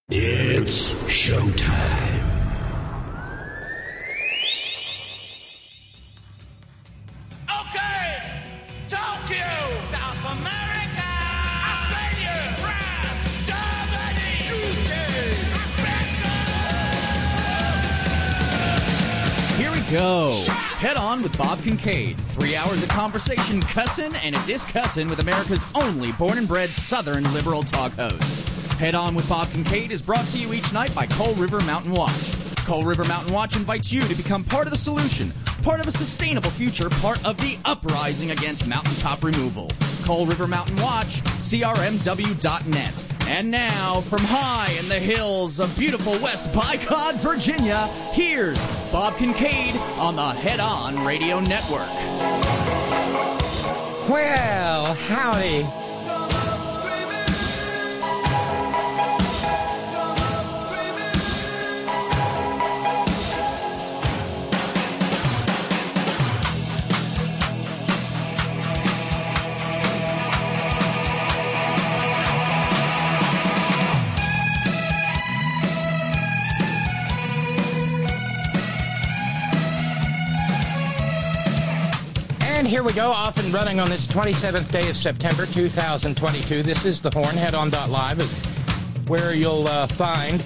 It's showtime. Okay, Tokyo, South America, Australia, France, Germany, UK, Here we go. Head On with Bob Kincaid. 3 hours of conversation, cussin' and a discussin' with America's only born and bred Southern liberal talk host. Head On with Bob Kincaid is brought to you each night by Coal River Mountain Watch. Coal River Mountain Watch invites you to become part of the solution, part of a sustainable future, part of the uprising against mountaintop removal. Coal River Mountain Watch, crmw.net. And now, from high in the hills of beautiful West Bicod, Virginia, here's Bob Kincaid on the Head On Radio Network. Well, howdy. And here we go, off and running on this 27th day of September, 2022. This is the Horn. Headon.live is where you'll find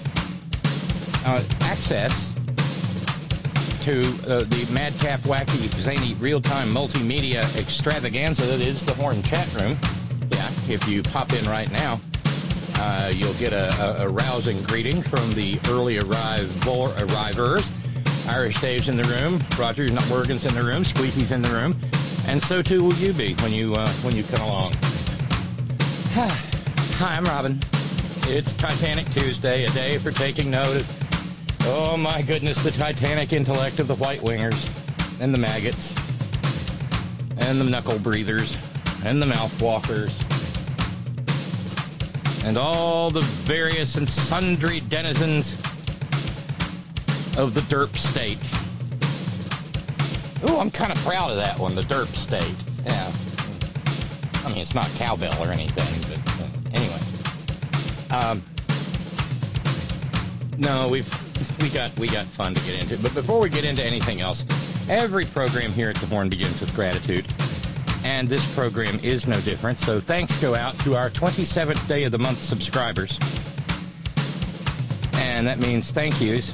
access to the madcap, wacky, zany, real-time multimedia extravaganza that is the Horn chat room. Yeah, if you pop in right now, you'll get a rousing greeting from the early arrivers. Irish Dave's in the room, Roger Wergen's in the room, Squeaky's in the room, and so too will you be when you come along. Hi, I'm Robin. It's Titanic Tuesday, a day for taking note of, oh my goodness, the Titanic intellect of the white wingers, and the maggots, and the knuckle breathers, and the mouth walkers, and all the various and sundry denizens of the derp state. Ooh, I'm kind of proud of that one, the derp state. Yeah. I mean, it's not cowbell or anything, but anyway. No, we got fun to get into. But before we get into anything else, every program here at the Horn begins with gratitude. And this program is no different. So thanks go out to our 27th day of the month subscribers. And that means thank yous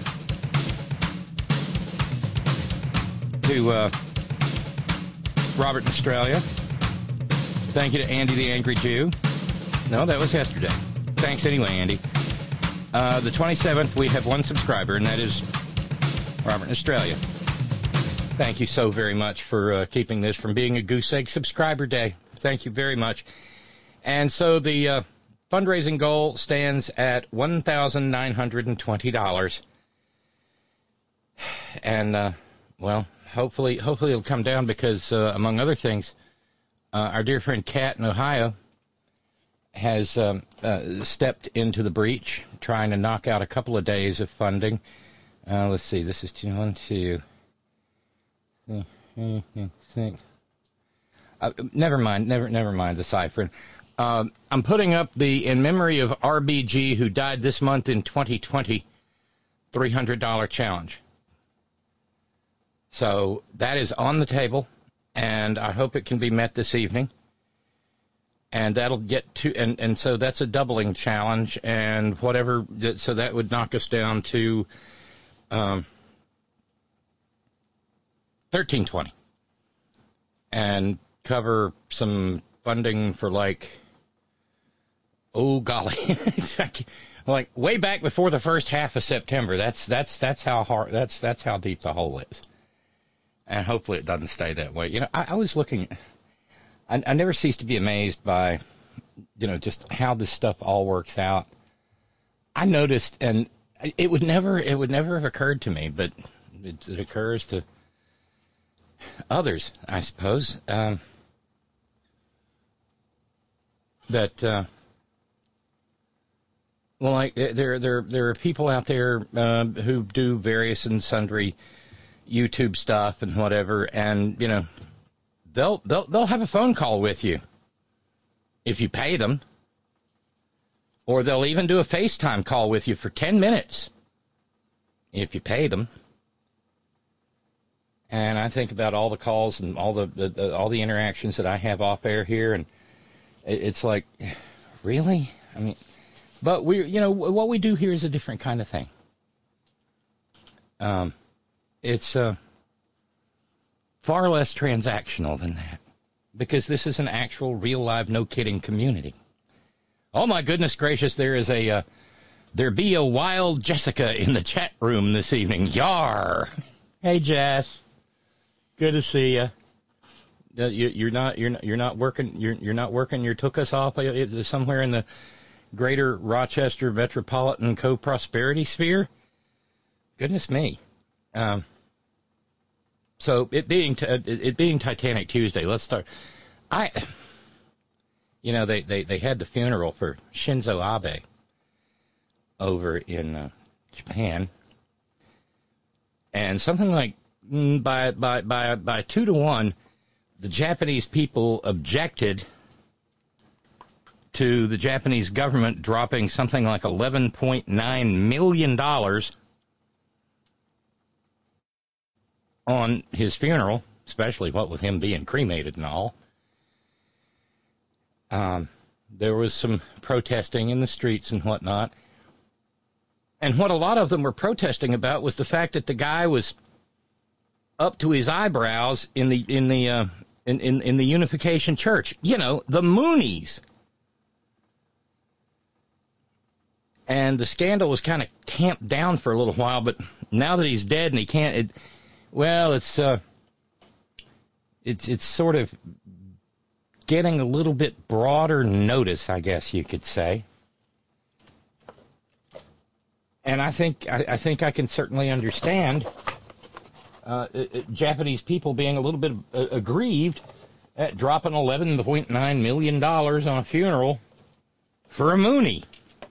to Robert in Australia. Thank you to Andy the Angry Jew. No, that was yesterday. Thanks anyway, Andy. The 27th, we have one subscriber, and that is Robert in Australia. Thank you so very much for keeping this from being a goose egg subscriber day. Thank you very much. And so the fundraising goal stands at $1,920. And, well, hopefully it'll come down because, among other things, our dear friend Kat in Ohio has stepped into the breach, trying to knock out a couple of days of funding. Let's see, this is 1, 2. Never mind the ciphering. I'm putting up the in memory of RBG, who died this month in 2020, $300 challenge. So that is on the table, and I hope it can be met this evening. And that'll get to, and so that's a doubling challenge, and whatever, so that would knock us down to $1,320, and cover some funding for oh golly, like way back before the first half of September. That's how hard, that's how deep the hole is. And hopefully it doesn't stay that way. You know, I was looking, I never cease to be amazed by, just how this stuff all works out. I noticed, and it would never have occurred to me, but it occurs to others, I suppose, that, well, like, there are people out there who do various and sundry YouTube stuff and whatever, and they'll have a phone call with you if you pay them. Or they'll even do a FaceTime call with you for 10 minutes if you pay them. And I think about all the calls and all the interactions that I have off air here, and it's like, really? I mean, but what we do here is a different kind of thing. It's far less transactional than that, because this is an actual, real, live, no kidding community. Oh my goodness gracious! There be a wild Jessica in the chat room this evening. Yar! Hey Jess, good to see you. You're not working. You're not working. You took us off somewhere in the greater Rochester metropolitan co-prosperity sphere. Goodness me. So it being Titanic Tuesday, let's start. They had the funeral for Shinzo Abe over in Japan, and something like by 2-1, the Japanese people objected to the Japanese government dropping something like $11.9 million on his funeral, especially what with him being cremated and all. There was some protesting in the streets and whatnot. And what a lot of them were protesting about was the fact that the guy was up to his eyebrows in the Unification Church. You know, the Moonies. And the scandal was kind of tamped down for a little while, but now that he's dead and he can't, it's sort of getting a little bit broader notice, I guess you could say. And I think I can certainly understand Japanese people being a little bit aggrieved at dropping $11.9 million on a funeral for a Moonie.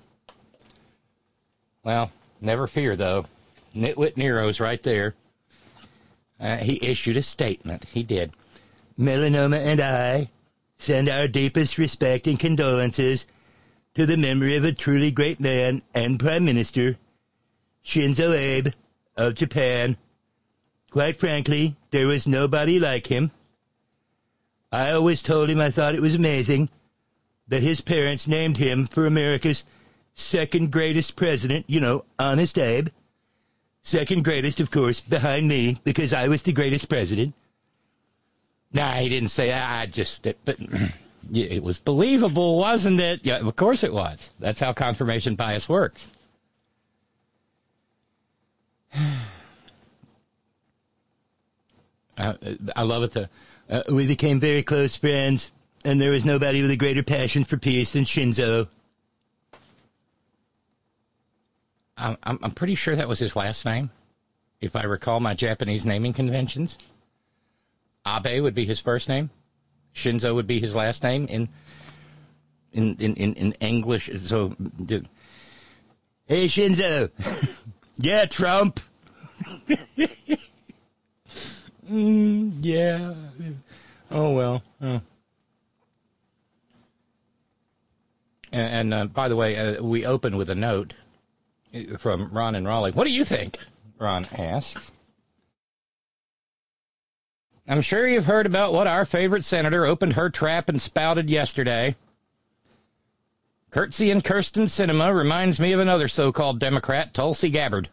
Well, never fear, though. Nitwit Nero's right there. He issued a statement. He did. Melanoma and I send our deepest respect and condolences to the memory of a truly great man and Prime Minister, Shinzo Abe of Japan. Quite frankly, there was nobody like him. I always told him I thought it was amazing that his parents named him for America's second greatest president, Honest Abe. Second greatest, of course, behind me, because I was the greatest president. Nah, he didn't say that, but it was believable, wasn't it? Yeah, of course it was. That's how confirmation bias works. I love it. We became very close friends, and there was nobody with a greater passion for peace than Shinzo. I'm pretty sure that was his last name, if I recall my Japanese naming conventions. Abe would be his first name. Shinzo would be his last name in English. So, hey Shinzo, yeah, Trump. Yeah. Oh well. Oh. And by the way, we open with a note from Ron in Raleigh. What do you think? Ron asks. I'm sure you've heard about what our favorite senator opened her trap and spouted yesterday. Curtsy and Kirsten Sinema reminds me of another so-called Democrat, Tulsi Gabbard.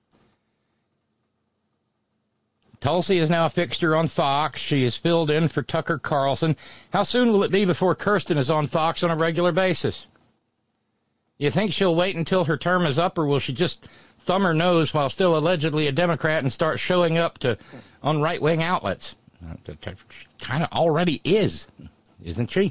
Tulsi is now a fixture on Fox. She is filled in for Tucker Carlson. How soon will it be before Kirsten is on Fox on a regular basis? You think she'll wait until her term is up, or will she just thumb her nose while still allegedly a Democrat and start showing up on right-wing outlets? Kind of already is, isn't she?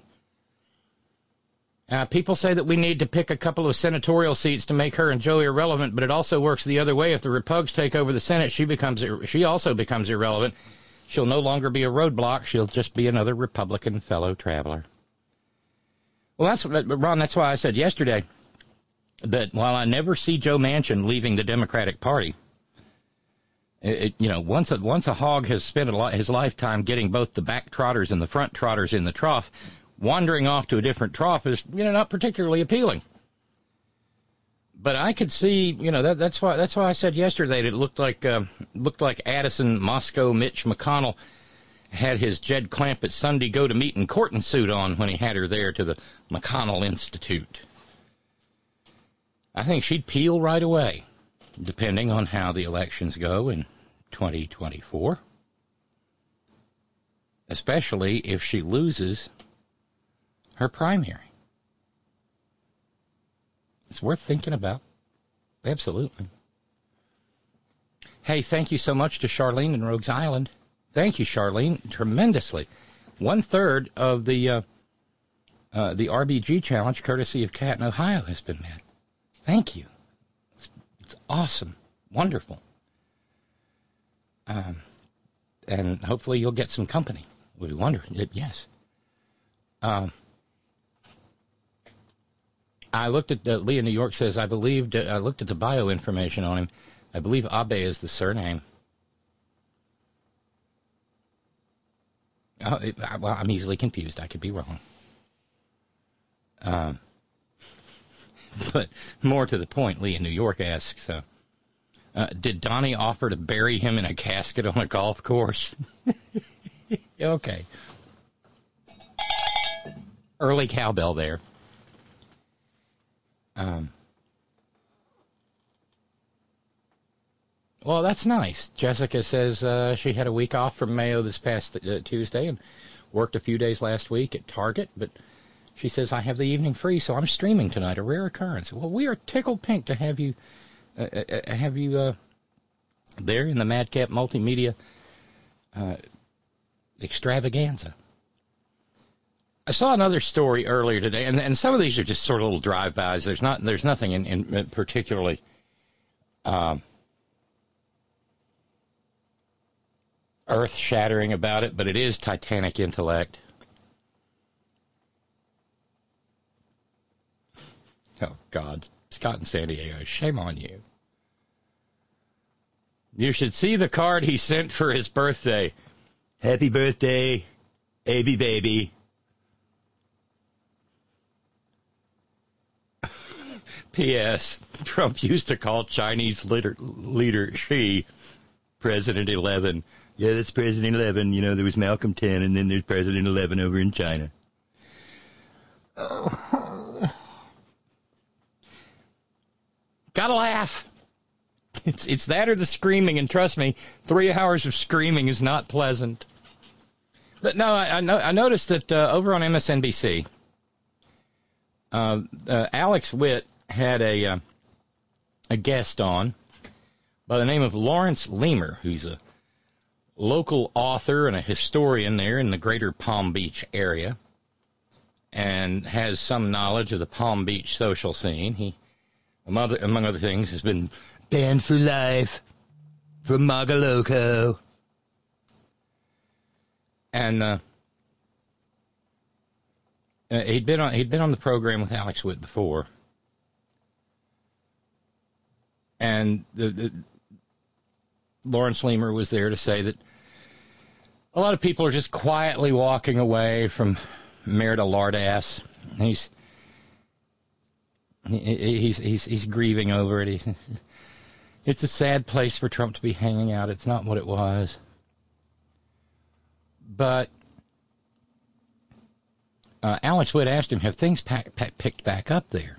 People say that we need to pick a couple of senatorial seats to make her and Joe irrelevant, but it also works the other way. If the Repugs take over the Senate, she also becomes irrelevant. She'll no longer be a roadblock. She'll just be another Republican fellow traveler. Well, Ron, that's why I said yesterday that while I never see Joe Manchin leaving the Democratic Party, once a hog has spent his lifetime getting both the back trotters and the front trotters in the trough, wandering off to a different trough is, not particularly appealing. But I could see, that's why I said yesterday that it looked like Addison, Moscow, Mitch McConnell had his Jed Clampett Sunday go-to-meeting courting suit on when he had her there to the McConnell Institute. I think she'd peel right away, depending on how the elections go in 2024. Especially if she loses her primary. It's worth thinking about. Absolutely. Hey, thank you so much to Charlene in Rogues Island. Thank you, Charlene, tremendously. 1/3 of the RBG challenge, courtesy of Cat in Ohio, has been met. Thank you. It's awesome. Wonderful. And hopefully you'll get some company. Would be wonderful. Yes. I looked at Leah New York says, I looked at the bio information on him. I believe Abe is the surname. Well, I'm easily confused. I could be wrong. But more to the point, Leah New York asks, did Donnie offer to bury him in a casket on a golf course? Okay. Early cowbell there. Well, that's nice. Jessica says she had a week off from Mayo this past Tuesday and worked a few days last week at Target, but she says, I have the evening free, so I'm streaming tonight, a rare occurrence. Well, we are tickled pink to have you there in the Madcap Multimedia extravaganza. I saw another story earlier today, and some of these are just sort of little drive-bys. There's nothing in particularly earth-shattering about it, but it is Titanic intellect. Oh, God. Scott in San Diego, shame on you. You should see the card he sent for his birthday. Happy birthday, AB baby. P.S. Trump used to call Chinese leader Xi President 11. Yeah, that's President 11. You know, there was Malcolm 10, and then there's President 11 over in China. Gotta laugh. It's that or the screaming, and trust me, 3 hours of screaming is not pleasant. But no, I noticed that over on MSNBC, Alex Witt had a guest on by the name of Lawrence Leamer, who's a local author and a historian there in the greater Palm Beach area, and has some knowledge of the Palm Beach social scene. He, among other things, has been banned for life from Magaloco. And he'd been on the program with Alex Witt before. And Lawrence Leamer was there to say that a lot of people are just quietly walking away from Merida Lardass. He's grieving over it. It's a sad place for Trump to be hanging out. It's not what it was. But Alex Witt asked him, have things picked back up there?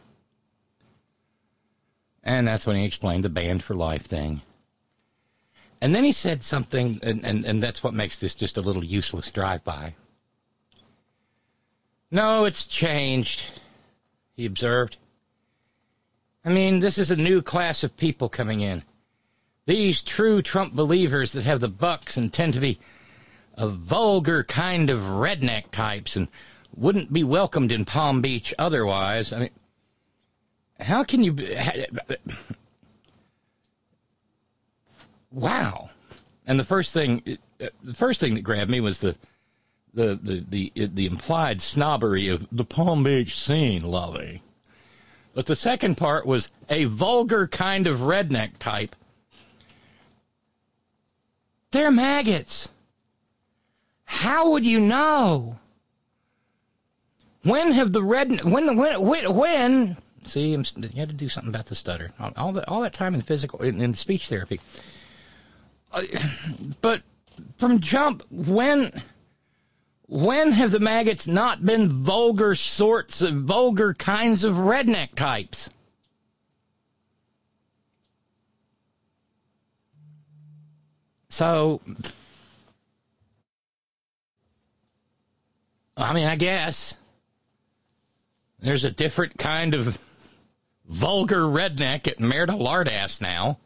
And that's when he explained the banned for life thing. And then he said something, and that's what makes this just a little useless drive-by. No, it's changed, he observed. I mean, this is a new class of people coming in. These true Trump believers that have the bucks and tend to be a vulgar kind of redneck types and wouldn't be welcomed in Palm Beach otherwise. I mean, how can you... Wow. And the first thing that grabbed me was the implied snobbery of the Palm Beach scene, Lovey. But the second part was a vulgar kind of redneck type. They're maggots. How would you know? When have the See, you had to do something about the stutter. All that time in speech therapy. But from jump, when have the maggots not been vulgar kinds of redneck types? So, I mean, I guess there's a different kind of vulgar redneck at Merida Lardass now.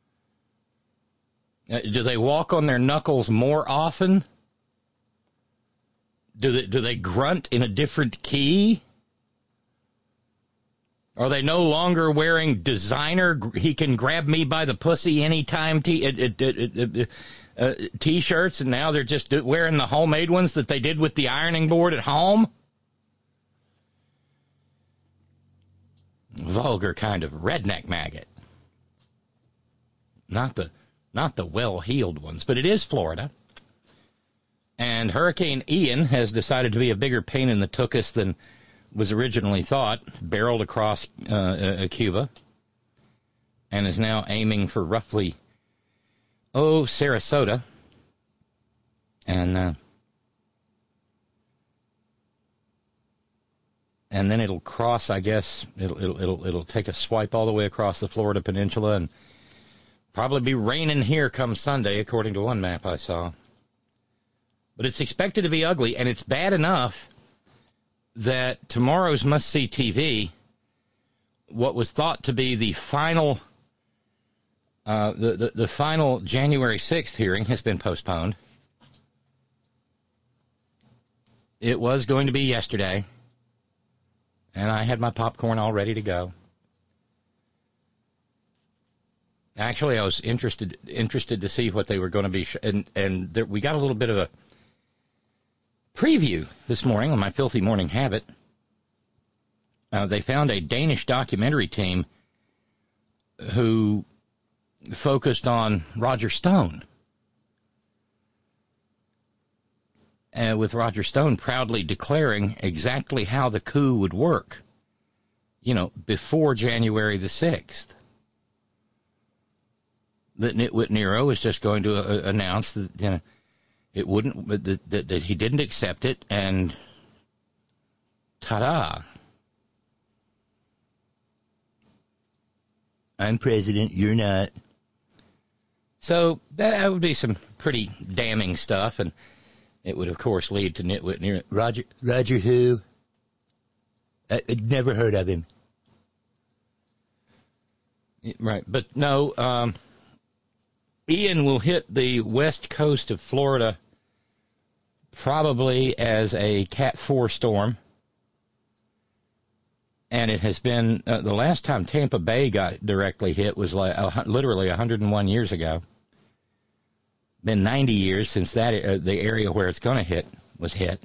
Do they walk on their knuckles more often? Do they grunt in a different key? Are they no longer wearing designer, he can grab me by the pussy anytime T-shirts, and now they're just wearing the homemade ones that they did with the ironing board at home? Vulgar kind of redneck maggot. Not the well-heeled ones, but it is Florida. And Hurricane Ian has decided to be a bigger pain in the tuchus than was originally thought, barreled across Cuba, and is now aiming for roughly, Sarasota. And then it'll cross, I guess, it'll take a swipe all the way across the Florida Peninsula and probably be raining here come Sunday, according to one map I saw. But it's expected to be ugly, and it's bad enough that tomorrow's must-see TV, what was thought to be the final, the final January 6th hearing has been postponed. It was going to be yesterday, and I had my popcorn all ready to go. Actually, I was interested to see what they were going to be, and there, we got a little bit of a preview this morning on my Filthy Morning Habit. They found a Danish documentary team who focused on Roger Stone. With Roger Stone proudly declaring exactly how the coup would work, before January the 6th. That Nitwit Nero is just going to announce that, it wouldn't, that he didn't accept it, and ta-da. I'm president, you're not. So that would be some pretty damning stuff, and it would, of course, lead to Nitwit Nero. Roger who? I'd never heard of him. Right, but no, Ian will hit the west coast of Florida probably as a Cat 4 storm. And it has been, the last time Tampa Bay got directly hit was literally 101 years ago. Been 90 years since that the area where it's going to hit was hit.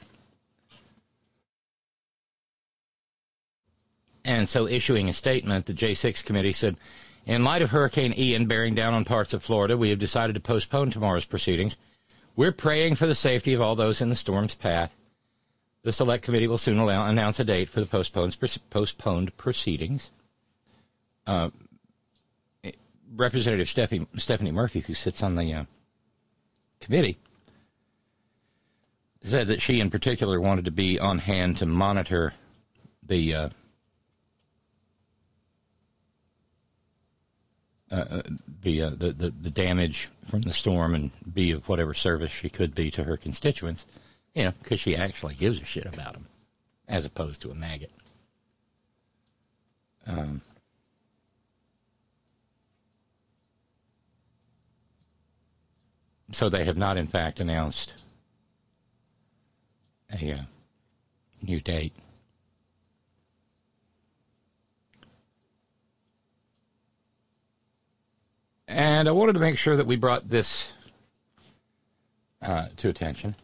And so issuing a statement, the J6 committee said, in light of Hurricane Ian bearing down on parts of Florida, we have decided to postpone tomorrow's proceedings. We're praying for the safety of all those in the storm's path. The Select Committee will soon announce a date for the postponed proceedings. Representative Stephanie Murphy, who sits on the committee, said that she in particular wanted to be on hand to monitor the damage from the storm and be of whatever service she could be to her constituents, because she actually gives a shit about them, as opposed to a maggot. So they have not, in fact, announced a new date. And I wanted to make sure that we brought this to attention,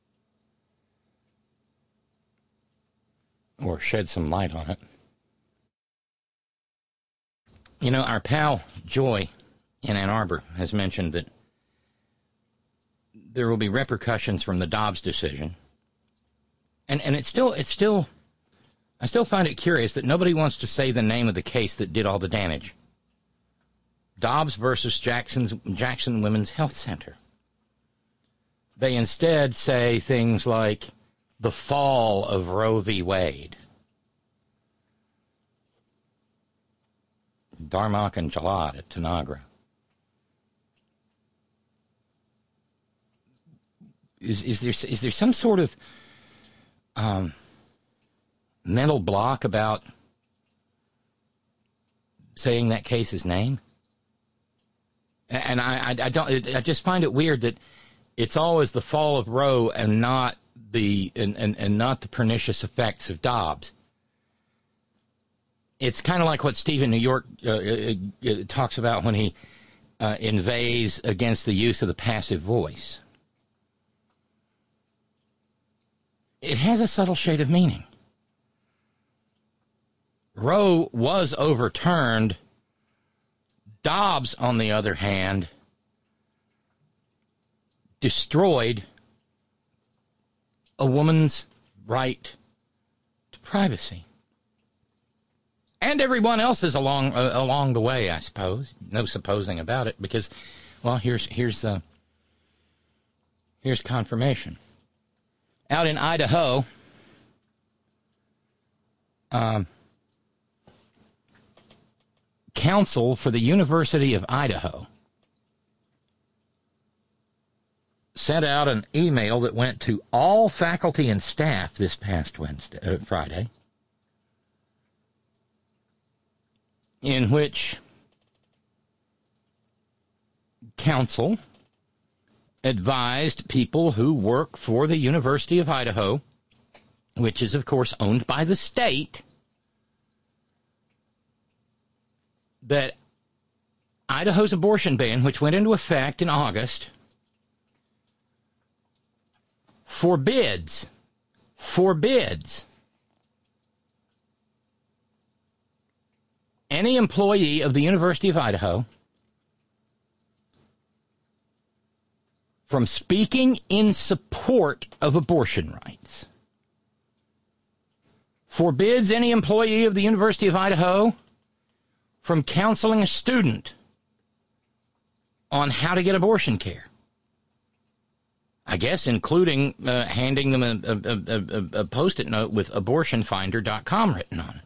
or shed some light on it. Our pal Joy in Ann Arbor has mentioned that there will be repercussions from the Dobbs decision, and it's still I still find it curious that nobody wants to say the name of the case that did all the damage. Dobbs versus Jackson Women's Health Center. They instead say things like the fall of Roe v. Wade. Darmok and Jalad at Tanagra. Is there some sort of mental block about saying that case's name? And I just find it weird that it's always the fall of Roe and not the not the pernicious effects of Dobbs. It's kind of like what Stephen New York talks about when he inveighs against the use of the passive voice. It has a subtle shade of meaning. Roe was overturned. Dobbs, on the other hand, destroyed a woman's right to privacy. And everyone else's along the way, I suppose. No supposing about it, because, well, here's confirmation. Out in Idaho, counsel for the University of Idaho sent out an email that went to all faculty and staff this past Friday, in which counsel advised people who work for the University of Idaho, which is, of course, owned by the state, that Idaho's abortion ban, which went into effect in August, forbids any employee of the University of Idaho from speaking in support of abortion rights. Forbids any employee of the University of Idaho from counseling a student on how to get abortion care. I guess including handing them a Post-it note with abortionfinder.com written on it.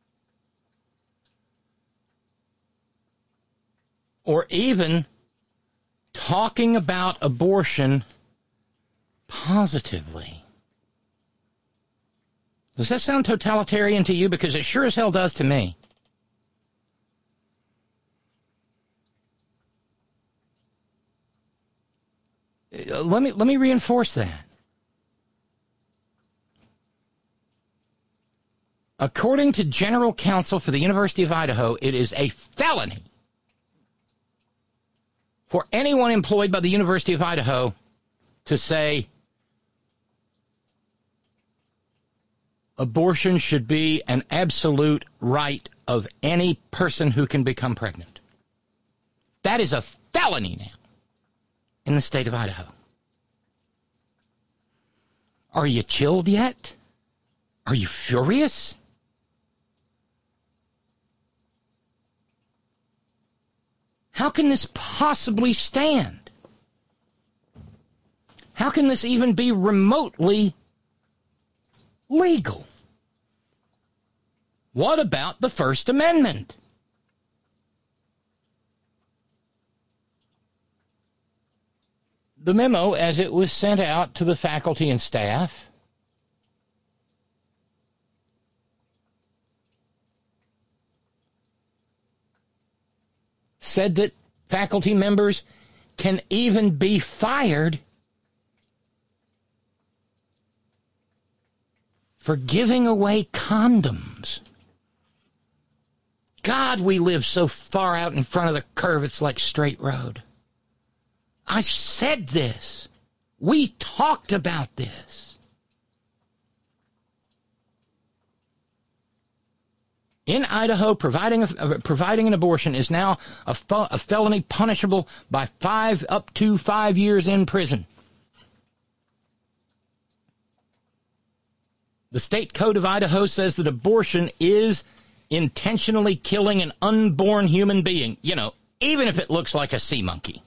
Or even talking about abortion positively. Does that sound totalitarian to you? Because it sure as hell does to me. Let me reinforce that. According to General Counsel for the University of Idaho, it is a felony for anyone employed by the University of Idaho to say abortion should be an absolute right of any person who can become pregnant. That is a felony now in the state of Idaho. Are you chilled yet? Are you furious? How can this possibly stand? How can this even be remotely legal? What about the First Amendment? The memo, as it was sent out to the faculty and staff, said that faculty members can even be fired for giving away condoms. God, we live so far out in front of the curve, it's like straight road. I said this. We talked about this. In Idaho, providing an abortion is now a felony punishable by up to 5 years in prison. The state code of Idaho says that abortion is intentionally killing an unborn human being, you know, even if it looks like a sea monkey.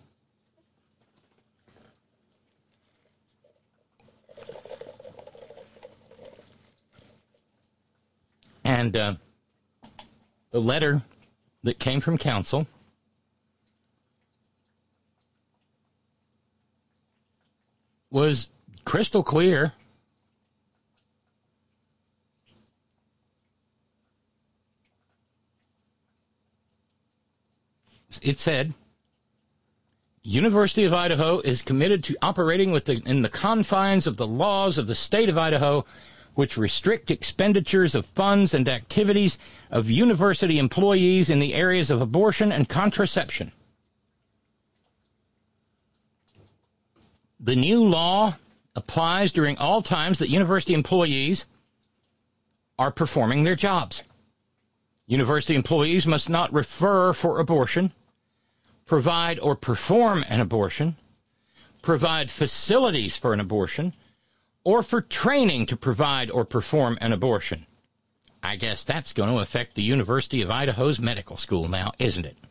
And the letter that came from council was crystal clear. It said, University of Idaho is committed to operating in the confines of the laws of the state of Idaho, which restrict expenditures of funds and activities of university employees in the areas of abortion and contraception. The new law applies during all times that university employees are performing their jobs. University employees must not refer for abortion, provide or perform an abortion, provide facilities for an abortion, or for training to provide or perform an abortion. I guess that's going to affect the University of Idaho's medical school now, isn't it?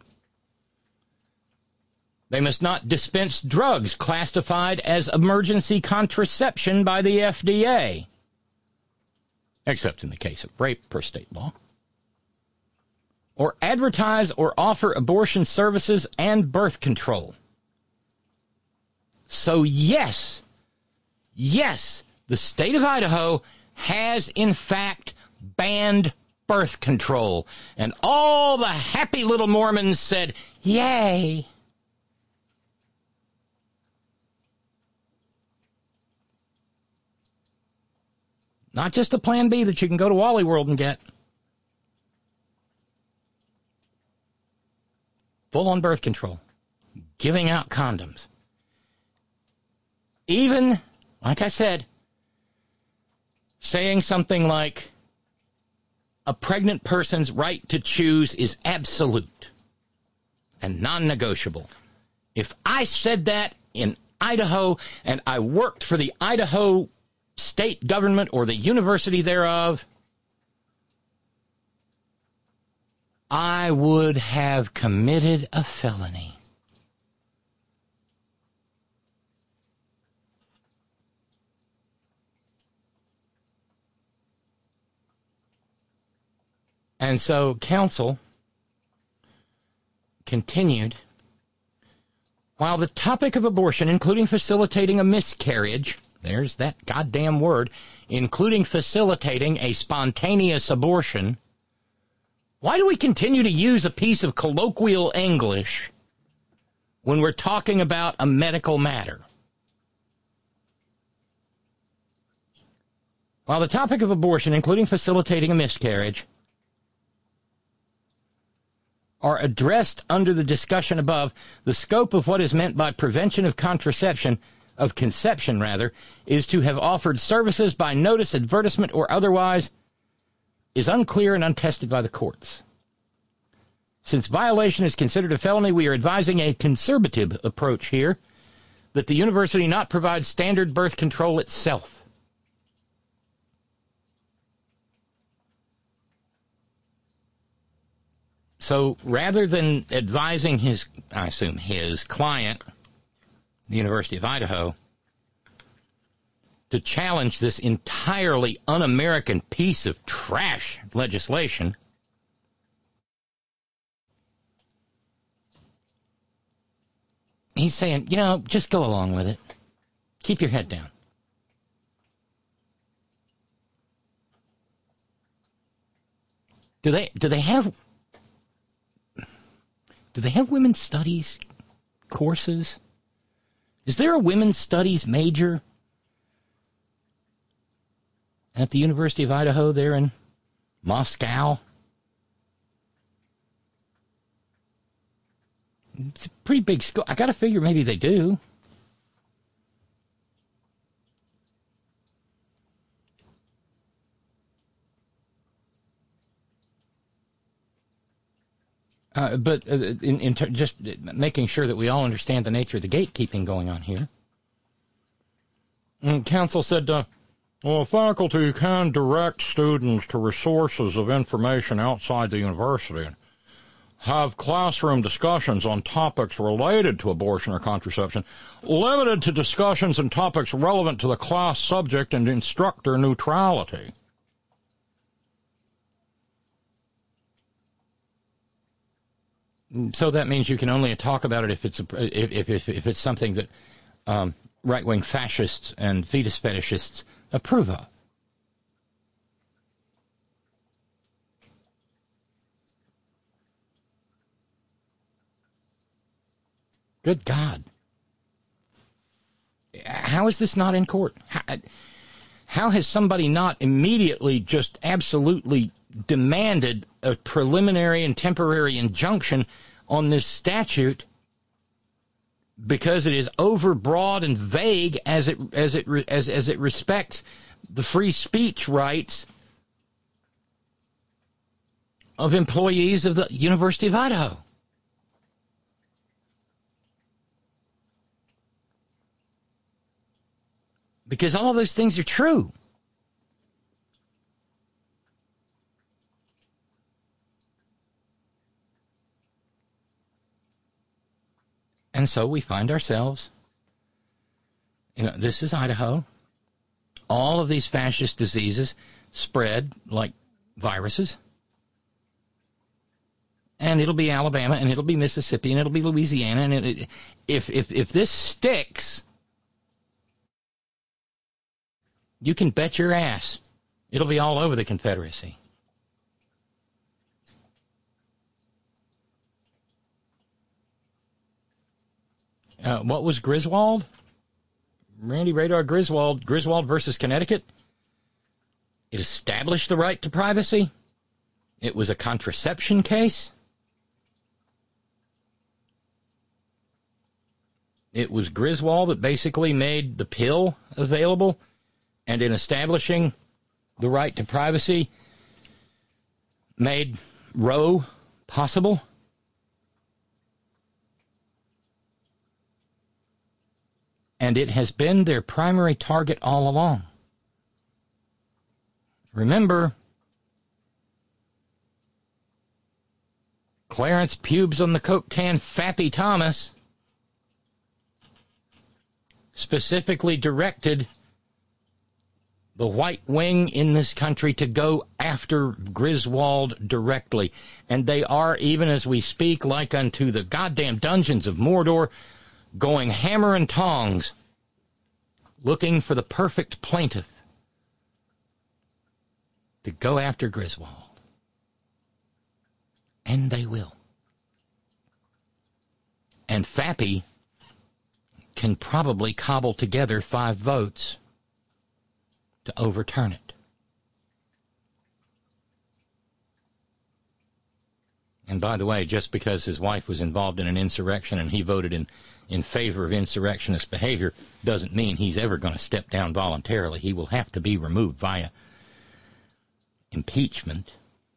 They must not dispense drugs classified as emergency contraception by the FDA, except in the case of rape per state law, or advertise or offer abortion services and birth control. So yes, the state of Idaho has in fact banned birth control. And all the happy little Mormons said, yay. Not just the Plan B that you can go to Wally World and get. Full-on birth control. Giving out condoms. Even, like I said, saying something like, a pregnant person's right to choose is absolute and non-negotiable. If I said that in Idaho and I worked for the Idaho state government or the university thereof, I would have committed a felony. And so council continued, while the topic of abortion, including facilitating a miscarriage, there's that goddamn word, including facilitating a spontaneous abortion, why do we continue to use a piece of colloquial English when we're talking about a medical matter? While the topic of abortion, including facilitating a miscarriage, are addressed under the discussion above, the scope of what is meant by prevention of conception, is to have offered services by notice, advertisement, or otherwise, is unclear and untested by the courts. Since violation is considered a felony, we are advising a conservative approach here, that the university not provide standard birth control itself. So rather than advising his client, the University of Idaho, to challenge this entirely un-American piece of trash legislation, he's saying, just go along with it. Keep your head down. Do they have women's studies courses? Is there a women's studies major at the University of Idaho there in Moscow? It's a pretty big school. I got to figure maybe they do. But just making sure that we all understand the nature of the gatekeeping going on here. And counsel said, Well, faculty can direct students to resources of information outside the university and have classroom discussions on topics related to abortion or contraception, limited to discussions and topics relevant to the class subject and instructor neutrality. So that means you can only talk about it if it's something that right-wing fascists and fetus fetishists approve of. Good God. How is this not in court? How has somebody not immediately just absolutely demanded a preliminary and temporary injunction on this statute because it is overbroad and vague as it respects the free speech rights of employees of the University of Idaho? Because all of those things are true. And so we find ourselves, this is Idaho. All of these fascist diseases spread like viruses. And it'll be Alabama, and it'll be Mississippi, and it'll be Louisiana. And if this sticks, you can bet your ass it'll be all over the Confederacy. What was Griswold? Randy Radar Griswold versus Connecticut. It established the right to privacy. It was a contraception case. It was Griswold that basically made the pill available, and in establishing the right to privacy, made Roe possible. And it has been their primary target all along. Remember, Clarence Pubes on the Coke can Fappy Thomas specifically directed the white wing in this country to go after Griswold directly. And they are, even as we speak, like unto the goddamn dungeons of Mordor, going hammer and tongs, looking for the perfect plaintiff to go after Griswold. And they will. And Fappy can probably cobble together 5 votes to overturn it. And by the way, just because his wife was involved in an insurrection and he voted in favor of insurrectionist behavior doesn't mean he's ever going to step down voluntarily. He will have to be removed via impeachment.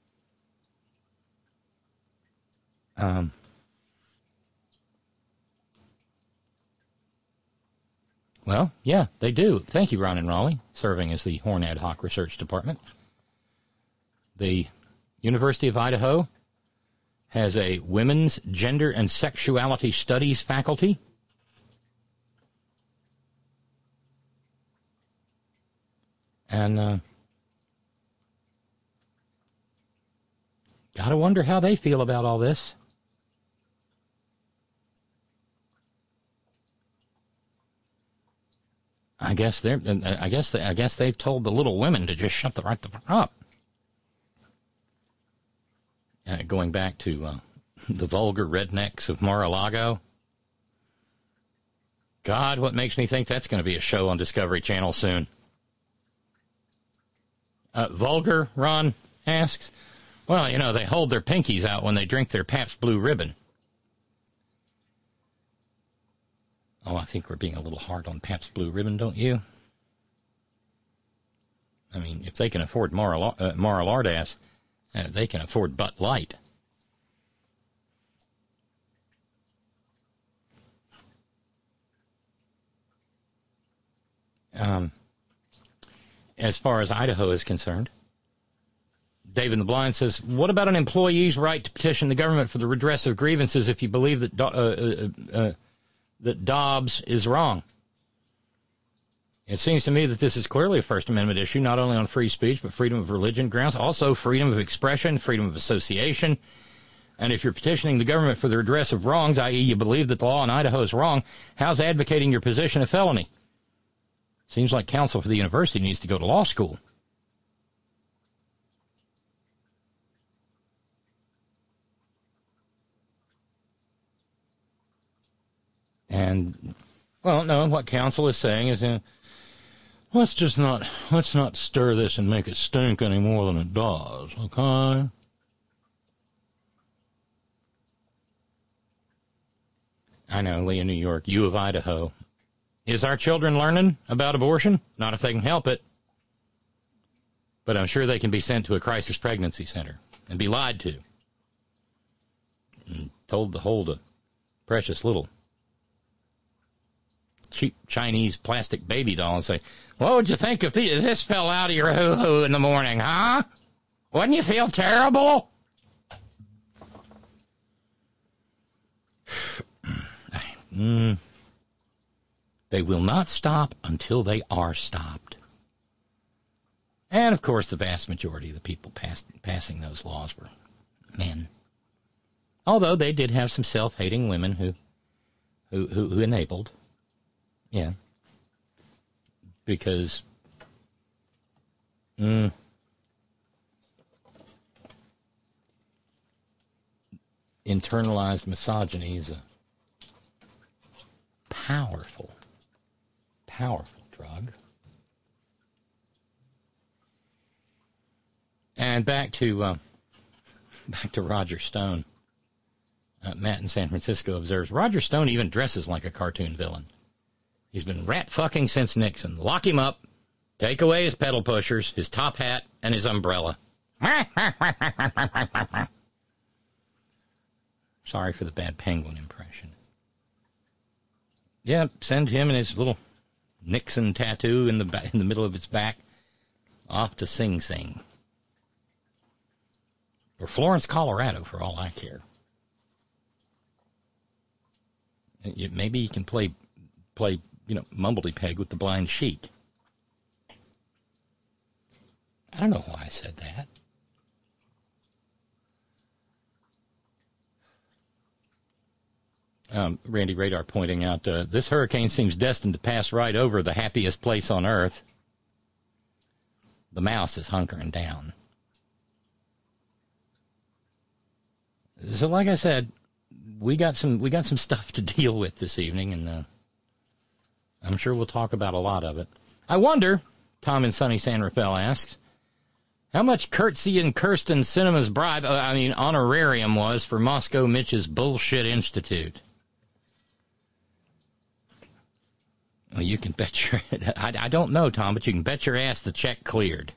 Well, yeah, they do. Thank you, Ron and Raleigh, serving as the Horn Ad Hoc Research Department. The University of Idaho has a Women's Gender and Sexuality Studies faculty. And gotta wonder how they feel about all this. I guess they've told the little women to just shut the right the fuck up. Going back to the vulgar rednecks of Mar-a-Lago. God, what makes me think that's going to be a show on Discovery Channel soon? Vulgar, Ron asks. Well, they hold their pinkies out when they drink their Pabst Blue Ribbon. Oh, I think we're being a little hard on Pabst Blue Ribbon, don't you? I mean, if they can afford Mar-a-Lardass, they can afford Butt Light. as far as Idaho is concerned. David the Blind says, what about an employee's right to petition the government for the redress of grievances if you believe that that Dobbs is wrong? It seems to me that this is clearly a First Amendment issue, not only on free speech, but freedom of religion grounds, also freedom of expression, freedom of association. And if you're petitioning the government for the redress of wrongs, i.e. you believe that the law in Idaho is wrong, how's advocating your position a felony? Seems like counsel for the university needs to go to law school. And, well, no, what counsel is saying is, let's not stir this and make it stink any more than it does, okay? I know, Lee in New York, U of Idaho. Is our children learning about abortion? Not if they can help it. But I'm sure they can be sent to a crisis pregnancy center and be lied to. And told to hold a precious little cheap Chinese plastic baby doll and say, what would you think if this fell out of your hoo-hoo in the morning, huh? Wouldn't you feel terrible? They will not stop until they are stopped. And, of course, the vast majority of the people passing those laws were men. Although they did have some self-hating women who enabled. Yeah. Because internalized misogyny is a powerful drug. And back to Roger Stone. Matt in San Francisco observes, Roger Stone even dresses like a cartoon villain. He's been rat-fucking since Nixon. Lock him up, take away his pedal pushers, his top hat, and his umbrella. Sorry for the bad penguin impression. Yeah, send him and his little Nixon tattoo in the middle of his back off to Sing Sing. Or Florence, Colorado, for all I care. Maybe you can play Mumbledy Peg with the Blind Sheik. I don't know why I said that. Randy Radar pointing out, this hurricane seems destined to pass right over the happiest place on Earth. The mouse is hunkering down. So, like I said, we got some stuff to deal with this evening, and I'm sure we'll talk about a lot of it. I wonder, Tom in sunny San Rafael asks, how much Curtsy and Kirsten Cinema's honorarium was for Moscow Mitch's Bullshit Institute. Well, you can bet your... I don't know, Tom, but you can bet your ass the check cleared.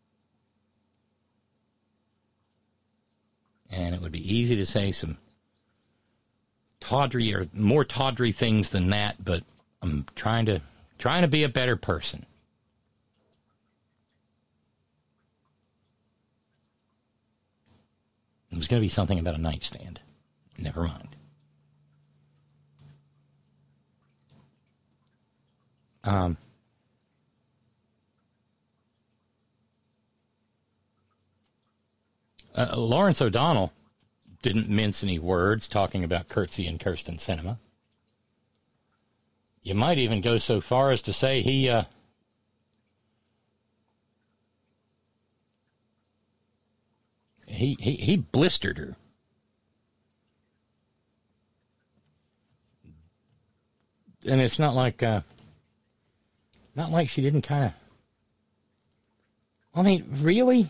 And it would be easy to say some tawdry or more tawdry things than that, but I'm trying to be a better person. It was going to be something about a nightstand. Never mind. Lawrence O'Donnell didn't mince any words talking about Curtsy and Kirsten Sinema. You might even go so far as to say he blistered her. And it's not like she didn't kind of... I mean, really?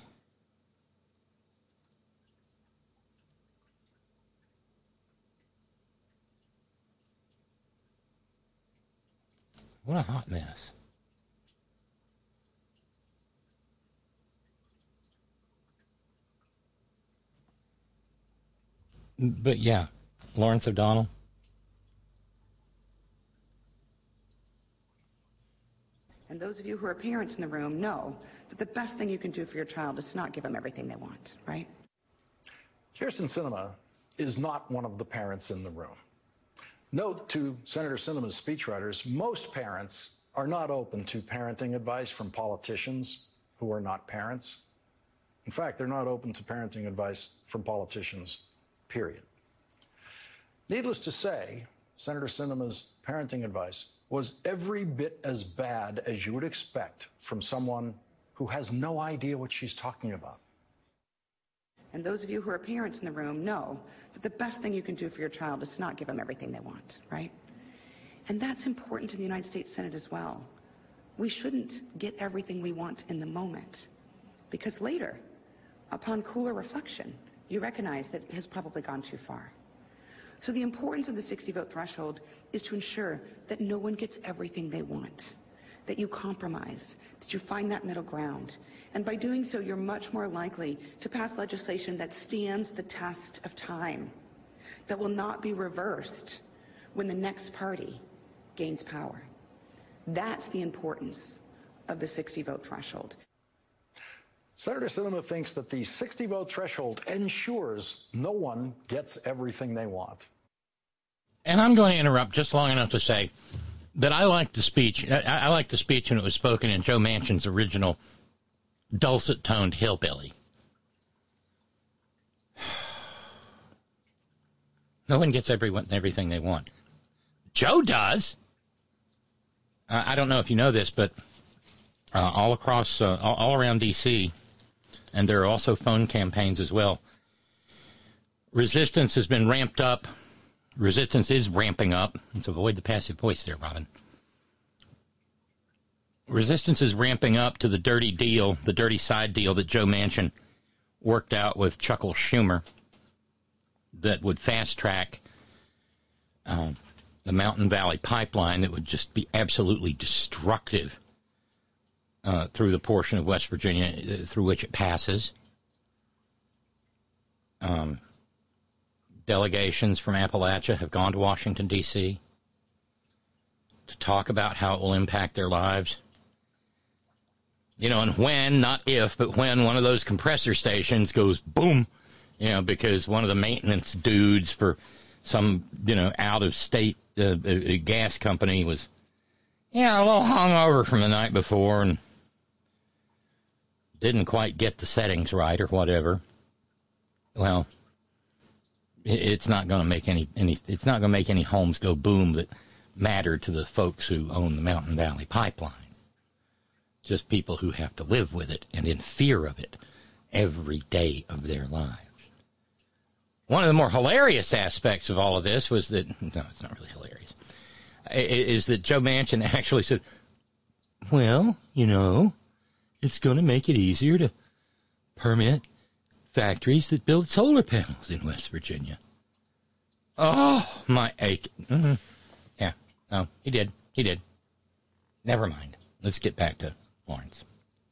What a hot mess. But yeah, Lawrence O'Donnell. And those of you who are parents in the room know that the best thing you can do for your child is to not give them everything they want, right? Kyrsten Sinema is not one of the parents in the room. Note to Senator Sinema's speechwriters, most parents are not open to parenting advice from politicians who are not parents. In fact, they're not open to parenting advice from politicians, period. Needless to say, Senator Sinema's parenting advice was every bit as bad as you would expect from someone who has no idea what she's talking about. And those of you who are parents in the room know that the best thing you can do for your child is to not give them everything they want, right? And that's important to the United States Senate as well. We shouldn't get everything we want in the moment, because later, upon cooler reflection, you recognize that it has probably gone too far. So the importance of the 60-vote threshold is to ensure that no one gets everything they want, that you compromise, that you find that middle ground. And by doing so, you're much more likely to pass legislation that stands the test of time, that will not be reversed when the next party gains power. That's the importance of the 60-vote threshold. Senator Sinema thinks that the 60-vote threshold ensures no one gets everything they want. And I'm going to interrupt just long enough to say that I liked the speech. I liked the speech when it was spoken in Joe Manchin's original dulcet-toned hillbilly. No one gets everything they want. Joe does. I don't know if you know this, but all across, all around D.C., and there are also phone campaigns as well, resistance has been ramped up. Resistance is ramping up. Let's avoid the passive voice there, Robin. Resistance is ramping up to the dirty deal, the dirty side deal that Joe Manchin worked out with Chuckle Schumer that would fast-track the Mountain Valley Pipeline that would just be absolutely destructive through the portion of West Virginia through which it passes. Delegations from Appalachia have gone to Washington, D.C. to talk about how it will impact their lives. You know, and when, not if, but when one of those compressor stations goes boom, you know, because one of the maintenance dudes for some, you know, out-of-state gas company was, a little hungover from the night before and didn't quite get the settings right or whatever. Well, it's not going to make it's not going to make any homes go boom that matter to the folks who own the Mountain Valley Pipeline. Just people who have to live with it and in fear of it every day of their lives. One of the more hilarious aspects of all of this was that, no, it's not really hilarious, is that Joe Manchin actually said, well, you know, it's going to make it easier to permit factories that build solar panels in West Virginia. Oh, my ache. Mm-hmm. Yeah, no, he did. Never mind. Let's get back to Lawrence.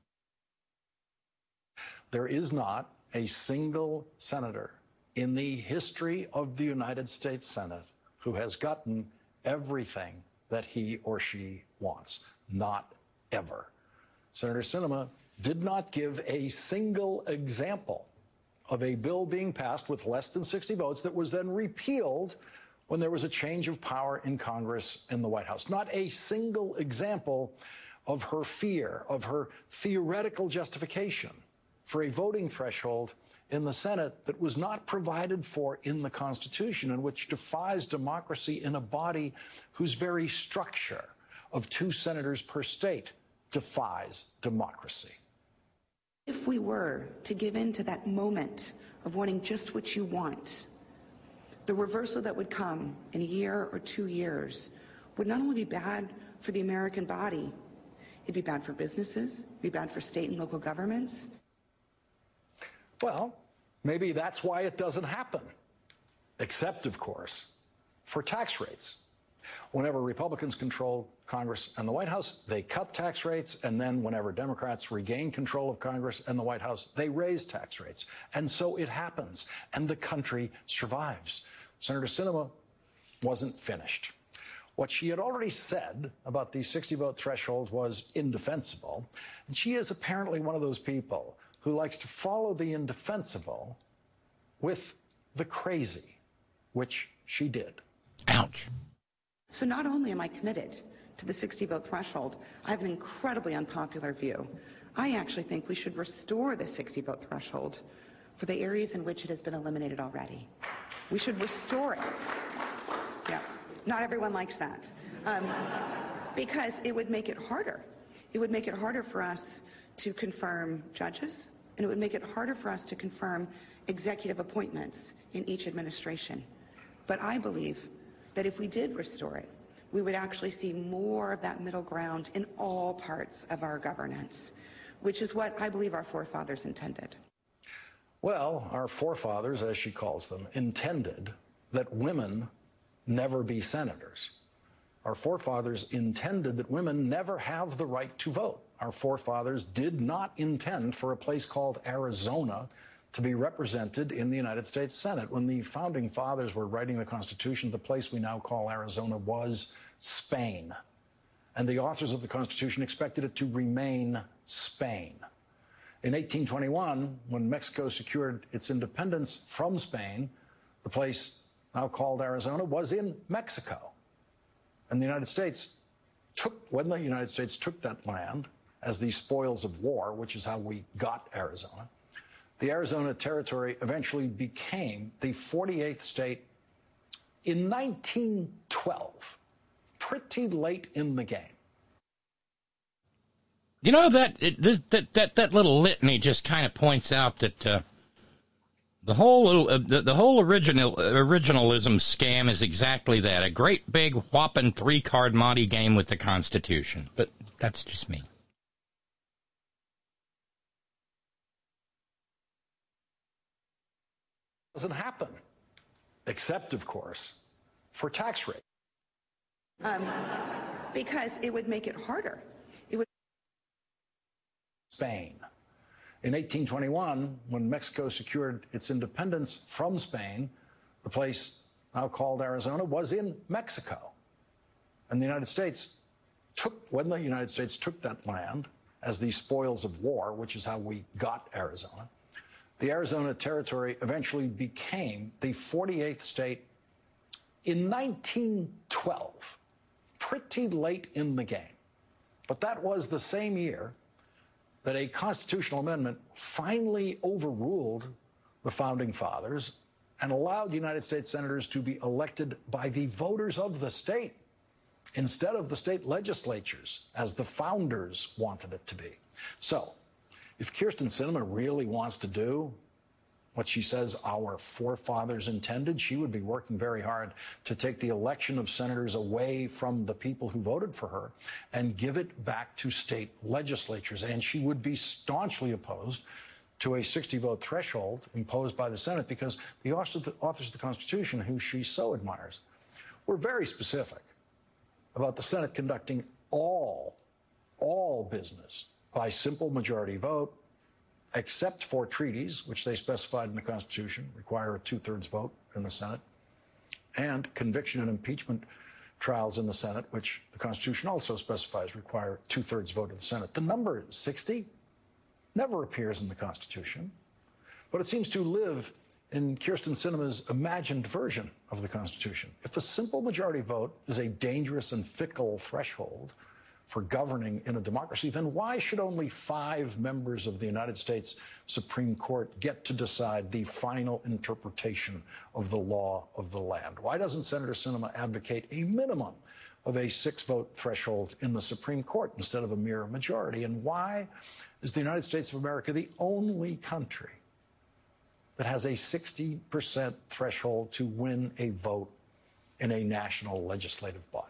There is not a single senator in the history of the United States Senate who has gotten everything that he or she wants. Not ever. Senator Sinema did not give a single example of a bill being passed with less than 60 votes that was then repealed when there was a change of power in Congress and the White House. Not a single example of her fear, of her theoretical justification for a voting threshold in the Senate that was not provided for in the Constitution and which defies democracy in a body whose very structure of 2 senators per state defies democracy. If we were to give in to that moment of wanting just what you want, the reversal that would come in a year or 2 years would not only be bad for the American body, it'd be bad for businesses, it'd be bad for state and local governments. Well, maybe that's why it doesn't happen. Except, of course, for tax rates. Whenever Republicans control Congress and the White House, they cut tax rates, and then whenever Democrats regain control of Congress and the White House, they raise tax rates. And so it happens, and the country survives. Senator Sinema wasn't finished. What she had already said about the 60-vote threshold was indefensible, and she is apparently one of those people who likes to follow the indefensible with the crazy, which she did. Ouch. So not only am I committed to the 60-vote threshold, I have an incredibly unpopular view. I actually think we should restore the 60-vote threshold for the areas in which it has been eliminated already. We should restore it. Yeah, not everyone likes that. Because it would make it harder. It would make it harder for us to confirm judges, and it would make it harder for us to confirm executive appointments in each administration. But I believe that if we did restore it, we would actually see more of that middle ground in all parts of our governance, which is what I believe our forefathers intended. Well, our forefathers, as she calls them, intended that women never be senators. Our forefathers intended that women never have the right to vote. Our forefathers did not intend for a place called Arizona to be represented in the United States Senate. When the founding fathers were writing the Constitution, the place we now call Arizona was Spain. And the authors of the Constitution expected it to remain Spain. In 1821, when Mexico secured its independence from Spain, the place now called Arizona was in Mexico. And the United States when the United States took that land as the spoils of war, which is how we got Arizona, the Arizona Territory eventually became the 48th state in 1912, pretty late in the game. You know, that little litany just kind of points out that the whole originalism scam is exactly that, a great big whopping 3-card Monte game with the Constitution. But that's just me. Doesn't happen, except, of course, for tax rate. Because it would make it harder. It would. Spain. In 1821, when Mexico secured its independence from Spain, the place now called Arizona was in Mexico. And the United States when the United States took that land as the spoils of war, which is how we got Arizona, the Arizona Territory eventually became the 48th state in 1912, pretty late in the game. But that was the same year that a constitutional amendment finally overruled the founding fathers and allowed United States senators to be elected by the voters of the state instead of the state legislatures, as the founders wanted it to be. So, if Kyrsten Sinema really wants to do what she says our forefathers intended, she would be working very hard to take the election of senators away from the people who voted for her and give it back to state legislatures. And she would be staunchly opposed to a 60-vote threshold imposed by the Senate, because the authors of the Constitution, who she so admires, were very specific about the Senate conducting all business by simple majority vote, except for treaties, which they specified in the Constitution, require a 2/3 vote in the Senate, and conviction and impeachment trials in the Senate, which the Constitution also specifies require 2/3 vote in the Senate. The number 60 never appears in the Constitution, but it seems to live in Kyrsten Sinema's imagined version of the Constitution. If a simple majority vote is a dangerous and fickle threshold for governing in a democracy, then why should only 5 members of the United States Supreme Court get to decide the final interpretation of the law of the land? Why doesn't Senator Sinema advocate a minimum of a 6-vote threshold in the Supreme Court instead of a mere majority? And why is the United States of America the only country that has a 60% threshold to win a vote in a national legislative body?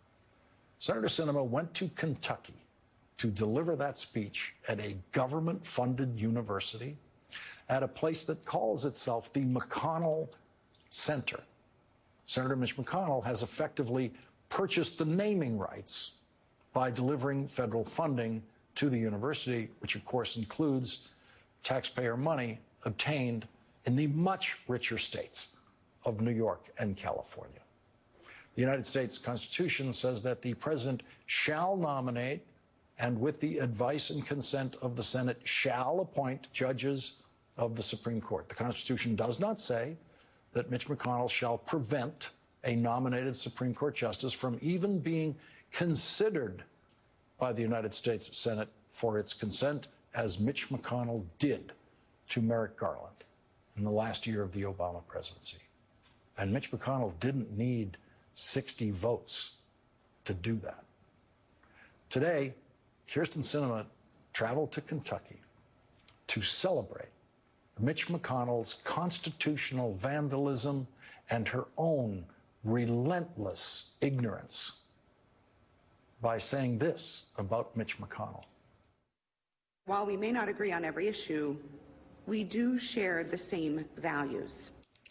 Senator Sinema went to Kentucky to deliver that speech at a government-funded university at a place that calls itself the McConnell Center. Senator Mitch McConnell has effectively purchased the naming rights by delivering federal funding to the university, which of course includes taxpayer money obtained in the much richer states of New York and California. The United States Constitution says that the president shall nominate and with the advice and consent of the Senate shall appoint judges of the Supreme Court. The Constitution does not say that Mitch McConnell shall prevent a nominated Supreme Court justice from even being considered by the United States Senate for its consent, as Mitch McConnell did to Merrick Garland in the last year of the Obama presidency. And Mitch McConnell didn't need 60 votes to do that. Today, Kyrsten Sinema traveled to Kentucky to celebrate Mitch McConnell's constitutional vandalism and her own relentless ignorance by saying this about Mitch McConnell. While we may not agree on every issue, we do share the same values.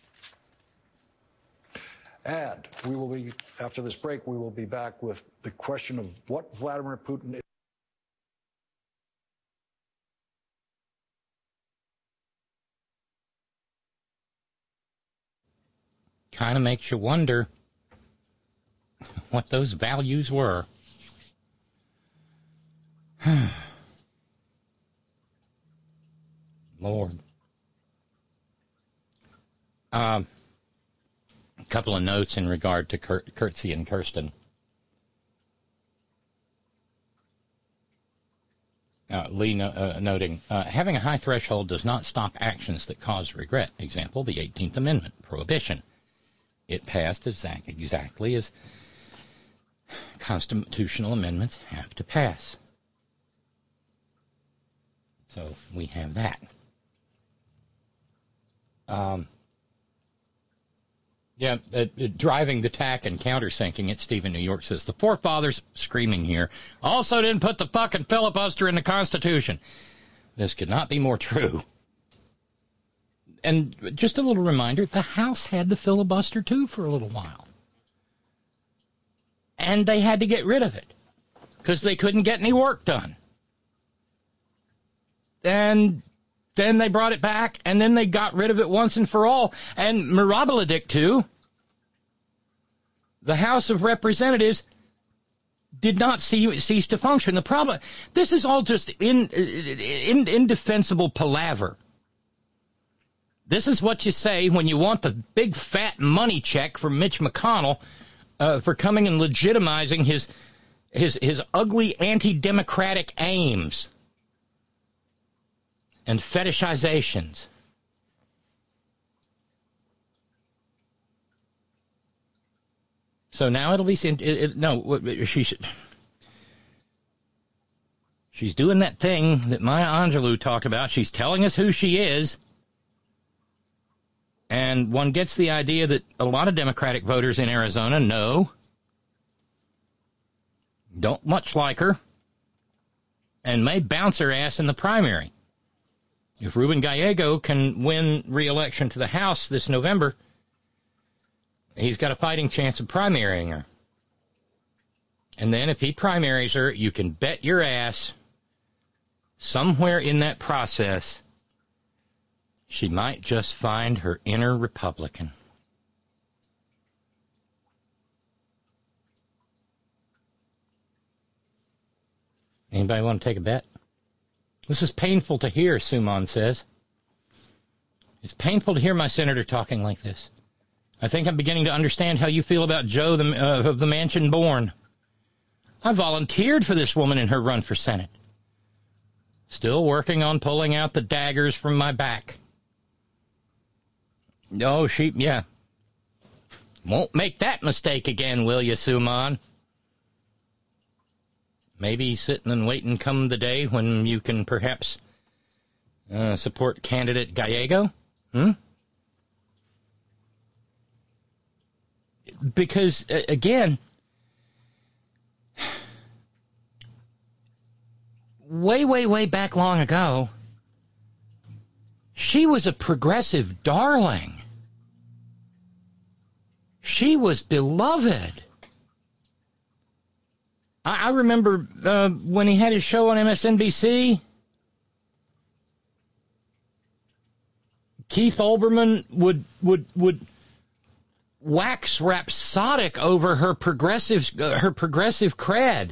And we will be, after this break, we will be back with the question of what Vladimir Putin is. Kind of makes you wonder what those values were. Lord. A couple of notes in regard to Curtsy and Kirsten. Lee noting, having a high threshold does not stop actions that cause regret. Example, the 18th Amendment, prohibition. It passed exactly as constitutional amendments have to pass. So we have that. Driving the tack and countersinking it, Stephen New York says, the forefathers, screaming here, also didn't put the fucking filibuster in the Constitution. This could not be more true. And just a little reminder, the House had the filibuster, too, for a little while. And they had to get rid of it because they couldn't get any work done. And then they brought it back, and then they got rid of it once and for all. And Mirabeladic, too, the House of Representatives did not cease to function. The problem, this is all just indefensible palaver. This is what you say when you want the big fat money check from Mitch McConnell for coming and legitimizing his ugly anti-democratic aims and fetishizations. So now it'll be she's doing that thing that Maya Angelou talked about. She's telling us who she is. And one gets the idea that a lot of Democratic voters in Arizona don't much like her, and may bounce her ass in the primary. If Ruben Gallego can win re-election to the House this November, he's got a fighting chance of primarying her. And then if he primaries her, you can bet your ass somewhere in that process she might just find her inner Republican. Anybody want to take a bet? This is painful to hear, Suman says. It's painful to hear my senator talking like this. I think I'm beginning to understand how you feel about Joe of the Mansion Born. I volunteered for this woman in her run for Senate. Still working on pulling out the daggers from my back. Oh, yeah. Won't make that mistake again, will you, Suman? Maybe sitting and waiting come the day when you can perhaps support candidate Gallego? Because, again, way back long ago, she was a progressive darling. She was beloved. I remember when he had his show on MSNBC, Keith Olbermann would wax rhapsodic over her progressive cred.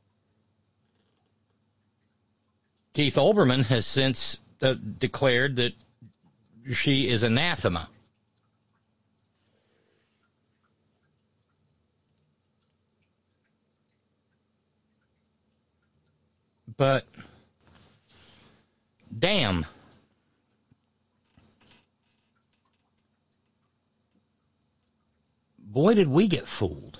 Keith Olbermann has since declared that she is anathema. But, damn. Boy, did we get fooled.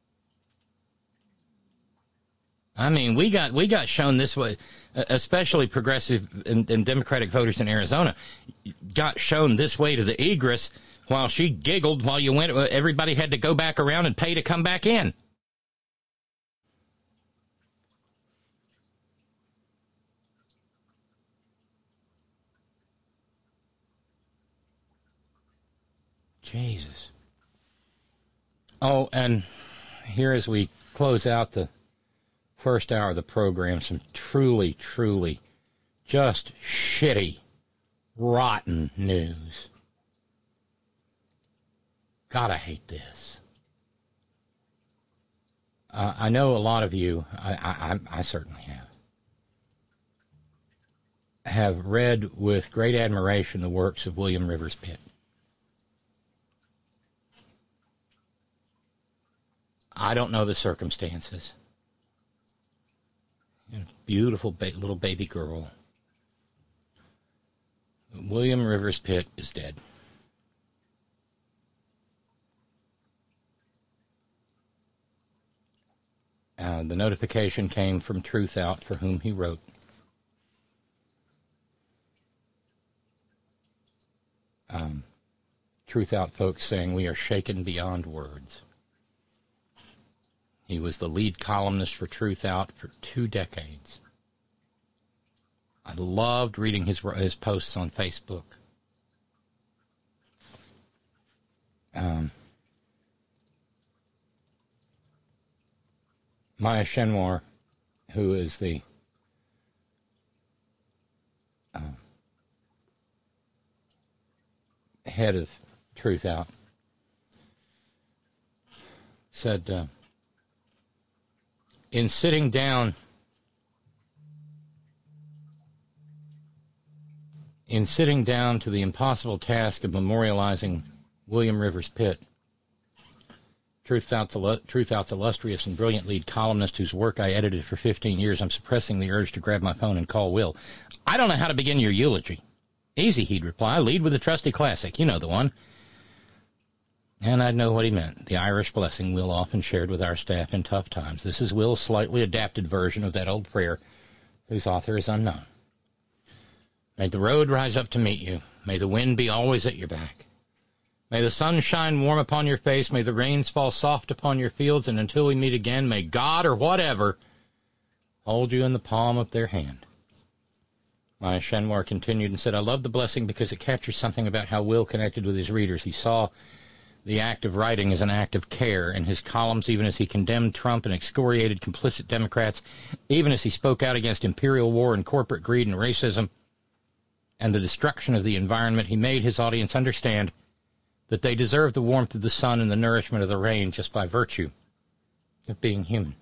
I mean, we got shown this way, especially progressive and Democratic voters in Arizona, got shown this way to the egress while she giggled while you went. Everybody had to go back around and pay to come back in. Jesus. Oh, and here as we close out the first hour of the program, some truly, truly just shitty, rotten news. God, I hate this. I know a lot of you, I certainly have read with great admiration the works of William Rivers Pitt. I don't know the circumstances. Beautiful little baby girl. William Rivers Pitt is dead. The notification came from Truth Out, for whom he wrote. Truth Out folks saying, we are shaken beyond words. He was the lead columnist for Truth Out for 2 decades. I loved reading his posts on Facebook. Maya Shenwar, who is the head of Truth Out, said, in sitting down to the impossible task of memorializing William Rivers Pitt, Truth Out's illustrious and brilliant lead columnist whose work I edited for 15 years, I'm suppressing the urge to grab my phone and call Will. I don't know how to begin your eulogy. Easy, he'd reply. Lead with a trusty classic. You know the one. And I'd know what he meant. The Irish blessing Will often shared with our staff in tough times. This is Will's slightly adapted version of that old prayer, whose author is unknown. May the road rise up to meet you. May the wind be always at your back. May the sun shine warm upon your face. May the rains fall soft upon your fields. And until we meet again, may God or whatever hold you in the palm of their hand. Maya Shenwar continued and said, I love the blessing because it captures something about how Will connected with his readers. He saw the act of writing as an act of care in his columns, even as he condemned Trump and excoriated complicit Democrats, even as he spoke out against imperial war and corporate greed and racism and the destruction of the environment. He made his audience understand that they deserve the warmth of the sun and the nourishment of the rain just by virtue of being human.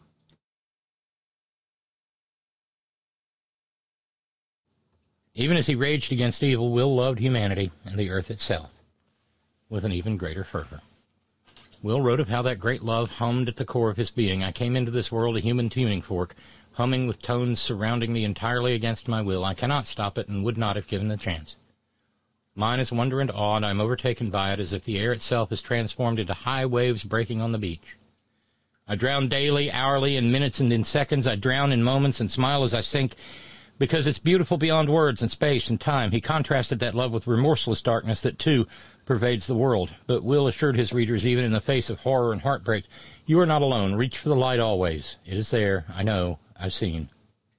Even as he raged against evil, Will loved humanity and the earth itself with an even greater fervor. Will wrote of how that great love hummed at the core of his being. I came into this world a human tuning fork, humming with tones surrounding me entirely against my will. I cannot stop it and would not have given the chance. Mine is wonder and awe, and I am overtaken by it as if the air itself is transformed into high waves breaking on the beach. I drown daily, hourly, in minutes and in seconds. I drown in moments and smile as I sink, because it's beautiful beyond words and space and time. He contrasted that love with remorseless darkness that, too, pervades the world. But Will assured his readers, even in the face of horror and heartbreak, you are not alone. Reach for the light always. It is there. I know. I've seen.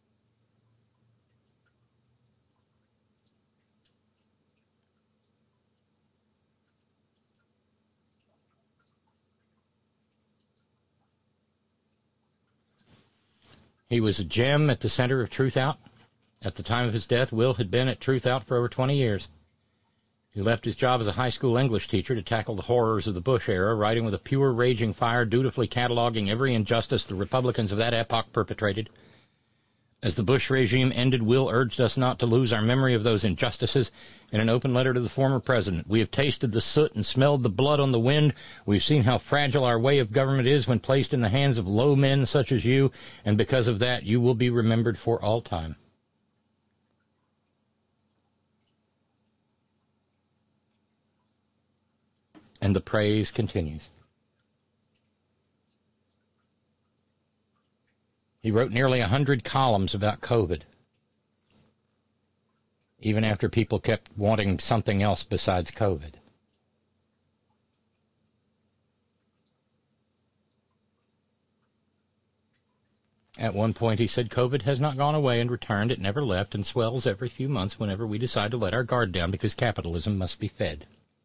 He was a gem at the center of Truth Out. At the time of his death, Will had been at Truth Out for over 20 years. He left his job as a high school English teacher to tackle the horrors of the Bush era, writing with a pure, raging fire, dutifully cataloging every injustice the Republicans of that epoch perpetrated. As the Bush regime ended, Will urged us not to lose our memory of those injustices. In an open letter to the former president, we have tasted the soot and smelled the blood on the wind. We've seen how fragile our way of government is when placed in the hands of low men such as you, and because of that, you will be remembered for all time. And the praise continues. He wrote nearly 100 columns about COVID, even after people kept wanting something else besides COVID. At one point, he said, COVID has not gone away and returned. It never left and swells every few months whenever we decide to let our guard down because capitalism must be fed.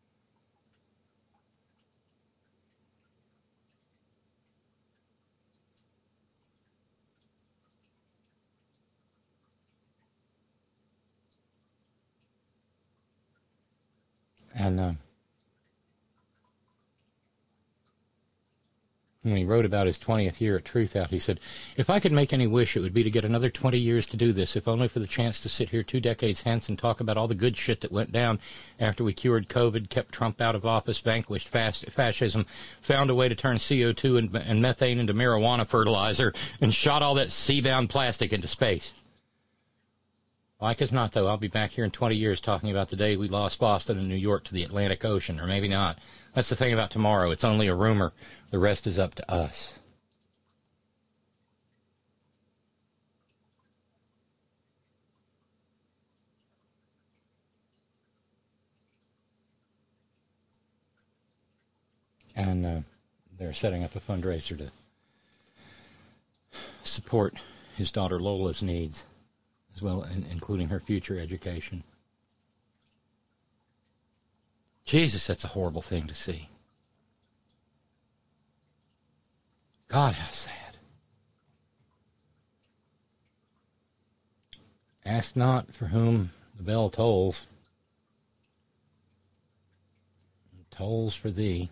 And when he wrote about his 20th year at Truth Out, he said, if I could make any wish, it would be to get another 20 years to do this, if only for the chance to sit here 2 decades hence and talk about all the good shit that went down after we cured COVID, kept Trump out of office, vanquished fascism, found a way to turn CO2 and methane into marijuana fertilizer, and shot all that sea-bound plastic into space. Like as not, though, I'll be back here in 20 years talking about the day we lost Boston and New York to the Atlantic Ocean, or maybe not. That's the thing about tomorrow. It's only a rumor. The rest is up to us. And they're setting up a fundraiser to support his daughter Lola's needs, as well, including her future education. Jesus, that's a horrible thing to see. God, how sad. Ask not for whom the bell tolls. It tolls for thee.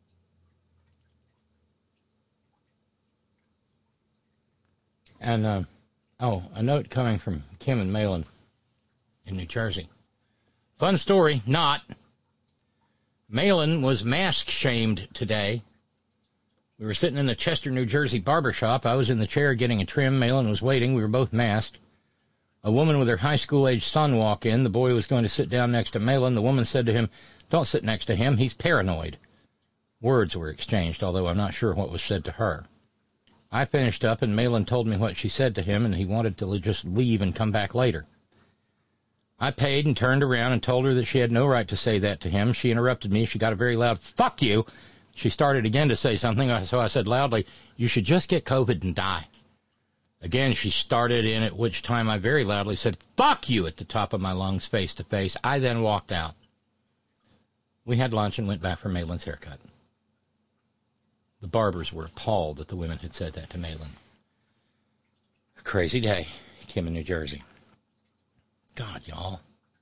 And, a note coming from Kim and Malin in New Jersey. Fun story, not. Malin was mask-shamed today. We were sitting in the Chester, New Jersey barbershop. I was in the chair getting a trim. Malin was waiting. We were both masked. A woman with her high school-age son walked in. The boy was going to sit down next to Malin. The woman said to him, "Don't sit next to him. He's paranoid." Words were exchanged, although I'm not sure what was said to her. I finished up, and Malin told me what she said to him, and he wanted to just leave and come back later. I paid and turned around and told her that she had no right to say that to him. She interrupted me. She got a very loud, "Fuck you." She started again to say something, so I said loudly, "You should just get COVID and die." Again, she started in, at which time I very loudly said, "Fuck you," at the top of my lungs, face to face. I then walked out. We had lunch and went back for Malin's haircut. The barbers were appalled that the women had said that to Malin. A crazy day, Kim in New Jersey. God, y'all.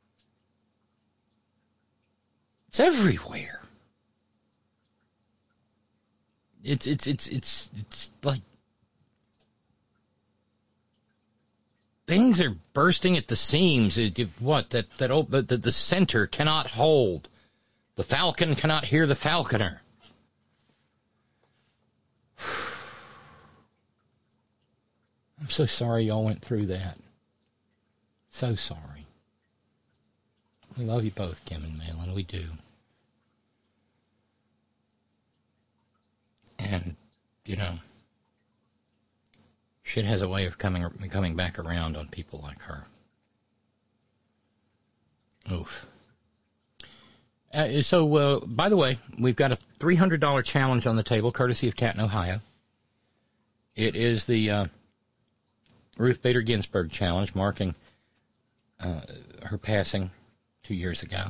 It's everywhere. It's like things are bursting at the seams. The center cannot hold. The falcon cannot hear the falconer. I'm so sorry y'all went through that. So sorry. We love you both, Kim and Malin. We do. And, shit has a way of coming back around on people like her. Oof. So, by the way, we've got a $300 challenge on the table, courtesy of Canton, Ohio. It is the Ruth Bader Ginsburg challenge, marking her passing 2 years ago.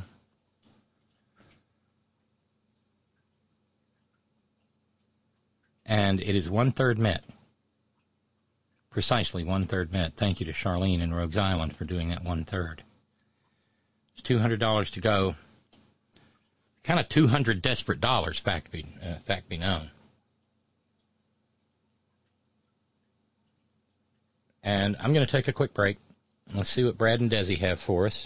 And it is 1/3 met. Precisely 1/3 met. Thank you to Charlene in Rogues Island for doing that 1/3. It's $200 to go. Kind of 200 desperate dollars, fact be known. And I'm going to take a quick break. Let's see what Brad and Desi have for us.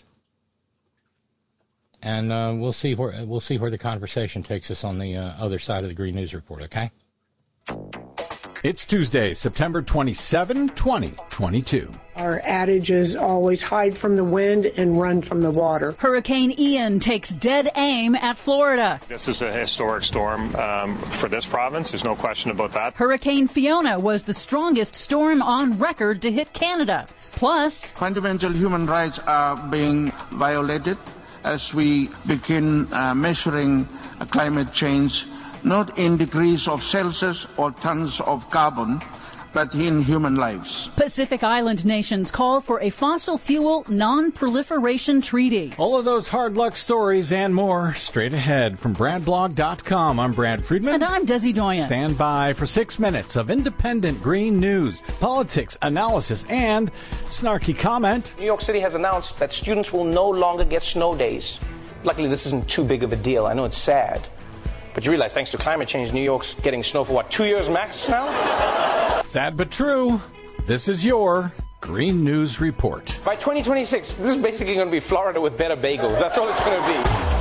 And we'll see where the conversation takes us on the other side of the Green News Report, okay? It's Tuesday, September 27, 2022. Our adage is always hide from the wind and run from the water. Hurricane Ian takes dead aim at Florida. This is a historic storm for this province. There's no question about that. Hurricane Fiona was the strongest storm on record to hit Canada. Plus, fundamental human rights are being violated as we begin measuring climate change, not in degrees of Celsius or tons of carbon, but in human lives. Pacific Island nations call for a fossil fuel non-proliferation treaty. All of those hard luck stories and more straight ahead from BradBlog.com. I'm Brad Friedman. And I'm Desi Doyen. Stand by for 6 minutes of independent green news, politics, analysis, and snarky comment. New York City has announced that students will no longer get snow days. Luckily, this isn't too big of a deal. I know it's sad. But you realize, thanks to climate change, New York's getting snow for, 2 years max now? Sad but true. This is your Green News Report. By 2026, this is basically going to be Florida with better bagels. That's all it's going to be.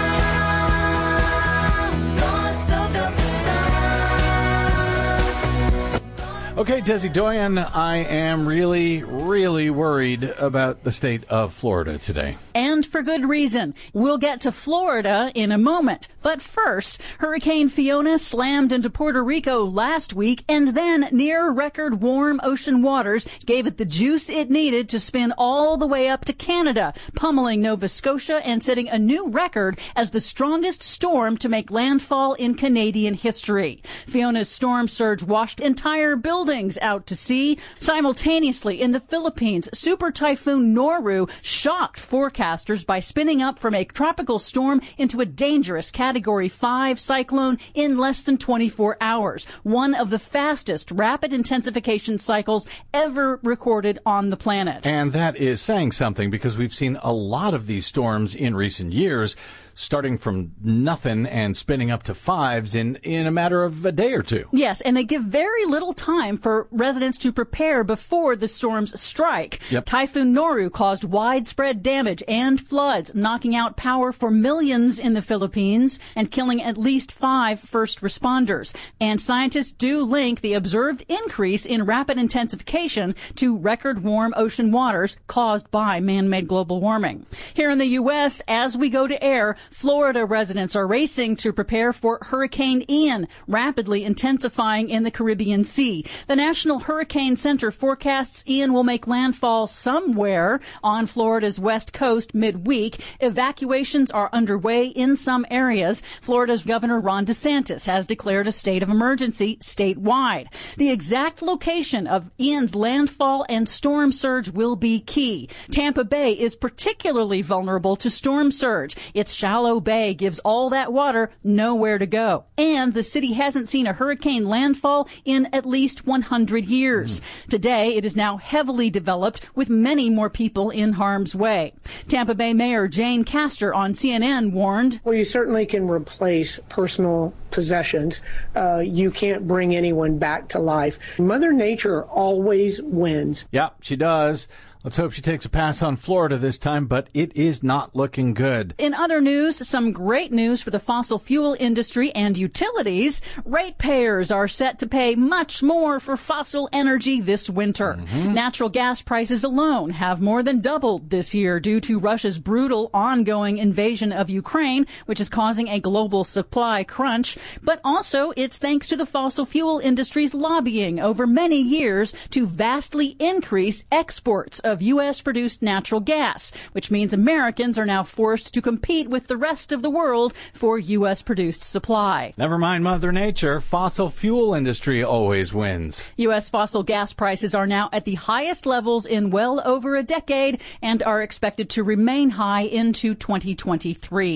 Okay, Desi Doyen, I am really, really worried about the state of Florida today. And for good reason. We'll get to Florida in a moment. But first, Hurricane Fiona slammed into Puerto Rico last week, and then near-record warm ocean waters gave it the juice it needed to spin all the way up to Canada, pummeling Nova Scotia and setting a new record as the strongest storm to make landfall in Canadian history. Fiona's storm surge washed entire buildings out to sea. Simultaneously, in the Philippines, Super Typhoon Noru shocked forecasters by spinning up from a tropical storm into a dangerous Category 5 cyclone in less than 24 hours, one of the fastest rapid intensification cycles ever recorded on the planet. And that is saying something, because we've seen a lot of these storms in recent years, starting from nothing and spinning up to fives in a matter of a day or two. Yes, and they give very little time for residents to prepare before the storms strike. Yep. Typhoon Noru caused widespread damage and floods, knocking out power for millions in the Philippines and killing at least 5 first responders. And scientists do link the observed increase in rapid intensification to record warm ocean waters caused by man-made global warming. Here in the U.S., as we go to air, Florida residents are racing to prepare for Hurricane Ian, rapidly intensifying in the Caribbean Sea. The National Hurricane Center forecasts Ian will make landfall somewhere on Florida's west coast midweek. Evacuations are underway in some areas. Florida's Governor Ron DeSantis has declared a state of emergency statewide. The exact location of Ian's landfall and storm surge will be key. Tampa Bay is particularly vulnerable to storm surge. Its shallow bay gives all that water nowhere to go. And the city hasn't seen a hurricane landfall in at least 100 years. Today, it is now heavily developed with many more people in harm's way. Tampa Bay Mayor Jane Castor on CNN warned, Well, you certainly can replace personal possessions. You can't bring anyone back to life. Mother Nature always wins. Yeah, she does. Let's hope she takes a pass on Florida this time, but it is not looking good. In other news, some great news for the fossil fuel industry and utilities. Ratepayers are set to pay much more for fossil energy this winter. Natural gas prices alone have more than doubled this year due to Russia's brutal ongoing invasion of Ukraine, which is causing a global supply crunch. But also, it's thanks to the fossil fuel industry's lobbying over many years to vastly increase exports of U.S.-produced natural gas, which means Americans are now forced to compete with the rest of the world for U.S.-produced supply. Never mind Mother Nature, fossil fuel industry always wins. U.S. fossil gas prices are now at the highest levels in well over a decade and are expected to remain high into 2023.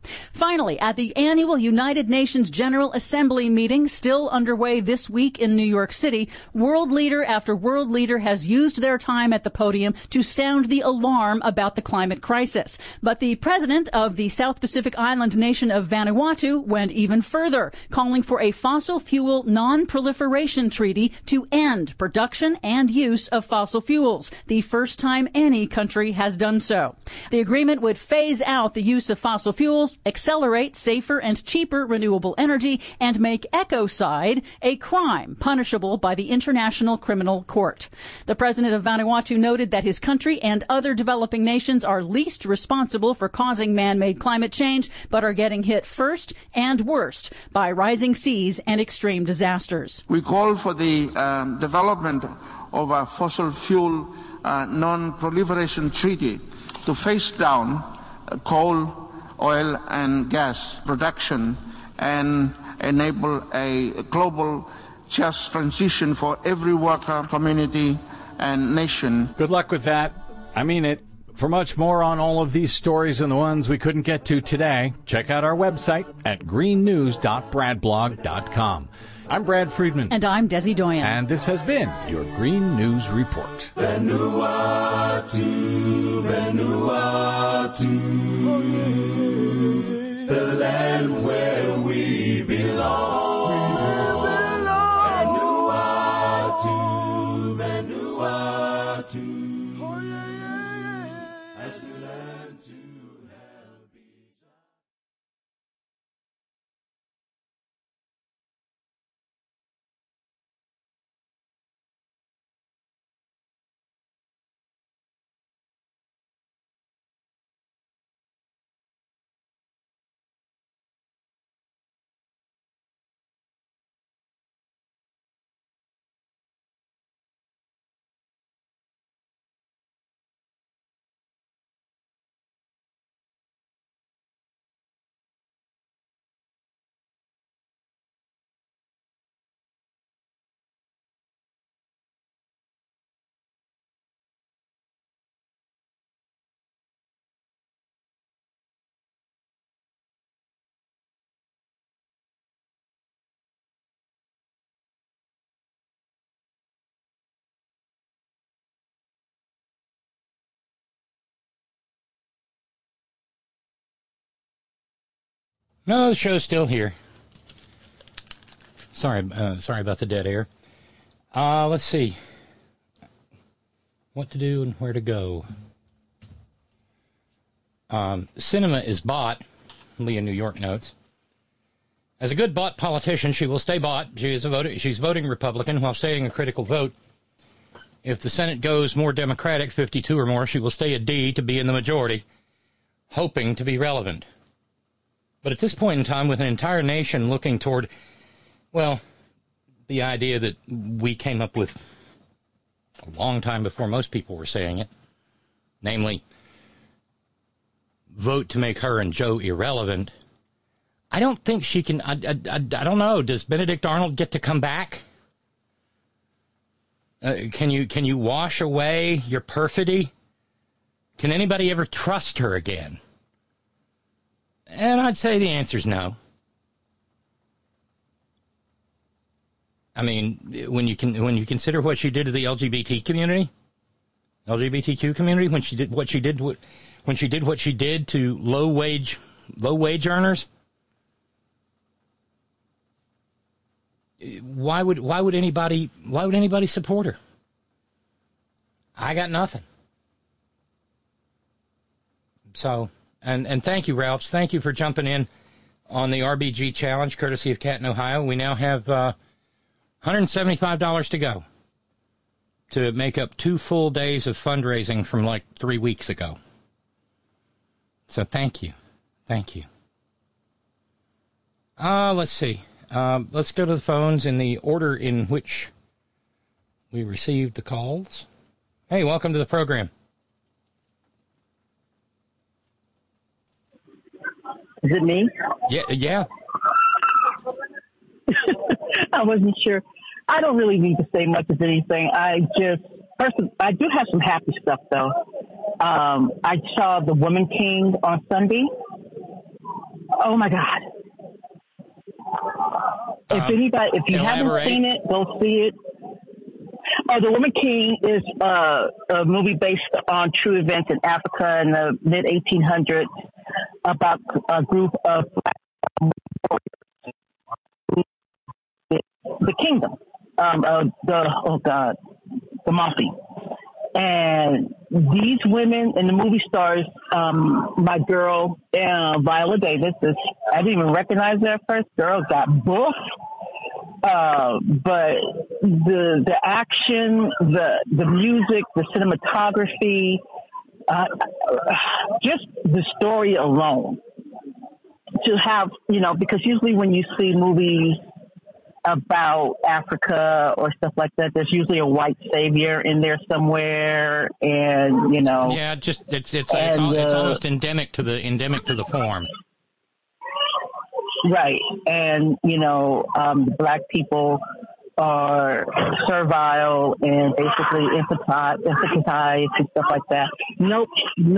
Finally, at the annual United Nations General Assembly meeting still underway this week in New York City, world leader after world leader has used their time at the podium to sound the alarm about the climate crisis. But the president of the South Pacific island nation of Vanuatu went even further, calling for a fossil fuel non-proliferation treaty to end production and use of fossil fuels, the first time any country has done so. The agreement would phase out the use of fossil fuels, accelerate safer and cheaper renewable energy, and make ecocide a crime punishable by the International Criminal Court. The president of Vanuatu noted that his country and other developing nations are least responsible for causing man-made climate change, but are getting hit first and worst by rising seas and extreme disasters. We call for the development of a fossil fuel non-proliferation treaty to phase down coal, oil and gas production and enable a global just transition for every worker, community and nation. Good luck with that. I mean it. For much more on all of these stories and the ones we couldn't get to today, check out our website at greennews.bradblog.com. I'm Brad Friedman. And I'm Desi Doyen. And this has been your Green News Report. Vanuatu, Vanuatu, the land where we belong. Vanuatu, Vanuatu. As we learn to help each other. No, the show's still here. Sorry about the dead air. Let's see what to do and where to go. Sinema is bought, Leah New York notes. As a good bought politician, she will stay bought. She's voting Republican while staying a critical vote. If the Senate goes more Democratic, 52 or more, she will stay a D to be in the majority, hoping to be relevant. But at this point in time, with an entire nation looking toward, well, the idea that we came up with a long time before most people were saying it, namely, vote to make her and Joe irrelevant, I don't think she can, I don't know, does Benedict Arnold get to come back? Can you wash away your perfidy? Can anybody ever trust her again? And I'd say the answer's no. I mean, when you consider what she did to the LGBTQ community, when she did what she did to low wage earners, why would anybody support her? I got nothing. So. And thank you, Ralphs. Thank you for jumping in on the RBG Challenge, courtesy of Canton, Ohio. We now have $175 to go to make up 2 full days of fundraising from like 3 weeks ago. So thank you. Thank you. Let's see. Let's go to the phones in the order in which we received the calls. Hey, welcome to the program. Is it me? Yeah. I wasn't sure. I don't really need to say much of anything. I do have some happy stuff, though. I saw The Woman King on Sunday, Oh my God. If you haven't seen it, go see it. Oh, The Woman King is a movie based on true events in Africa in the mid 1800s about a group of the kingdom, the Mafi. And these women in the movie stars, my girl, Viola Davis, I didn't even recognize her at first. Girl got buff. But the action, the music, the cinematography, just the story alone. To have, because usually when you see movies about Africa or stuff like that, there's usually a white savior in there somewhere, and Yeah, just it's almost endemic to the form. Right, and the black people are servile and basically infantilize and stuff like that. Nope.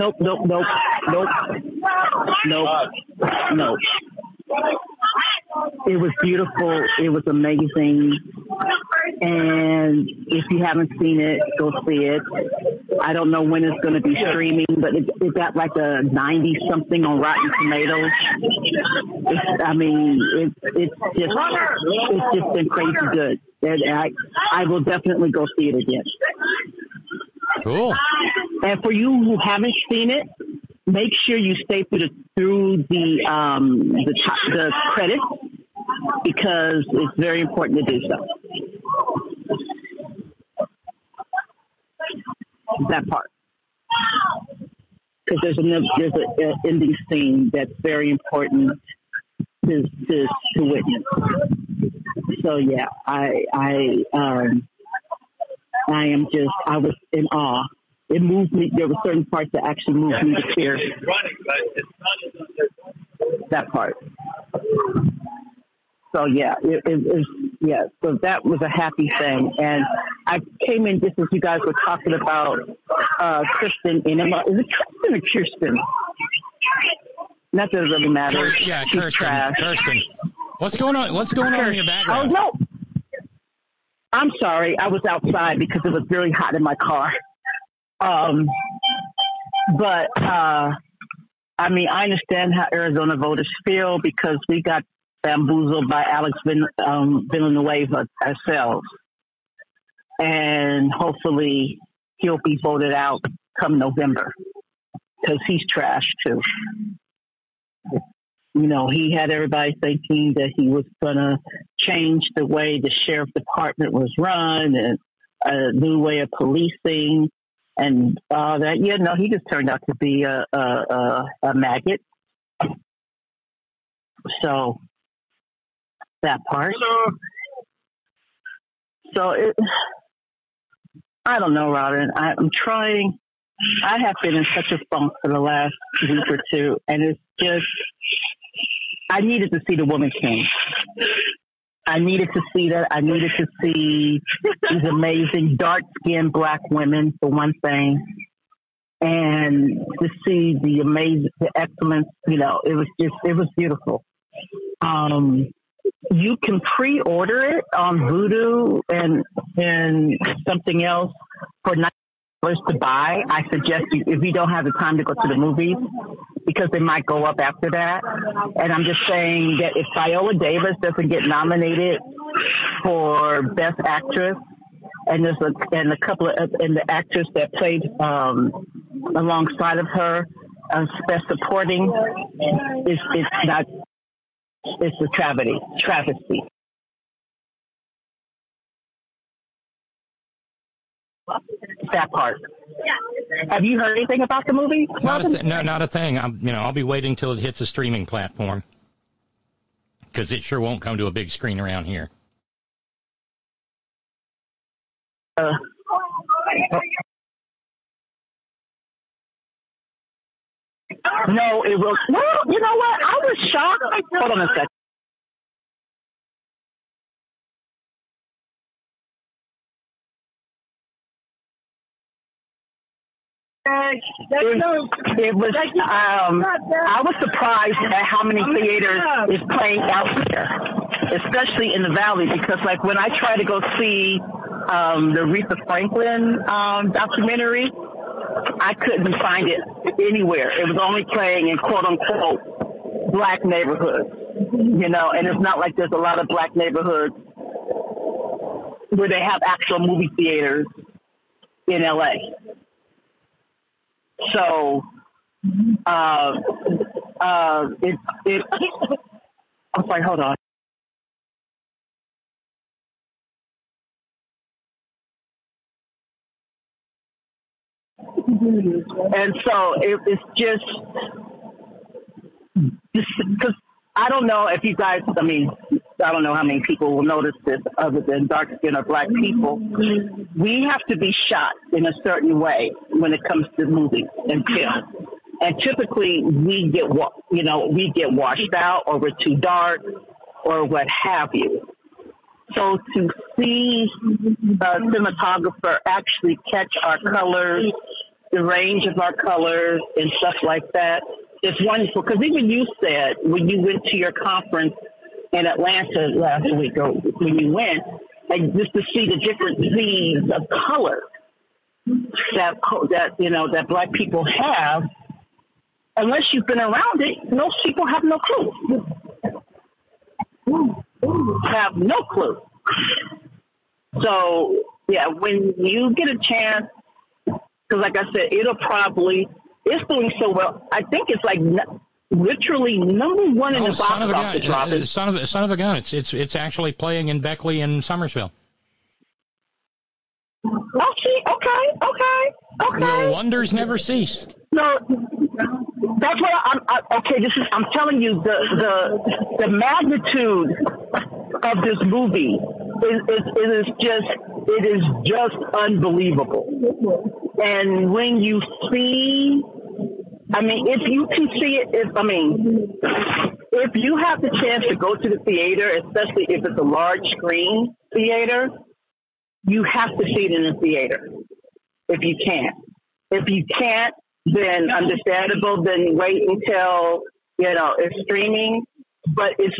It was beautiful. It was amazing. And if you haven't seen it, go see it. I don't know when it's going to be streaming, but it got like a 90-something on Rotten Tomatoes. It's just been crazy good. And I will definitely go see it again. Cool. And for you who haven't seen it, make sure you stay through the credits, because it's very important to do so. That part, because there's an ending scene that's very important to witness. So yeah, I was in awe. It moved me. There were certain parts that actually moved me to tears. That part. So yeah, so that was a happy thing. And I came in just as you guys were talking about Kristen. And is it Kristen or Kirsten? Not that it really matters. Yeah, She's Kirsten. trash. Kirsten. What's going on? What's going on in your background? Oh no, I'm sorry. I was outside because it was really hot in my car. But I understand how Arizona voters feel, because we got bamboozled by Alex Villanueva ourselves. And hopefully he'll be voted out come November, because he's trash too. He had everybody thinking that he was going to change the way the sheriff department was run and a new way of policing and all that. Yeah, no, he just turned out to be a maggot. So that part. So I don't know, Robin. I'm trying. I have been in such a funk for the last week or two, and it's just, I needed to see The Woman King. I needed to see that. I needed to see these amazing dark-skinned black women, for one thing, and to see the excellence. It was beautiful. You can pre-order it on Vudu and something else for $9 to buy. I suggest you, if you don't have the time to go to the movies, because they might go up after that. And I'm just saying that if Viola Davis doesn't get nominated for Best Actress, and a couple of the actors that played alongside of her, Best Supporting, it's a travesty. That part. Have you heard anything about the movie? Not a thing. I'll be waiting till it hits a streaming platform, because it sure won't come to a big screen around here. No, it will. Well, you know what? I was shocked. Hold on a second. It was. I was surprised at how many theaters is playing out there, especially in the Valley, because like when I try to go see the Aretha Franklin documentary, I couldn't find it anywhere. It was only playing in quote unquote black neighborhoods, you know, and it's not like there's a lot of black neighborhoods where they have actual movie theaters in LA. So, I'm sorry, hold on. And so it's just because I don't know if you guys, I mean, I don't know how many people will notice this other than dark skin or black people. We have to be shot in a certain way when it comes to movies and film. And typically we get washed out or we're too dark or what have you. So to see a cinematographer actually catch our colors, the range of our colors and stuff like that, it's wonderful. Because even you said when you went to your conference in Atlanta last week, or when you went, and just to see the different seeds of color that black people have, unless you've been around it, most people have no clue. Have no clue. So yeah, when you get a chance, because like I said, it's doing so well. I think it's like literally number one in the box office, Robin. Son of a gun. It's actually playing in Beckley and Somersville. Okay. Will wonders never cease? No, that's what I'm telling you, the magnitude of this movie it is just unbelievable. And when you see, I mean, if you can see it, if you have the chance to go to the theater, especially if it's a large screen theater, you have to see it in the theater if you can. If you can't, then understandable, then wait until, it's streaming. But it's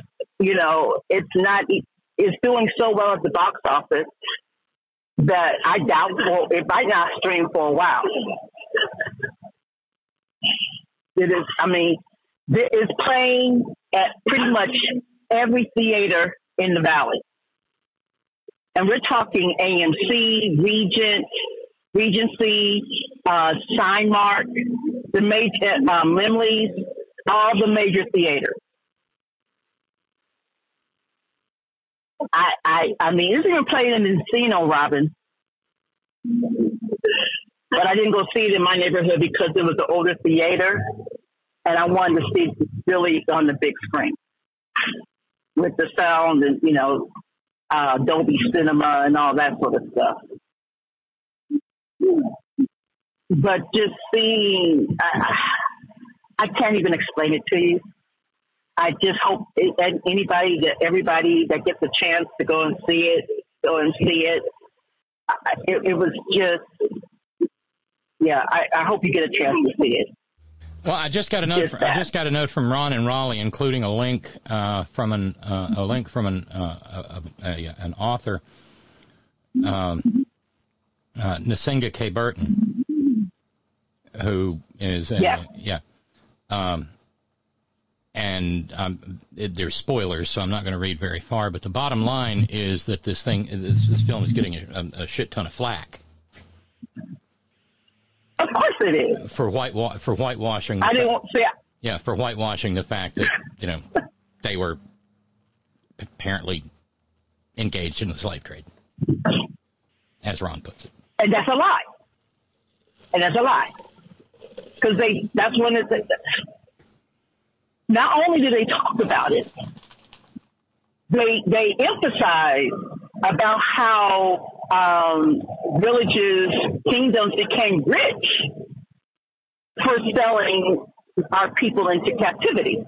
doing so well at the box office that I doubt it might not stream for a while. It is playing at pretty much every theater in the Valley. And we're talking AMC, Regency, Cinemark, the major Limley's, all the major theaters. I mean, it's even playing in Encino, Robin. But I didn't go see it in my neighborhood because it was an older theater, and I wanted to see Billy on the big screen with the sound and, Dolby Cinema and all that sort of stuff. But just seeing, I can't even explain it to you. I just hope that everybody that gets a chance to go and see it, go and see it. It was just, yeah. I hope you get a chance to see it. Well, I just got a note. From Ron and Raleigh, including a link from an author, Nsinga K. Burton, who is there's spoilers, so I'm not going to read very far. But the bottom line is that this film is getting a shit ton of flack. Of course it is. For whitewashing. I didn't say. Yeah, for whitewashing the fact that they were apparently engaged in the slave trade, as Ron puts it. And that's a lie. Because that's when it's. Not only do they talk about it, they emphasize about how villages, kingdoms became rich for selling our people into captivity.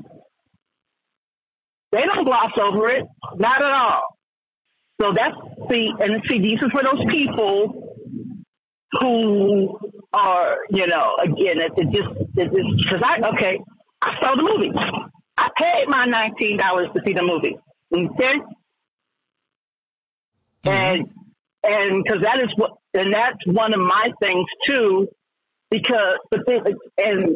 They don't gloss over it, not at all. So these are for those people who or, you know, again, it just, because I saw the movie. I paid my $19 to see the movie. Okay? And because that's one of my things too, because, and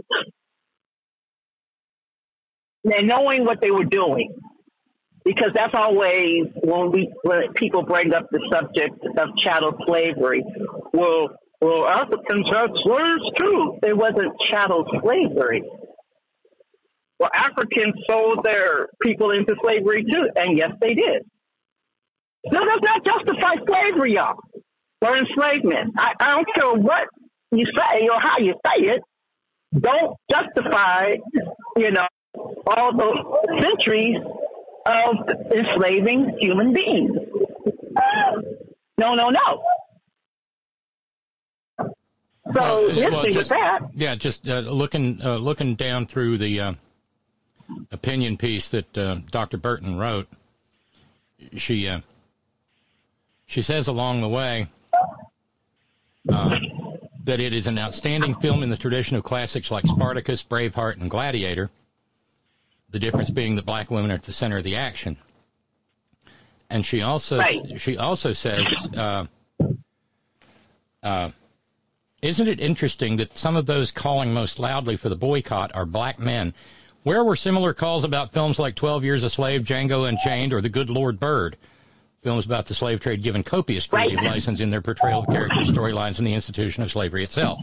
knowing what they were doing, because that's always when people bring up the subject of chattel slavery. Well, Africans had slaves too. It wasn't chattel slavery. Well, Africans sold their people into slavery too, and yes, they did. So does not justify slavery, y'all, or enslavement. I don't care what you say or how you say it. Don't justify, you know, all the centuries of enslaving human beings. No. So with that. Yeah, just looking down through the opinion piece that Dr. Burton wrote, she says along the way that it is an outstanding film in the tradition of classics like Spartacus, Braveheart, and Gladiator, the difference being that black women are at the center of the action. And she also says, isn't it interesting that some of those calling most loudly for the boycott are black men? Where were similar calls about films like 12 Years a Slave, Django Unchained, or The Good Lord Bird? Films about the slave trade given copious creative license in their portrayal of character storylines and the institution of slavery itself.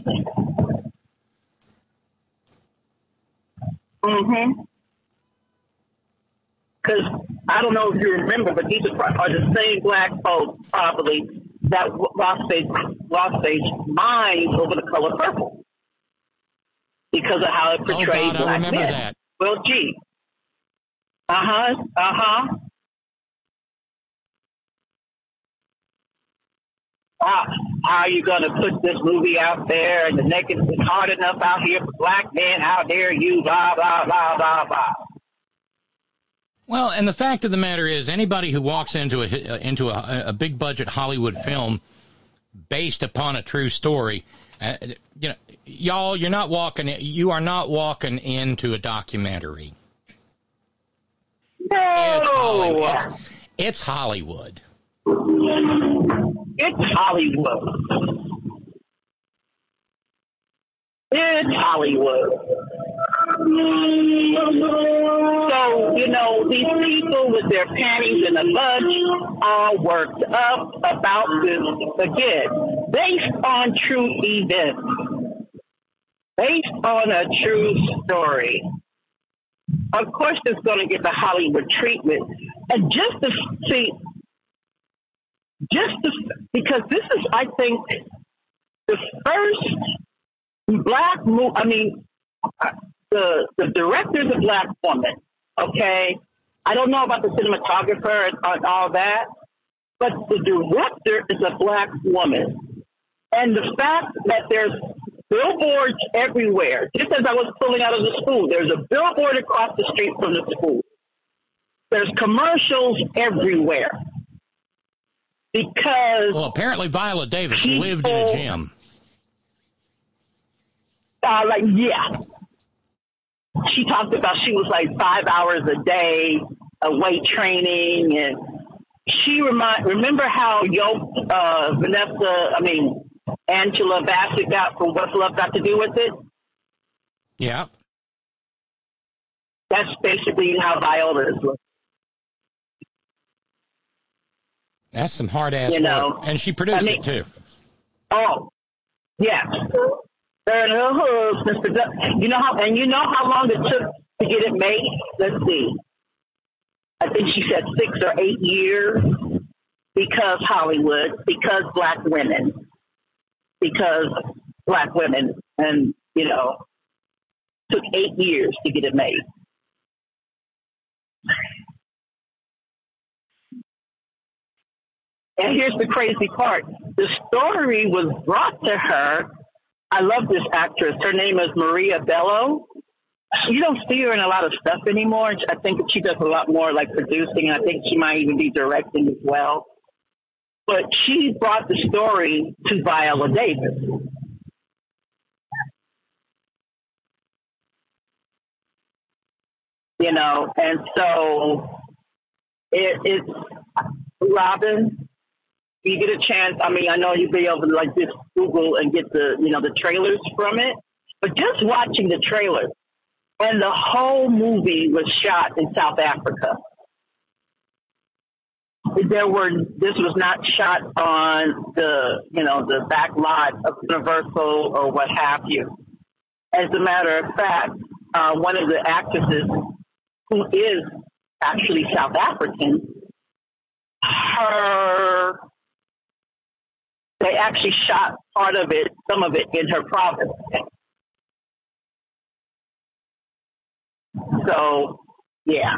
Because I don't know if you remember, but these are the same black folks probably that lost their minds over The Color Purple because of how it portrayed black men. I remember that. Well, gee. How are you going to put this movie out there and the naked is hard enough out here for black men? How dare you? Blah, blah, blah, blah, blah. Well, and the fact of the matter is, anybody who walks into a big budget Hollywood film based upon a true story, you know, y'all, you are not walking into a documentary. No, it's Hollywood. It's Hollywood. It's Hollywood. So, you know, these people with their panties in a bunch are worked up about this, again, based on true events, based on a true story. Of course, it's going to get the Hollywood treatment. And because this is, I think, the first black movie, I mean, the director's a black woman, okay? I don't know about the cinematographer and all that, but the director is a black woman. And the fact that there's billboards everywhere, just as I was pulling out of the school, there's a billboard across the street from the school. There's commercials everywhere. Because... Well, apparently Viola Davis lived in a gym. Yeah. She talked about she was like 5 hours a day of weight training, and she remember how Angela Bassett got from What's Love Got to Do with It? Yeah. That's basically how Viola is looking. That's some hard ass work. And she produced it too. Oh, yes. They're in her hooves, you know how long it took to get it made? Let's see. I think she said 6 or 8 years because Hollywood, because black women, and, you know, took 8 years to get it made. And here's the crazy part. The story was brought to her. I love this actress. Her name is Maria Bello. You don't see her in a lot of stuff anymore. I think she does a lot more like producing, and I think she might even be directing as well. But she brought the story to Viola Davis. you know. And so it's Robin. You get a chance. I mean, I know you'll be able to like just Google and get the trailers from it, but just watching the trailers, and the whole movie was shot in South Africa. This was not shot on the back lot of Universal or what have you. As a matter of fact, one of the actresses who is actually South African, they actually shot some of it in her province. So, yeah.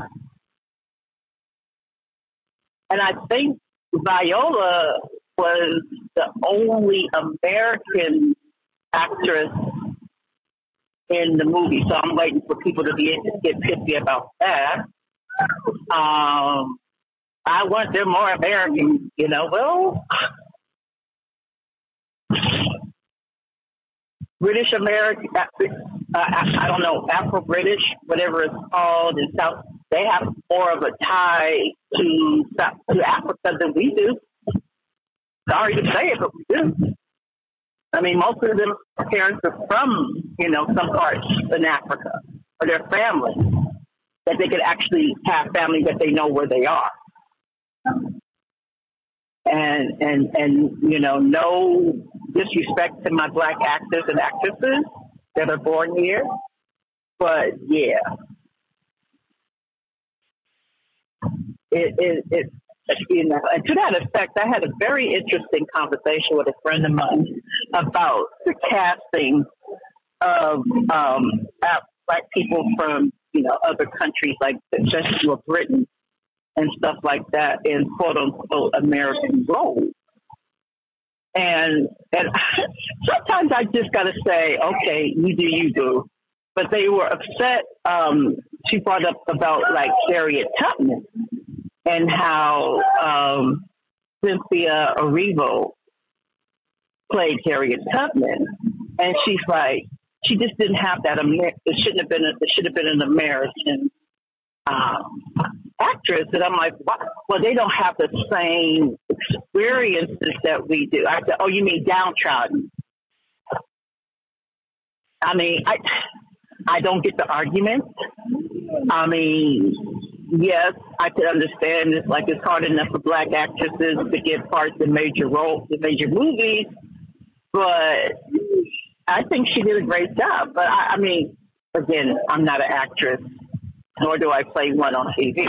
And I think Viola was the only American actress in the movie. So I'm waiting for people to get pissy about that. I want them more American, well, British American, I don't know, Afro-British, whatever it's called, in South, they have more of a tie to Africa than we do. Sorry to say it, but we do. I mean, most of them parents are from, some parts in Africa, or their family, that they could actually have family that they know where they are. And no disrespect to my black actors and actresses that are born here, but yeah, it and to that effect, I had a very interesting conversation with a friend of mine about the casting of black people from other countries like especially Britain and stuff like that in quote unquote American roles. And sometimes I just got to say, okay, you do. But they were upset. She brought up about like Harriet Tubman and how Cynthia Erivo played Harriet Tubman, and she's like, she just didn't have that. It should have been an American actress. And I'm like, what? Well, they don't have the same experiences that we do. I said, oh, you mean downtrodden? I mean, I don't get the argument. I mean, yes, I could understand it's like it's hard enough for black actresses to get parts in major movies, but I think she did a great job. But I mean, again, I'm not an actress, nor do I play one on TV.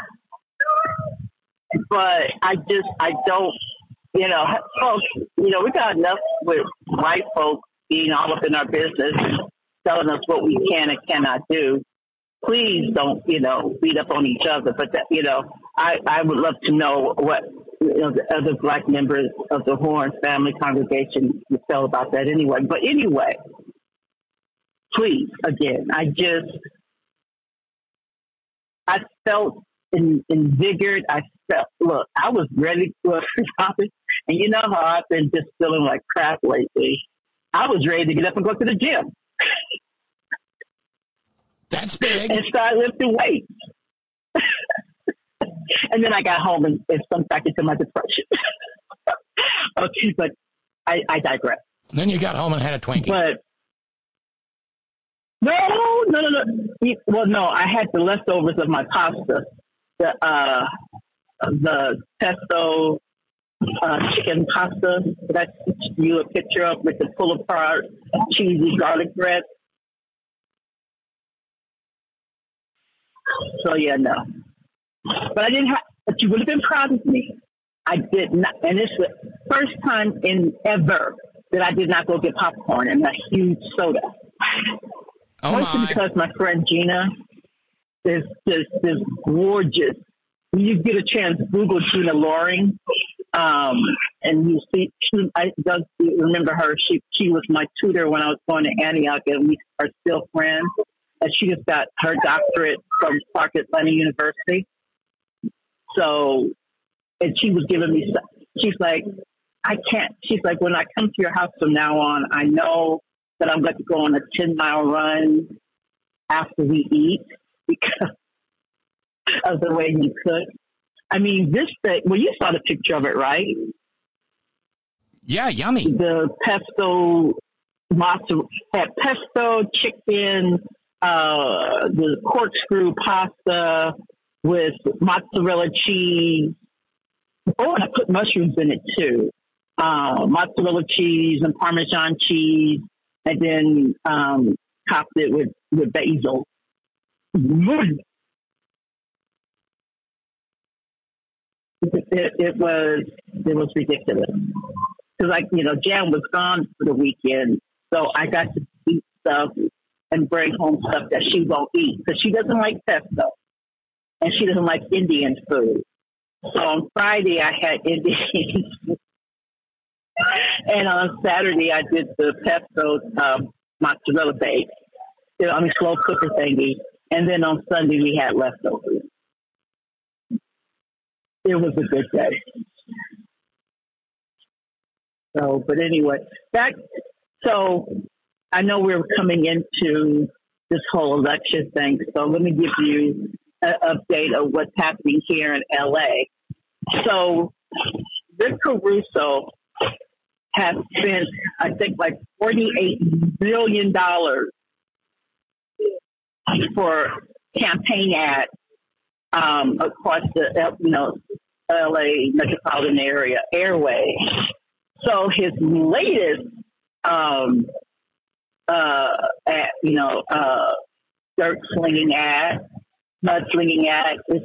But I don't, folks, we got enough with white folks being all up in our business, telling us what we can and cannot do. Please don't, beat up on each other. But, I would love to know what, the other black members of the Horn family congregation would tell about that anyway. But anyway, please, again, I felt invigorated. I was ready for shopping. And you know how I've been just feeling like crap lately. I was ready to get up and go to the gym. That's big. And start lifting weights. And then I got home and sunk back into my depression. Okay, but I digress. Then you got home and had a Twinkie. But no. Well, no, I had the leftovers of my pasta. The pesto chicken pasta that I sent you a picture of with the pull apart cheesy garlic bread. So yeah, no. But I didn't have. But you would have been proud of me. I did not, and it's the first time in ever that I did not go get popcorn and a huge soda. Mostly because my friend Gina is gorgeous. When you get a chance, Google Gina Loring, and you see. I remember her. She was my tutor when I was going to Antioch, and we are still friends. And she just got her doctorate from Clark Atlanta University. So, and she was giving me, she's like, I can't, she's like, when I come to your house from now on, I know that I'm going to go on a 10-mile run after we eat. because of the way he cooked. I mean, this thing, well, you saw the picture of it, right? Yeah, yummy. The pesto, had pesto, chicken, the corkscrew pasta with mozzarella cheese. Oh, and I put mushrooms in it too. Mozzarella cheese and Parmesan cheese, and then topped it with basil. It was ridiculous. Because, like, you know, Jan was gone for the weekend, so I got to eat stuff and bring home stuff that she won't eat because she doesn't like pesto and she doesn't like Indian food. So on Friday I had Indian food, and on Saturday I did the pesto mozzarella bake. Slow cooker thingy, and then on Sunday we had leftovers. It was a good day. So, but anyway, so I know we're coming into this whole election thing. So let me give you an update of what's happening here in LA. So Rick Caruso has spent, I think, like $48 billion for campaign ads across the LA metropolitan area airway. So his latest dirt slinging ad, mud slinging ad is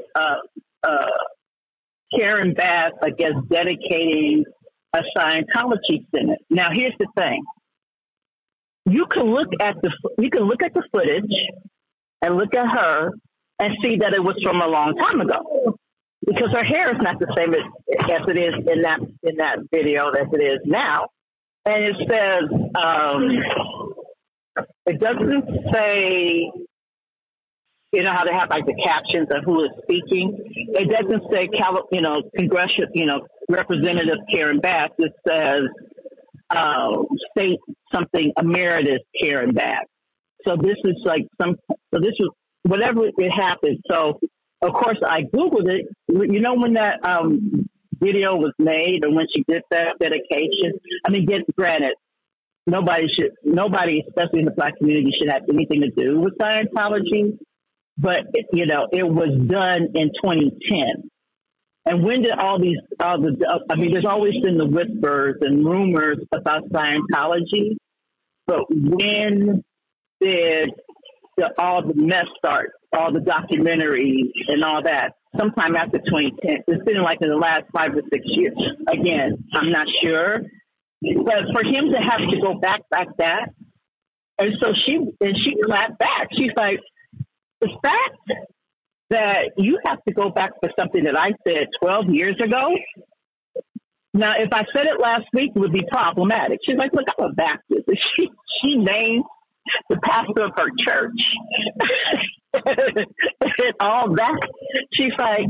Karen Bass, I guess, dedicating a Scientology center. Now, here's the thing: you can look at the footage and look at her and see that it was from a long time ago, because her hair is not the same as it is in that video as it is now. And it says, it doesn't say, you know how they have like the captions of who is speaking. It doesn't say, congressional, Representative Karen Bass. It says, state something emeritus Karen Bass. So this is this was whatever it happened. So of course I Googled it. You know, when that video was made and when she did that dedication, I mean, granted, nobody, especially in the Black community, should have anything to do with Scientology. But, it was done in 2010. And when did there's always been the whispers and rumors about Scientology, but when did all the mess start, all the documentaries and all that? Sometime after 2010. It's been like in the last 5 or 6 years. Again, I'm not sure. But for him to have to go back like that, and so she clapped back. She's like, the fact that you have to go back for something that I said 12 years ago. Now, if I said it last week, it would be problematic. She's like, look, I'm a Baptist. She named the pastor of her church. And all that. She's like,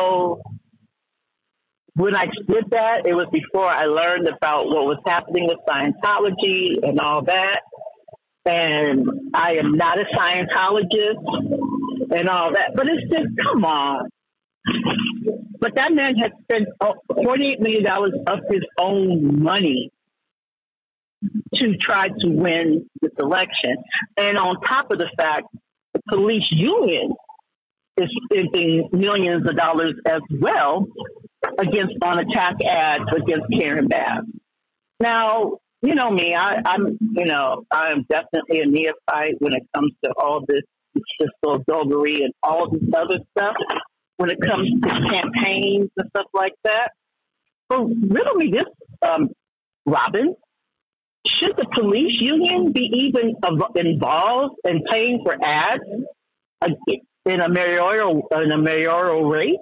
when I did that, it was before I learned about what was happening with Scientology and all that. And I am not a Scientologist and all that. But it's just, come on. But that man had spent $48 million of his own money to try to win this election. And on top of the fact, the police union is spending millions of dollars as well on attack ads against Karen Bass. Now, you know me, I'm definitely a neophyte when it comes to all this fiscal doggery and all this other stuff. When it comes to campaigns and stuff like that. But riddle me this, Robin. Should the police union be even involved in paying for ads in a mayoral race?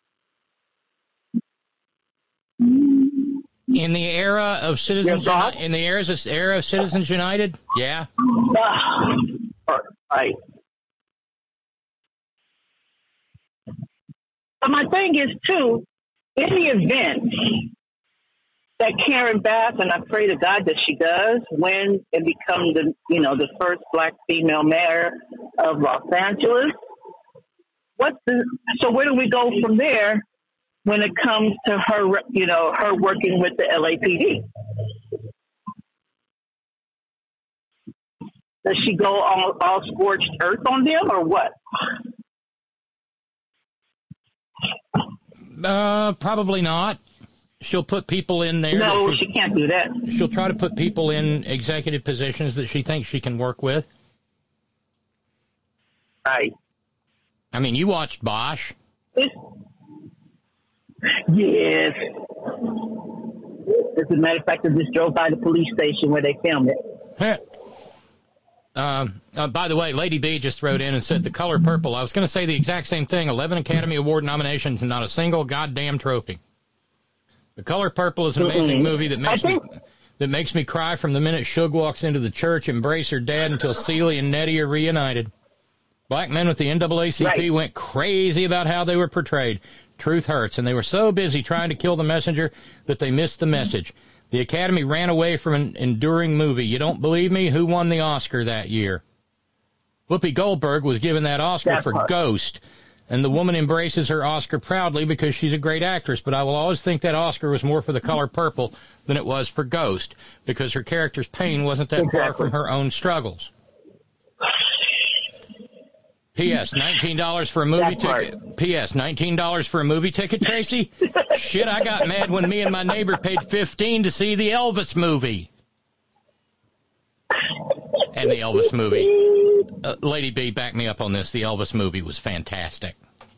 In the era of Citizens United, yeah. Right. But my thing is too, in the event that Karen Bass, and I pray to God that she does win and become the first Black female mayor of Los Angeles. So where do we go from there when it comes to her, her working with the LAPD? Does she go all scorched earth on them or what? Probably not. She'll put people in there. No, she can't do that. She'll try to put people in executive positions that she thinks she can work with. Right. I mean, you watched Bosch. Yes. As a matter of fact, I just drove by the police station where they filmed it. By the way, Lady B just wrote in and said The Color Purple. I was going to say the exact same thing. 11 Academy Award nominations and not a single goddamn trophy. The Color Purple is an amazing movie that makes me cry from the minute Suge walks into the church, embrace her dad until Celie and Nettie are reunited. Black men with the NAACP went crazy about how they were portrayed. Truth hurts, and they were so busy trying to kill the messenger that they missed the message. The Academy ran away from an enduring movie. You don't believe me? Who won the Oscar that year? Whoopi Goldberg was given that Oscar for Ghost, and the woman embraces her Oscar proudly because she's a great actress, but I will always think that Oscar was more for The Color Purple than it was for Ghost, because her character's pain wasn't that far from her own struggles. P.S. $19 for a movie ticket. P.S. $19 for a movie ticket, Tracy? Shit, I got mad when me and my neighbor paid $15 to see the Elvis movie. And the Elvis movie. Lady B, back me up on this. The Elvis movie was fantastic.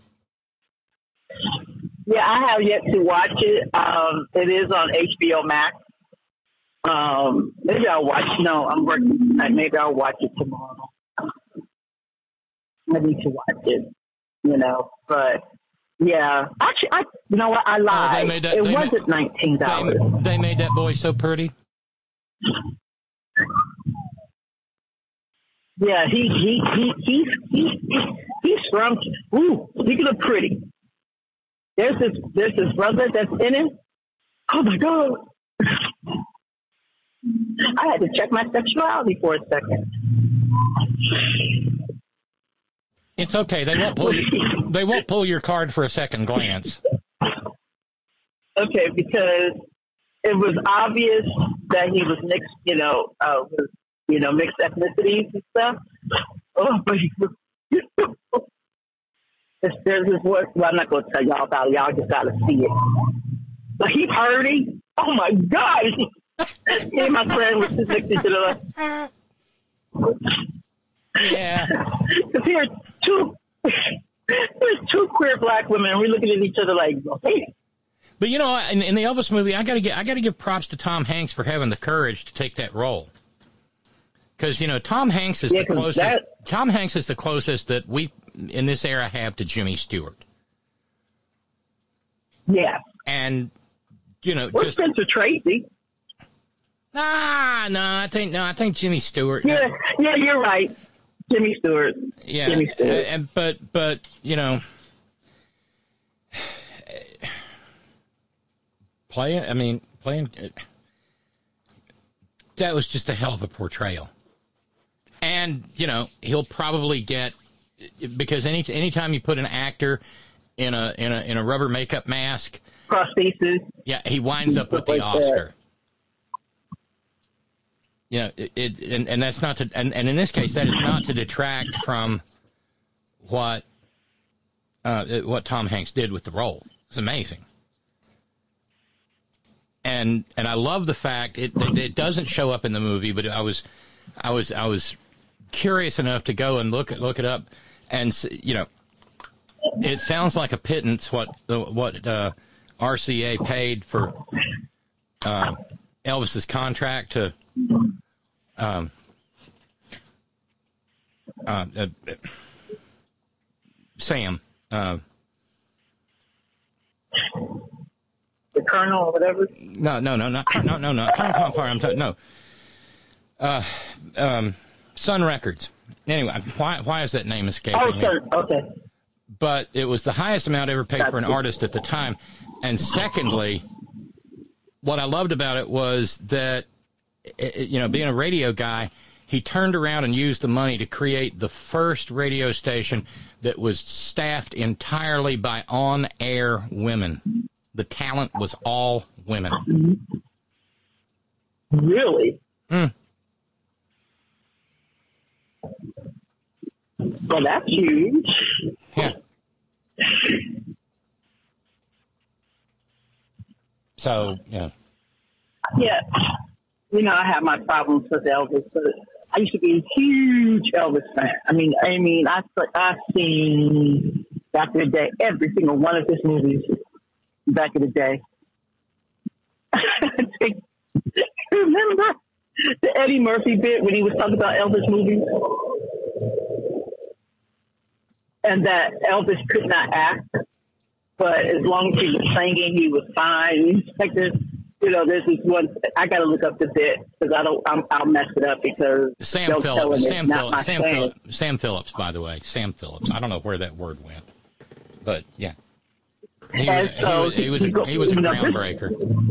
Yeah, I have yet to watch it. It is on HBO Max. Maybe I'll watch. No, I'm working. Maybe I'll watch it tomorrow. I need to watch it, but yeah. Actually, you know what? I lied. It wasn't $19. They made that boy so pretty. Yeah, he's from. Ooh, speaking of pretty, there's this brother that's in it. Oh my God! I had to check my sexuality for a second. It's okay. They won't pull your card for a second glance. Okay, because it was obvious that he was mixed, mixed ethnicities and stuff. Oh, but there's this word. Well, I'm not going to tell y'all about it. Y'all just got to see it. But he hurting. Oh my God! Me and my friend were just next to each other. Yeah. Because there's two queer black women, and we're looking at each other like, hey. But in the Elvis movie, I got to give props to Tom Hanks for having the courage to take that role. Because Tom Hanks is the closest. Tom Hanks is the closest that we in this era have to Jimmy Stewart. Yeah. And or Spencer Tracy. No, I think Jimmy Stewart. Yeah, you're right. Jimmy Stewart. Yeah, Jimmy Stewart. But playing. That was just a hell of a portrayal. And he'll probably get, because anytime you put an actor in a rubber makeup mask, prosthesis. Yeah, he winds up with the Oscar. And that's not to, and in this case, that is not to detract from what Tom Hanks did with the role. It's amazing. And I love the fact it doesn't show up in the movie, but I was curious enough to go and look it up, and it sounds like a pittance what RCA paid for Elvis's contract to Sam. The Colonel or whatever? No, not Colonel Pompar. I'm talking, no. Sun Records. Anyway, why is that name escaping me? Okay. But it was the highest amount ever paid for an artist at the time. And secondly, what I loved about it was that, being a radio guy, he turned around and used the money to create the first radio station that was staffed entirely by on-air women. The talent was all women. Really? Mm. Well, that's huge. Yeah. So, yeah. Yeah. I have my problems with Elvis, but I used to be a huge Elvis fan. I mean, I've seen back in the day every single one of his movies back in the day. Remember the Eddie Murphy bit when he was talking about Elvis movies? And that Elvis could not act, but as long as he was singing, he was fine. He's like this. There's this one. I got to look up the bit because I'll mess it up because Sam Phillips, by the way, Sam Phillips. I don't know where that word went, but yeah, he was a groundbreaker.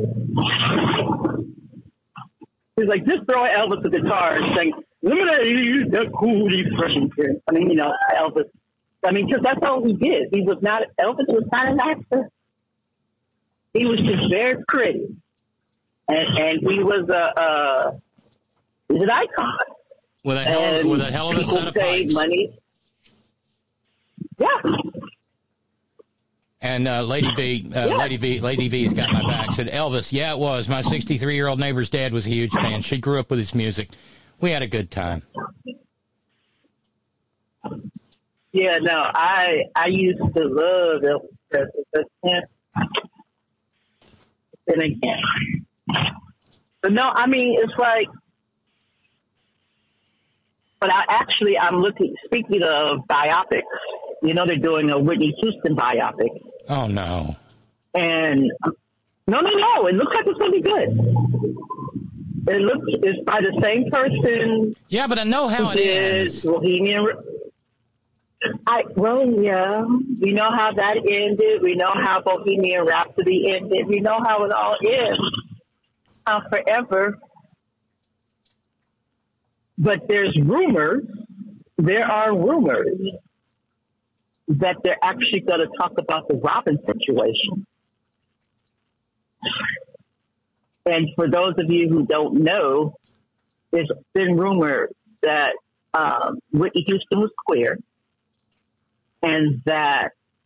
He's like, just throw Elvis a guitar and sing, "Lemonade, that cool depression." I mean, Elvis. I mean, because that's all he did. Elvis was not an actor. He was just very pretty. And he was an icon. With a hell of a set of pipes. Money. Yeah. And Lady B's got my back. Said, Elvis, yeah, it was. My 63-year-old neighbor's dad was a huge fan. She grew up with his music. We had a good time. Yeah, no, I used to love Elvis Presley, but then again. But no, I mean, it's like, but I'm looking, speaking of biopics, they're doing a Whitney Houston biopic. Oh, no. And no, it looks like it's going to be good. It's by the same person. Yeah, but I know how it ends. Bohemian. Yeah. We know how that ended. We know how Bohemian Rhapsody ended. We know how it all ends. Forever. But there are rumors that they're actually going to talk about the Robin situation. And for those of you who don't know, there's been rumored that Whitney Houston was queer and that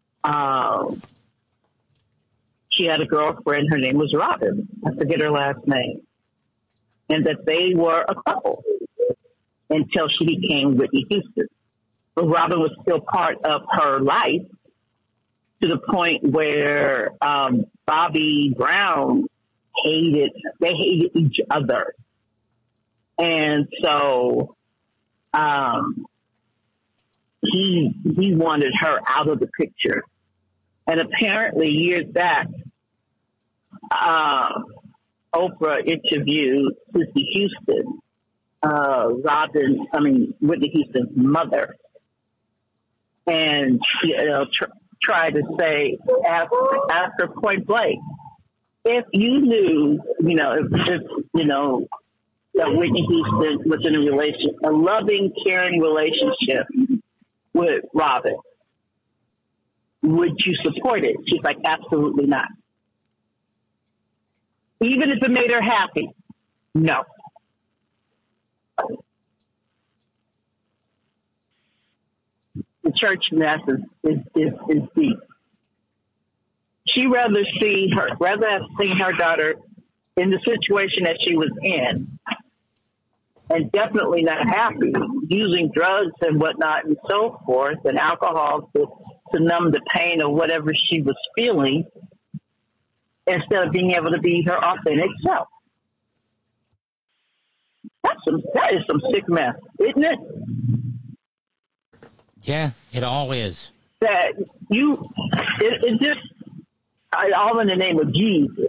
she had a girlfriend. Her name was Robin. I forget her last name. And that they were a couple until she became Whitney Houston. But Robin was still part of her life to the point where Bobby Brown hated each other. And so he wanted her out of the picture. And apparently years back, Oprah interviewed Whitney Houston, Whitney Houston's mother, and she tried to say, ask her point blank, if you knew, that Whitney Houston was in a loving, caring relationship with Robin, would you support it? She's like, absolutely not. Even if it made her happy, no. The church mess is deep. She rather have seen her daughter in the situation that she was in, and definitely not happy, using drugs and whatnot and so forth, and alcohol to numb the pain of whatever she was feeling, instead of being able to be her authentic self. That is some sick mess, isn't it? Yeah, it all is. That it just, all in the name of Jesus.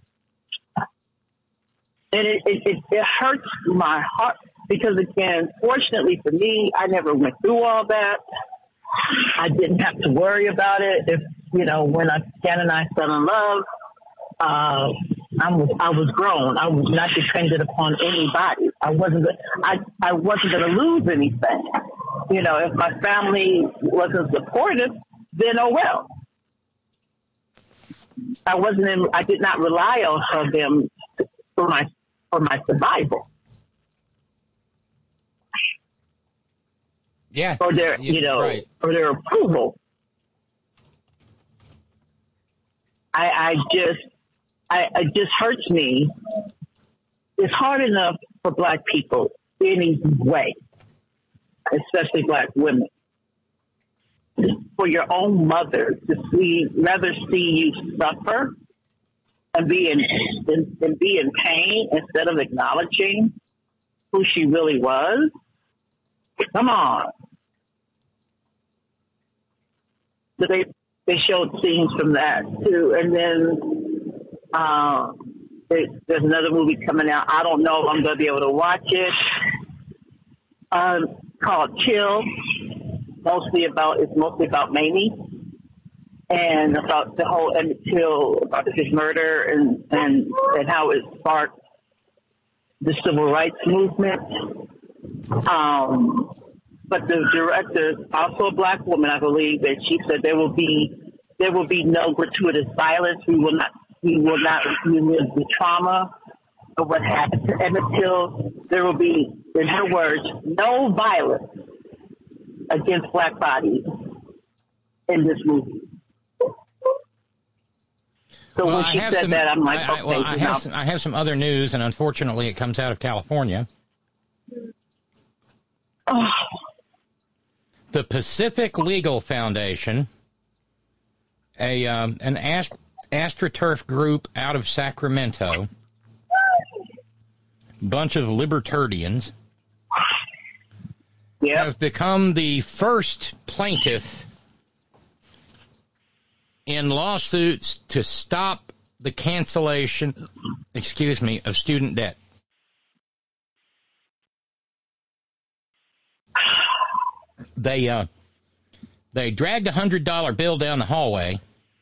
And it hurts my heart because, again, fortunately for me, I never went through all that. I didn't have to worry about it. If, when Ken and I fell in love, I I was grown. I was not dependent upon anybody. I wasn't going to lose anything. You know, if my family wasn't supportive, then oh well. I did not rely on them for my survival. Yeah. Or their, right. or their approval. It just hurts me. It's hard enough for Black people anyway, especially Black women. For your own mother to rather see you suffer and be in pain instead of acknowledging who she really was. Come on. So they showed scenes from that too, and then there's another movie coming out. I don't know if I'm going to be able to watch it. Called Kill. It's mostly about Mamie and about the whole Emmett Till, about his murder and how it sparked the civil rights movement. But the director is also a Black woman, I believe, and she said there will be no gratuitous violence. We will not relive the trauma of what happened to Emmett Till. There will be, in her words, no violence against Black bodies in this movie. So when she said that, I'm like, okay. I have some other news, and unfortunately, it comes out of California. Oh. The Pacific Legal Foundation, an AstroTurf group out of Sacramento, bunch of libertarians, have become the first plaintiff in lawsuits to stop the cancellation, of student debt. They dragged a $100 bill down the hallway,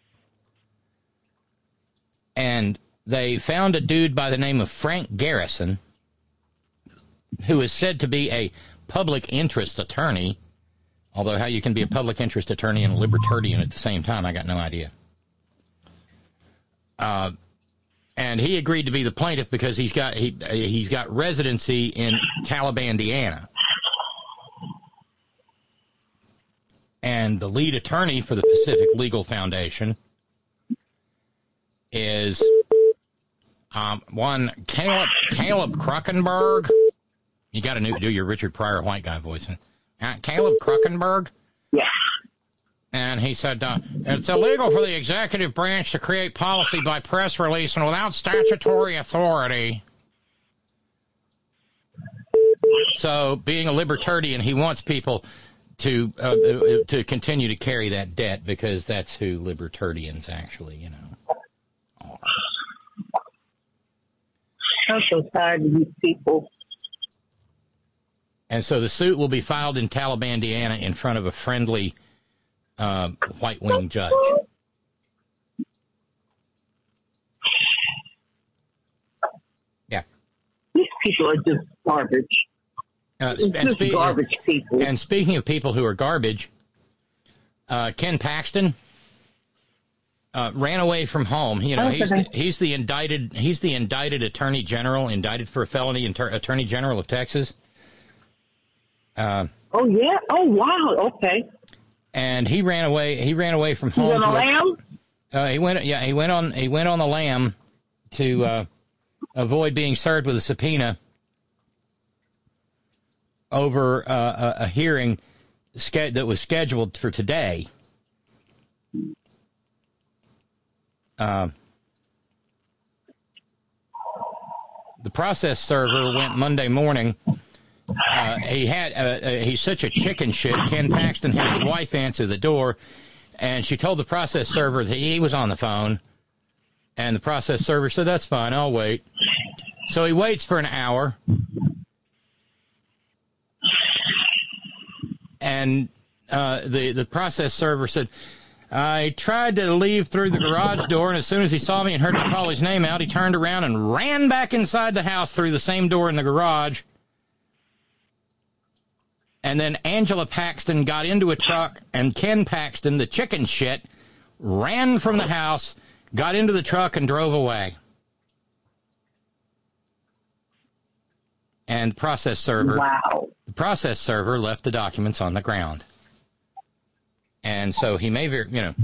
and they found a dude by the name of Frank Garrison, who is said to be a public interest attorney, although how you can be a public interest attorney and a libertarian at the same time, I got no idea. And he agreed to be the plaintiff because he's got residency in Talibandiana. And the lead attorney for the Pacific Legal Foundation is one Caleb Kruckenberg. You got to do your Richard Pryor white guy voice. Caleb Kruckenberg. Yeah. And he said, it's illegal for the executive branch to create policy by press release and without statutory authority. So, being a libertarian, he wants people to continue to carry that debt because that's who libertarians actually, are. I'm so tired of these people. And so the suit will be filed in Talibandiana in front of a friendly white-wing judge. Yeah. These people are just garbage. Garbage people. And speaking of people who are garbage, Ken Paxton ran away from home. He's the indicted attorney general, indicted for a felony, attorney general of Texas. Oh yeah! Oh wow! Okay. And he ran away from home. He's on the lam? He went on the lam to avoid being served with a subpoena over a hearing that was scheduled for today. The process server went Monday morning. He's such a chicken shit. Ken Paxton had his wife answer the door, and she told the process server that he was on the phone, and the process server said, "That's fine, I'll wait." So he waits for an hour, and the process server said, I tried to leave through the garage door, and as soon as he saw me and heard me call his name out, he turned around and ran back inside the house through the same door in the garage. And then Angela Paxton got into a truck, and Ken Paxton, the chicken shit, ran from the house, got into the truck, and drove away. And the process server left the documents on the ground. And so he may,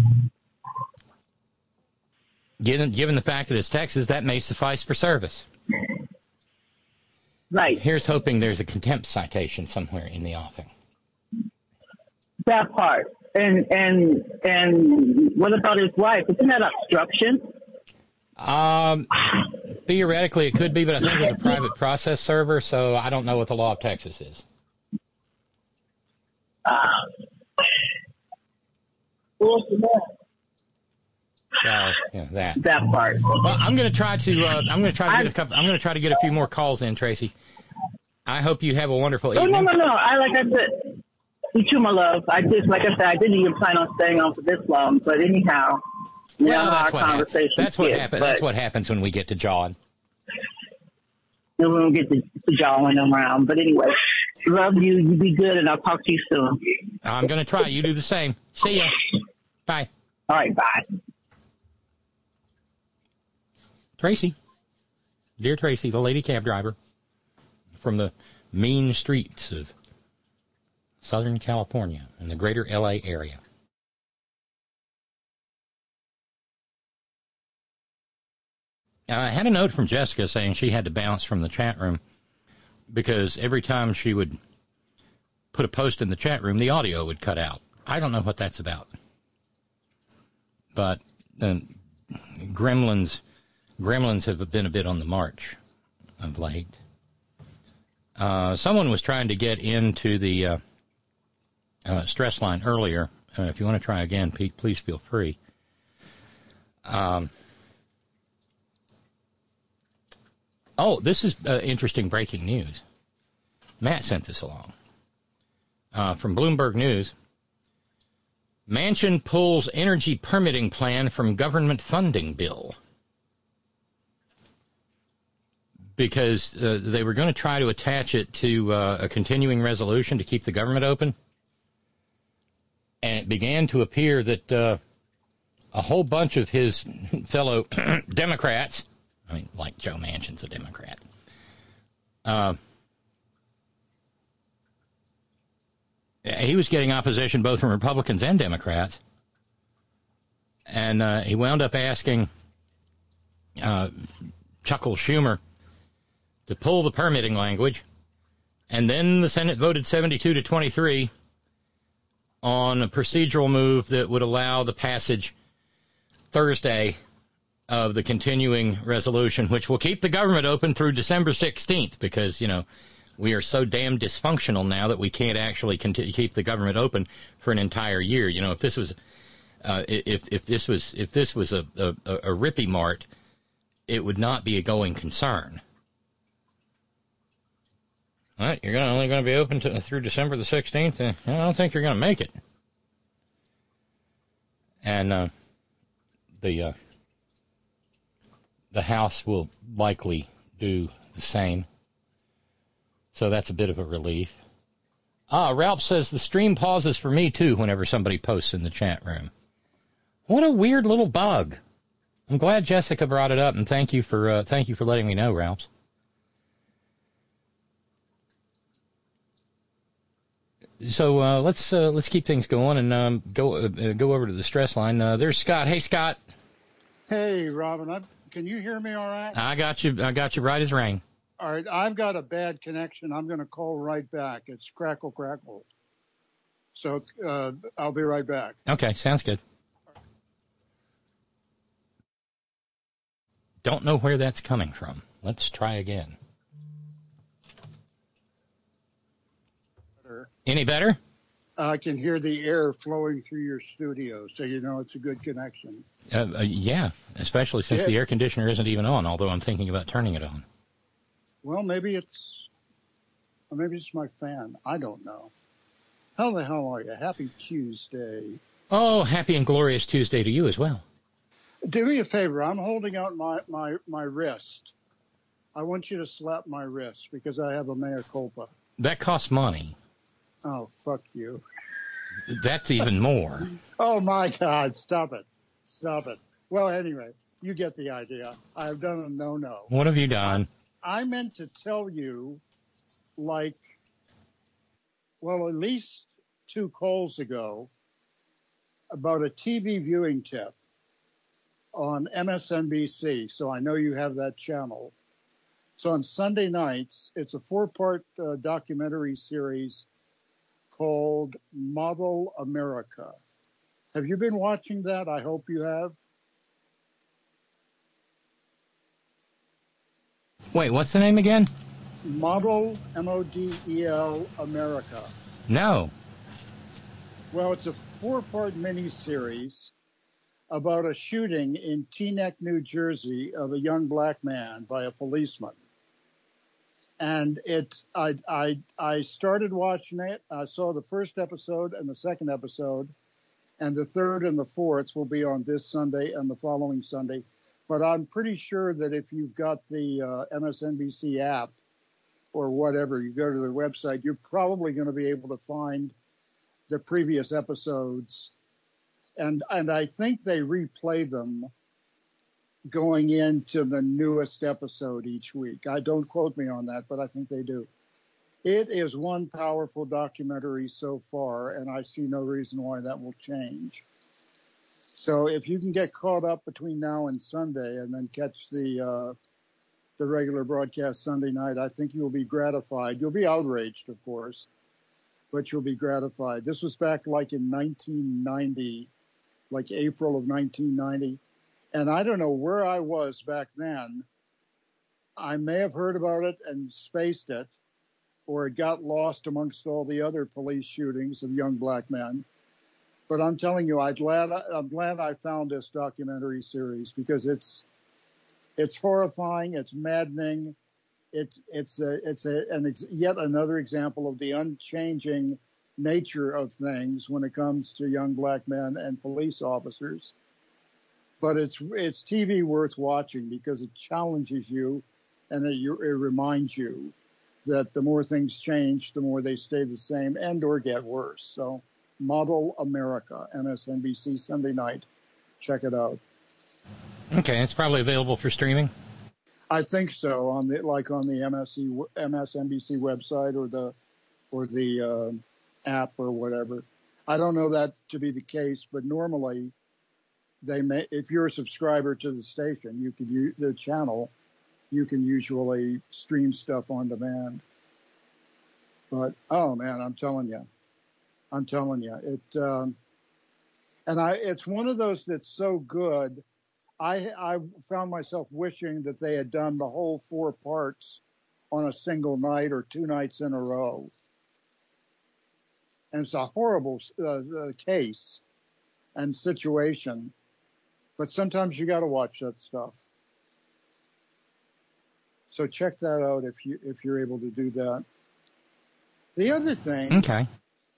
given the fact that it's Texas, that may suffice for service. Right. Here's hoping there's a contempt citation somewhere in the offing. That part. And what about his wife? Isn't that obstruction? Theoretically, it could be, but I think it was a private process server, so I don't know what the law of Texas is. So, that part. Well, I'm going to try to get a few more calls in, Tracy. I hope you have a wonderful evening. No. Like I said, you too, my love. I didn't even plan on staying on for this long. But anyhow, that's what happens when we get to jawing. And we don't get to jawing around. But anyway, love you. You be good, and I'll talk to you soon. I'm going to try. You do the same. See ya. Bye. All right, bye. Tracy. Dear Tracy, the lady cab driver from the mean streets of Southern California and the greater L.A. area. I had a note from Jessica saying she had to bounce from the chat room because every time she would put a post in the chat room, the audio would cut out. I don't know what that's about. But gremlins have been a bit on the march of late. Someone was trying to get into the stress line earlier. If you want to try again, Pete, please feel free. This is interesting breaking news. Matt sent this along. From Bloomberg News. Manchin pulls energy permitting plan from government funding bill. Because they were going to try to attach it to a continuing resolution to keep the government open. And it began to appear that a whole bunch of his fellow Democrats, I mean, like Joe Manchin's a Democrat, he was getting opposition both from Republicans and Democrats. And he wound up asking Chuckle Schumer to pull the permitting language. And then the Senate voted 72-23 on a procedural move that would allow the passage Thursday of the continuing resolution, which will keep the government open through December 16th, because, we are so damn dysfunctional now that we can't actually keep the government open for an entire year. If this was if this was a Rippy Mart, it would not be a going concern. All right, you're only going to be open through December the 16th. I don't think you're going to make it. And the House will likely do the same. So that's a bit of a relief. Ralph says the stream pauses for me too whenever somebody posts in the chat room. What a weird little bug. I'm glad Jessica brought it up, and thank you for letting me know, Ralph. So let's keep things going and go over to the stress line. There's Scott. Hey, Scott. Hey, Robin. Can you hear me all right? I got you right as rain. All right. I've got a bad connection. I'm going to call right back. It's crackle. So I'll be right back. Okay. Sounds good. Don't know where that's coming from. Let's try again. Any better? I can hear the air flowing through your studio, so it's a good connection. Yeah, especially since the air conditioner isn't even on, although I'm thinking about turning it on. Well, maybe it's my fan. I don't know. How the hell are you? Happy Tuesday. Oh, happy and glorious Tuesday to you as well. Do me a favor. I'm holding out my wrist. I want you to slap my wrist because I have a mea culpa. That costs money. Oh, fuck you. That's even more. Oh, my God. Stop it. Stop it. Well, anyway, you get the idea. I've done a no-no. What have you done? I meant to tell you, at least 2 calls ago, about a TV viewing tip on MSNBC. So I know you have that channel. So on Sunday nights, it's a 4-part documentary series called Model America. Have you been watching that? I hope you have. Wait, what's the name again? Model, M-O-D-E-L, America. No. Well, it's a 4-part miniseries about a shooting in Teaneck, New Jersey, of a young black man by a policeman. And I started watching it. I saw the first episode and the second episode, and the third and the fourth will be on this Sunday and the following Sunday. But I'm pretty sure that if you've got the MSNBC app or whatever, you go to their website, you're probably going to be able to find the previous episodes. And I think they replay them going into the newest episode each week. Don't quote me on that, but I think they do. It is one powerful documentary so far, and I see no reason why that will change. So if you can get caught up between now and Sunday and then catch the regular broadcast Sunday night, I think you'll be gratified. You'll be outraged, of course, but you'll be gratified. This was back like in 1990, like April of 1990. And I don't know where I was back then. I may have heard about it and spaced it, or it got lost amongst all the other police shootings of young black men. But I'm telling you, I'm glad I found this documentary series because it's horrifying, it's maddening, it's yet another example of the unchanging nature of things when it comes to young black men and police officers. But it's TV worth watching because it challenges you and it reminds you that the more things change, the more they stay the same and or get worse. So Model America, MSNBC, Sunday night. Check it out. Okay, it's probably available for streaming? I think so, on the MSNBC website or the app or whatever. I don't know that to be the case, but normally if you're a subscriber to the station, you can use the channel, you can usually stream stuff on demand. But oh man, I'm telling you, it's one of those that's so good. I found myself wishing that they had done the whole 4 parts on a single night or 2 nights in a row. And it's a horrible case and situation, but sometimes you got to watch that stuff. So check that out if you're able to do that. The other thing, okay.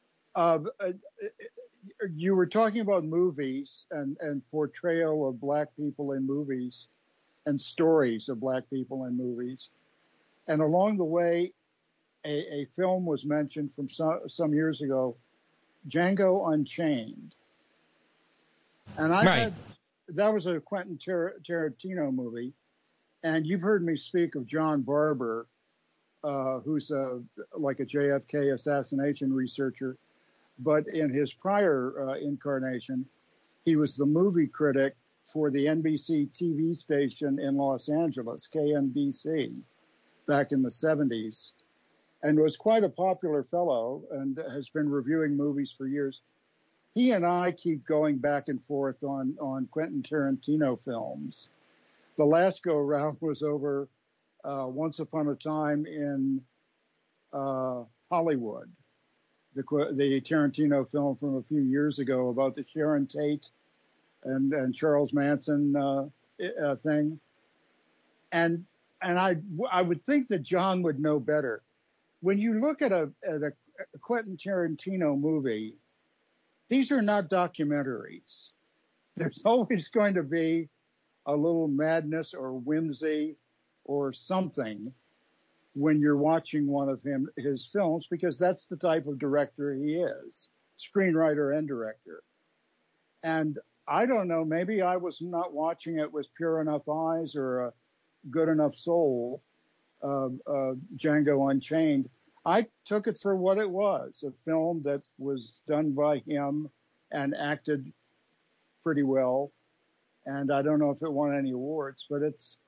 You were talking about movies and portrayal of black people in movies and stories of black people in movies. And along the way, a film was mentioned from some years ago, Django Unchained. And that was a Quentin Tarantino movie. And you've heard me speak of John Barber, who's like a JFK assassination researcher. But in his prior incarnation, he was the movie critic for the NBC TV station in Los Angeles, KNBC, back in the 70s, and was quite a popular fellow and has been reviewing movies for years. He and I keep going back and forth on Quentin Tarantino films. The last go-around was over Once Upon a Time in Hollywood, the Tarantino film from a few years ago about the Sharon Tate and Charles Manson thing. And I would think that John would know better. When you look at a Quentin Tarantino movie, these are not documentaries. There's always going to be a little madness or whimsy or something when you're watching one of his films, because that's the type of director he is, screenwriter and director. And I don't know, maybe I was not watching it with pure enough eyes or a good enough soul, Django Unchained. I took it for what it was, a film that was done by him and acted pretty well. And I don't know if it won any awards, but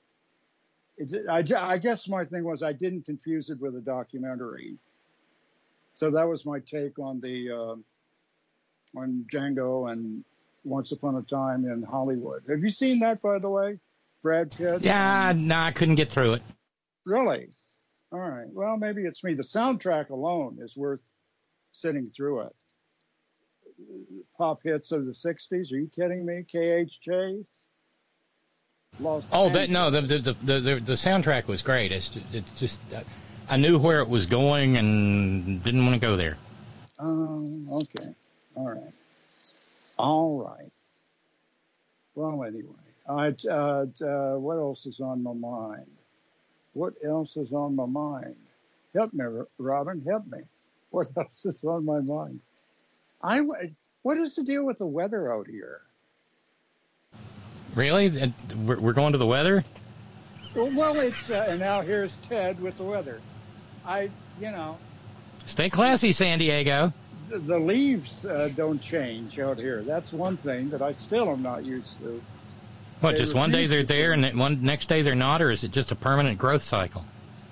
I guess my thing was I didn't confuse it with a documentary. So that was my take on on Django and Once Upon a Time in Hollywood. Have you seen that, by the way? Brad Pitt? Yeah, no, I couldn't get through it. Really? All right. Well, maybe it's me. The soundtrack alone is worth sitting through it. Pop hits of the 60s. Are you kidding me? KHJ? Los Angeles. The soundtrack was great. It's just I knew where it was going and didn't want to go there. Okay. All right. Well, anyway, what else is on my mind? Help me, Robin. Help me. What else is on my mind? What is the deal with the weather out here? Really? We're going to the weather? Well, it's and now here's Ted with the weather. Stay classy, San Diego. The leaves don't change out here. That's one thing that I still am not used to. What, just one day they're there and next day they're not, or is it just a permanent growth cycle?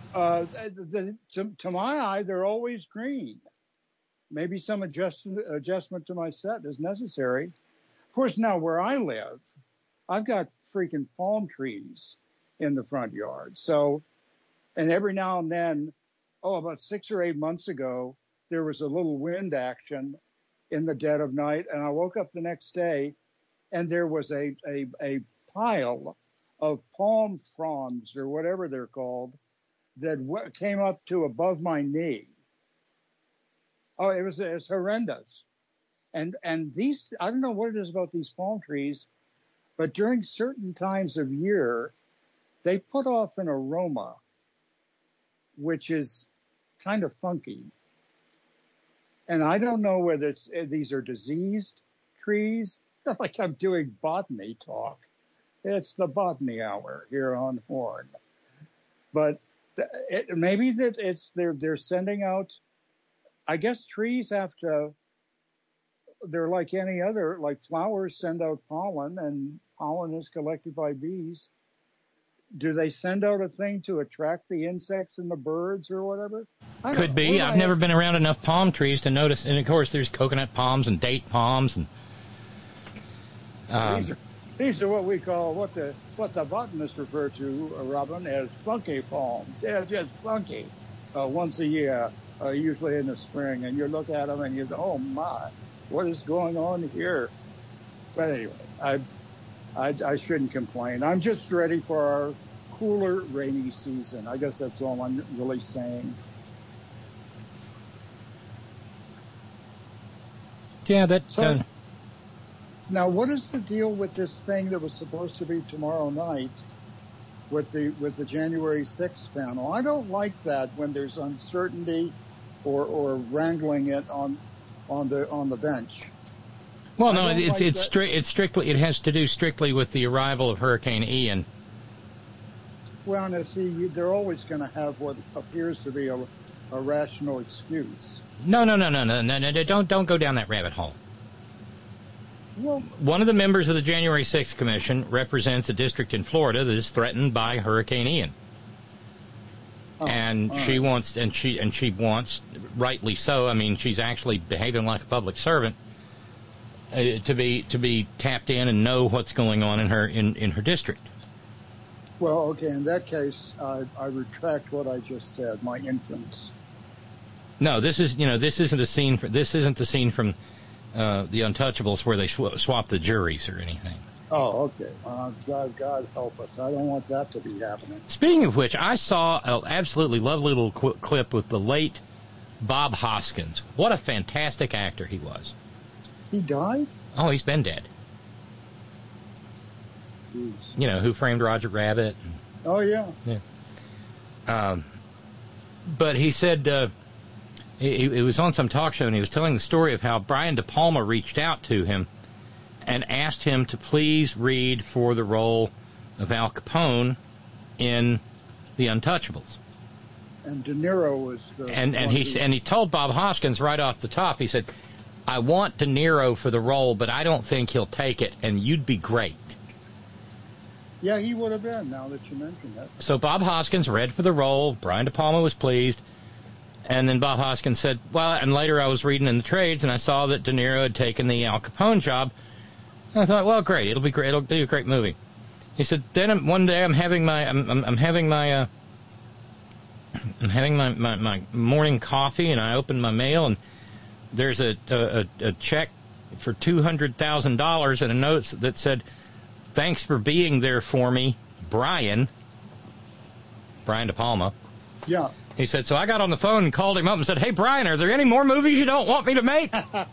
To my eye, they're always green. Maybe some adjustment to my set is necessary. Of course, now where I live, I've got freaking palm trees in the front yard. So, and every now and then, about 6 or 8 months ago, there was a little wind action in the dead of night, and I woke up the next day, and there was a pile of palm fronds or whatever they're called that came up to above my knee. Oh, it was horrendous. And these, I don't know what it is about these palm trees, but during certain times of year, they put off an aroma, which is kind of funky. And I don't know whether these are diseased trees. Not like I'm doing botany talk. It's the botany hour here on Horn. But maybe that they're sending out. I guess trees have to. They're like any other, like flowers send out pollen, and pollen is collected by bees. Do they send out a thing to attract the insects and the birds or whatever? Could be. I've never been around enough palm trees to notice. And of course, there's coconut palms and date palms, and these are what we call what the botanists refer to, Robin, as funky palms. They're just funky. Once a year, usually in the spring, and you look at them and you go, "Oh my, what is going on here?" But anyway, I shouldn't complain. I'm just ready for our cooler, rainy season. I guess that's all I'm really saying. Yeah, Now, what is the deal with this thing that was supposed to be tomorrow night with the January 6th panel? I don't like that when there's uncertainty or wrangling it on the bench. Well, no, it's strictly. It has to do strictly with the arrival of Hurricane Ian. Well, now see, they're always going to have what appears to be a rational excuse. No! Don't go down that rabbit hole. Well, one of the members of the January 6th Commission represents a district in Florida that is threatened by Hurricane Ian. She wants, rightly so. I mean, she's actually behaving like a public servant. To be tapped in and know what's going on in her district. Well, okay. In that case, I retract what I just said. My inference. No, this isn't the scene from The Untouchables where they swap the juries or anything. Oh, okay. God help us. I don't want that to be happening. Speaking of which, I saw an absolutely lovely little clip with the late Bob Hoskins. What a fantastic actor he was. He died? Oh, he's been dead. Jeez. You know, Who Framed Roger Rabbit? Oh, yeah. Yeah. But he said he was on some talk show, and he was telling the story of how Brian De Palma reached out to him and asked him to please read for the role of Al Capone in The Untouchables. And De Niro was the... And he told Bob Hoskins right off the top, he said, I want De Niro for the role, but I don't think he'll take it, and you'd be great. Yeah, he would have been, now that you mention that. So Bob Hoskins read for the role. Brian De Palma was pleased. And then Bob Hoskins said, well, and later I was reading in the trades, and I saw that De Niro had taken the Al Capone job. And I thought, well, great, it'll be great. It'll be a great movie. He said, then one day I'm having my morning coffee, and I open my mail, and there's a check for $200,000 and a note that said, thanks for being there for me, Brian De Palma. Yeah. He said, so I got on the phone and called him up and said, hey, Brian, are there any more movies you don't want me to make?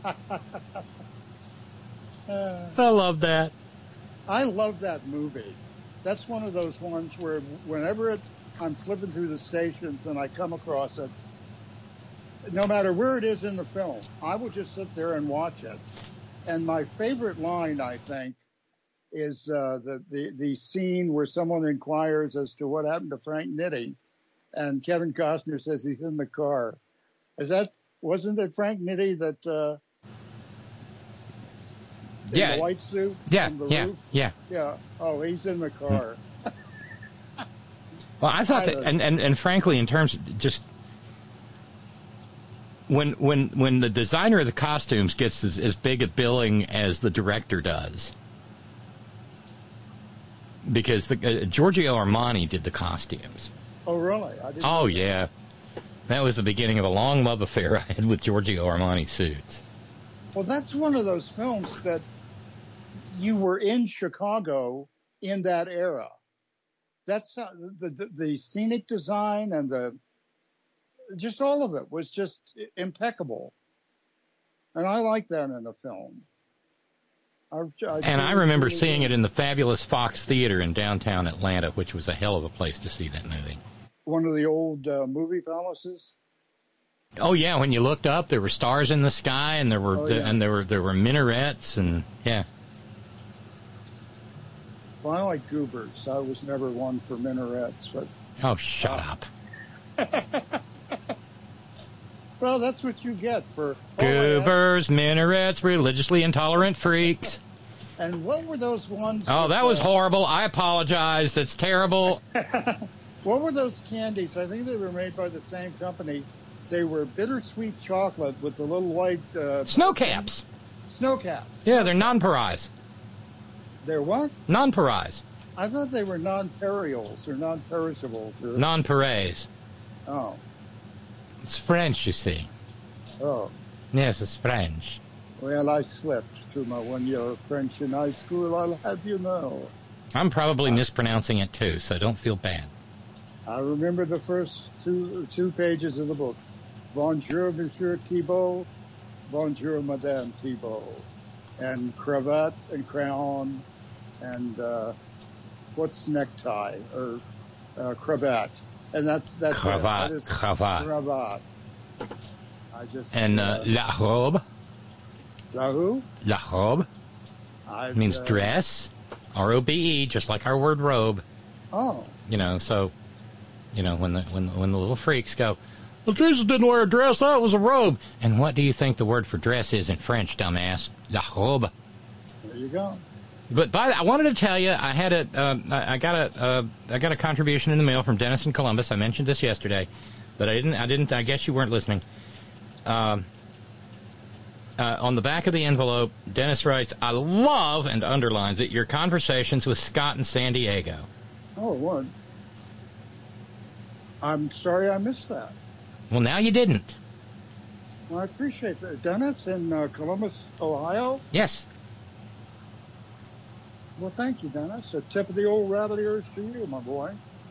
I love that. I love that movie. That's one of those ones where whenever I'm flipping through the stations and I come across it, no matter where it is in the film, I will just sit there and watch it. And my favorite line, I think, is the scene where someone inquires as to what happened to Frank Nitti, and Kevin Costner says he's in the car. Wasn't it Frank Nitti that in the white suit? Yeah, from the yeah, roof? yeah. Yeah. Oh, he's in the car. Well, I thought that, and frankly, in terms of just when the designer of the costumes gets as big a billing as the director does, because Giorgio Armani did the costumes. Oh, really? Oh, yeah. That was the beginning of a long love affair I had with Giorgio Armani suits. Well, that's one of those films that you were in Chicago in that era. That's the scenic design and just all of it was just impeccable. And I like that in a film. I remember seeing it in the fabulous Fox Theater in downtown Atlanta, which was a hell of a place to see that movie. One of the old movie palaces. Oh yeah, when you looked up, there were stars in the sky, and there were minarets, and yeah. Well, I like goobers. I was never one for minarets, but. Oh, shut up. Well, that's what you get for goobers, minarets, religiously intolerant freaks. And what were those ones? Oh, that was horrible. I apologize. That's terrible. What were those candies? I think they were made by the same company. They were bittersweet chocolate with the little white... Snow caps. Snow caps. Yeah, they're nonpareils. They're what? Nonpareils. I thought they were non-perishables or non-perishables. Nonpareils. Oh. It's French, you see. Oh. Yes, it's French. Well, I slipped through my 1 year of French in high school, I'll have you know. I'm probably mispronouncing it too, so don't feel bad. I remember the first two pages of the book. Bonjour, Monsieur Thibault. Bonjour, Madame Thibault. And cravat and crayon and what's necktie or cravat. And that's cravat. Cravat. I just and la robe. La who? La robe means dress. R-O-B-E, just like our word robe. Oh. You know, so when the little freaks go, well, Jesus didn't wear a dress, that was a robe. And what do you think the word for dress is in French, dumbass? La robe. There you go. But I wanted to tell you, I had I got a contribution in the mail from Dennis in Columbus. I mentioned this yesterday, but I didn't. I guess you weren't listening. On the back of the envelope, Dennis writes, "I love," and underlines it, "your conversations with Scott in San Diego." Oh, what? I'm sorry I missed that. Well, now you didn't. Well, I appreciate that. Dennis in Columbus, Ohio? Yes. Well, thank you, Dennis. A tip of the old rabbit ears to you, my boy.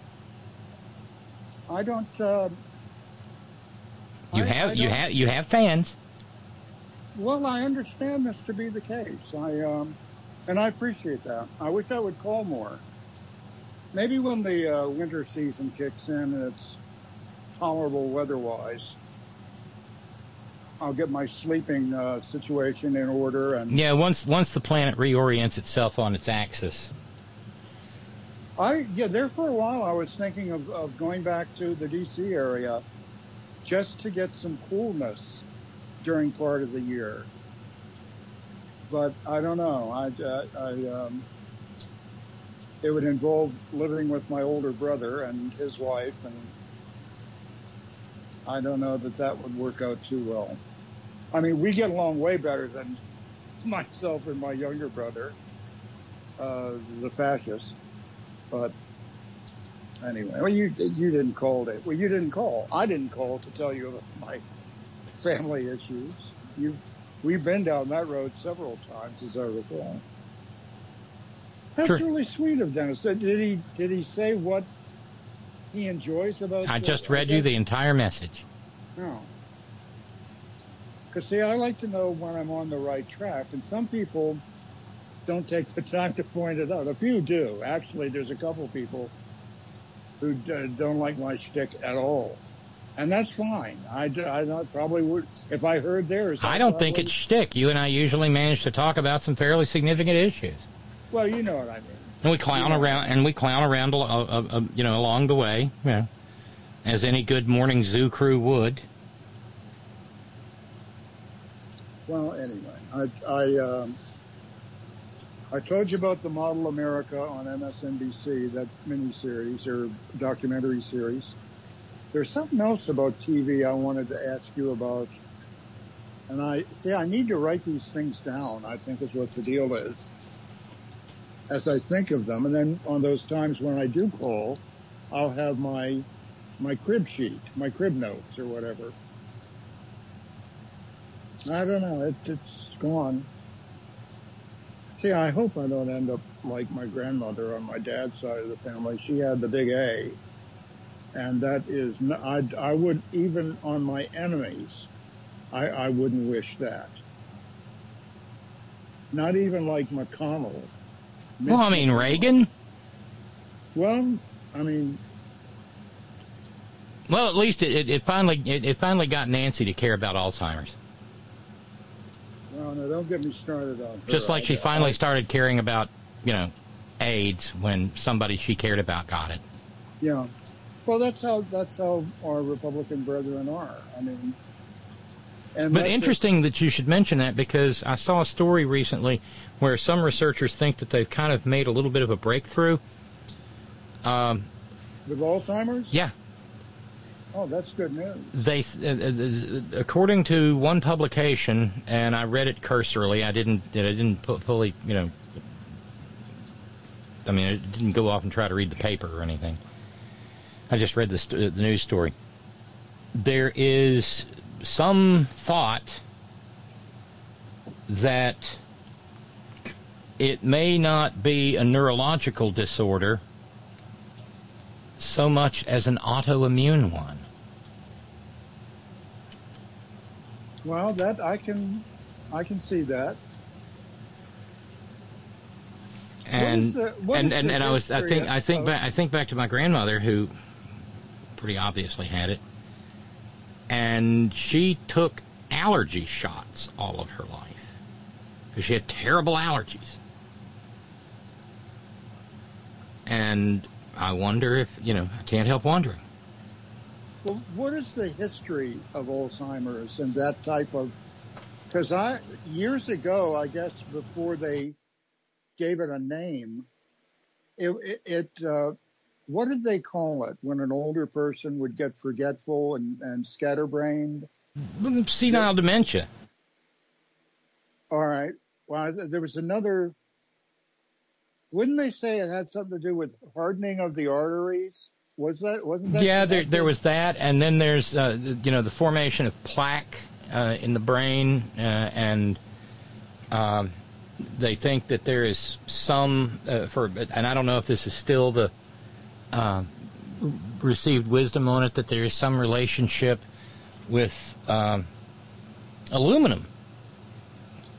I don't. You have fans. Well, I understand this to be the case. And I appreciate that. I wish I would call more. Maybe when the winter season kicks in and it's tolerable weather-wise, I'll get my sleeping situation in order. And yeah, once the planet reorients itself on its axis. There for a while I was thinking of going back to the D.C. area just to get some coolness during part of the year. But I don't know. It would involve living with my older brother and his wife, and I don't know that would work out too well. I mean, we get along way better than myself and my younger brother, the fascist. But anyway, well, you didn't call it. Well, you didn't call. I didn't call to tell you about my family issues. We've been down that road several times, as I recall. That's really sweet of Dennis. Did he say what he enjoys about? I just read you the entire message. No. Because see, I like to know when I'm on the right track, and some people don't take the time to point it out. A few do. Actually, there's a couple people who don't like my shtick at all. And that's fine. I probably would, if I heard theirs. I don't think it's shtick. You and I usually manage to talk about some fairly significant issues. Well, you know what I mean. And we clown around, along the way, as any good morning zoo crew would. Well, anyway, I told you about the Model America on MSNBC, that miniseries or documentary series. There's something else about TV I wanted to ask you about. And I need to write these things down, I think is what the deal is, as I think of them. And then on those times when I do call, I'll have my crib sheet, my crib notes or whatever. I don't know. It's gone. See, I hope I don't end up like my grandmother on my dad's side of the family. She had the big A. And that is, I would, even on my enemies, I wouldn't wish that. Not even like McConnell. Well, I mean, Reagan? Well, I mean... Well, at least it finally got Nancy to care about Alzheimer's. Well, no, don't get me started on her. Just like she finally started caring about, AIDS when somebody she cared about got it. Yeah. Well, that's how our Republican brethren are. I mean, but interesting that you should mention that, because I saw a story recently where some researchers think that they've kind of made a little bit of a breakthrough. With Alzheimer's? Yeah. Oh, that's good news. They, according to one publication, and I read it cursorily. I didn't fully, I didn't go off and try to read the paper or anything. I just read the news story. There is some thought that it may not be a neurological disorder so much as an autoimmune one. Well, that I can see that. And I think back to my grandmother, who pretty obviously had it, and she took allergy shots all of her life because she had terrible allergies. And I wonder if, I can't help wondering. Well, what is the history of Alzheimer's and that type of, because years ago, I guess before they gave it a name, what did they call it when an older person would get forgetful and scatterbrained? Senile dementia. All right. Well, there was another. Wouldn't they say it had something to do with hardening of the arteries? Wasn't that? Yeah, there was that, and then there's the formation of plaque in the brain, and they think that there is some and I don't know if this is still the received wisdom on it, that there is some relationship with aluminum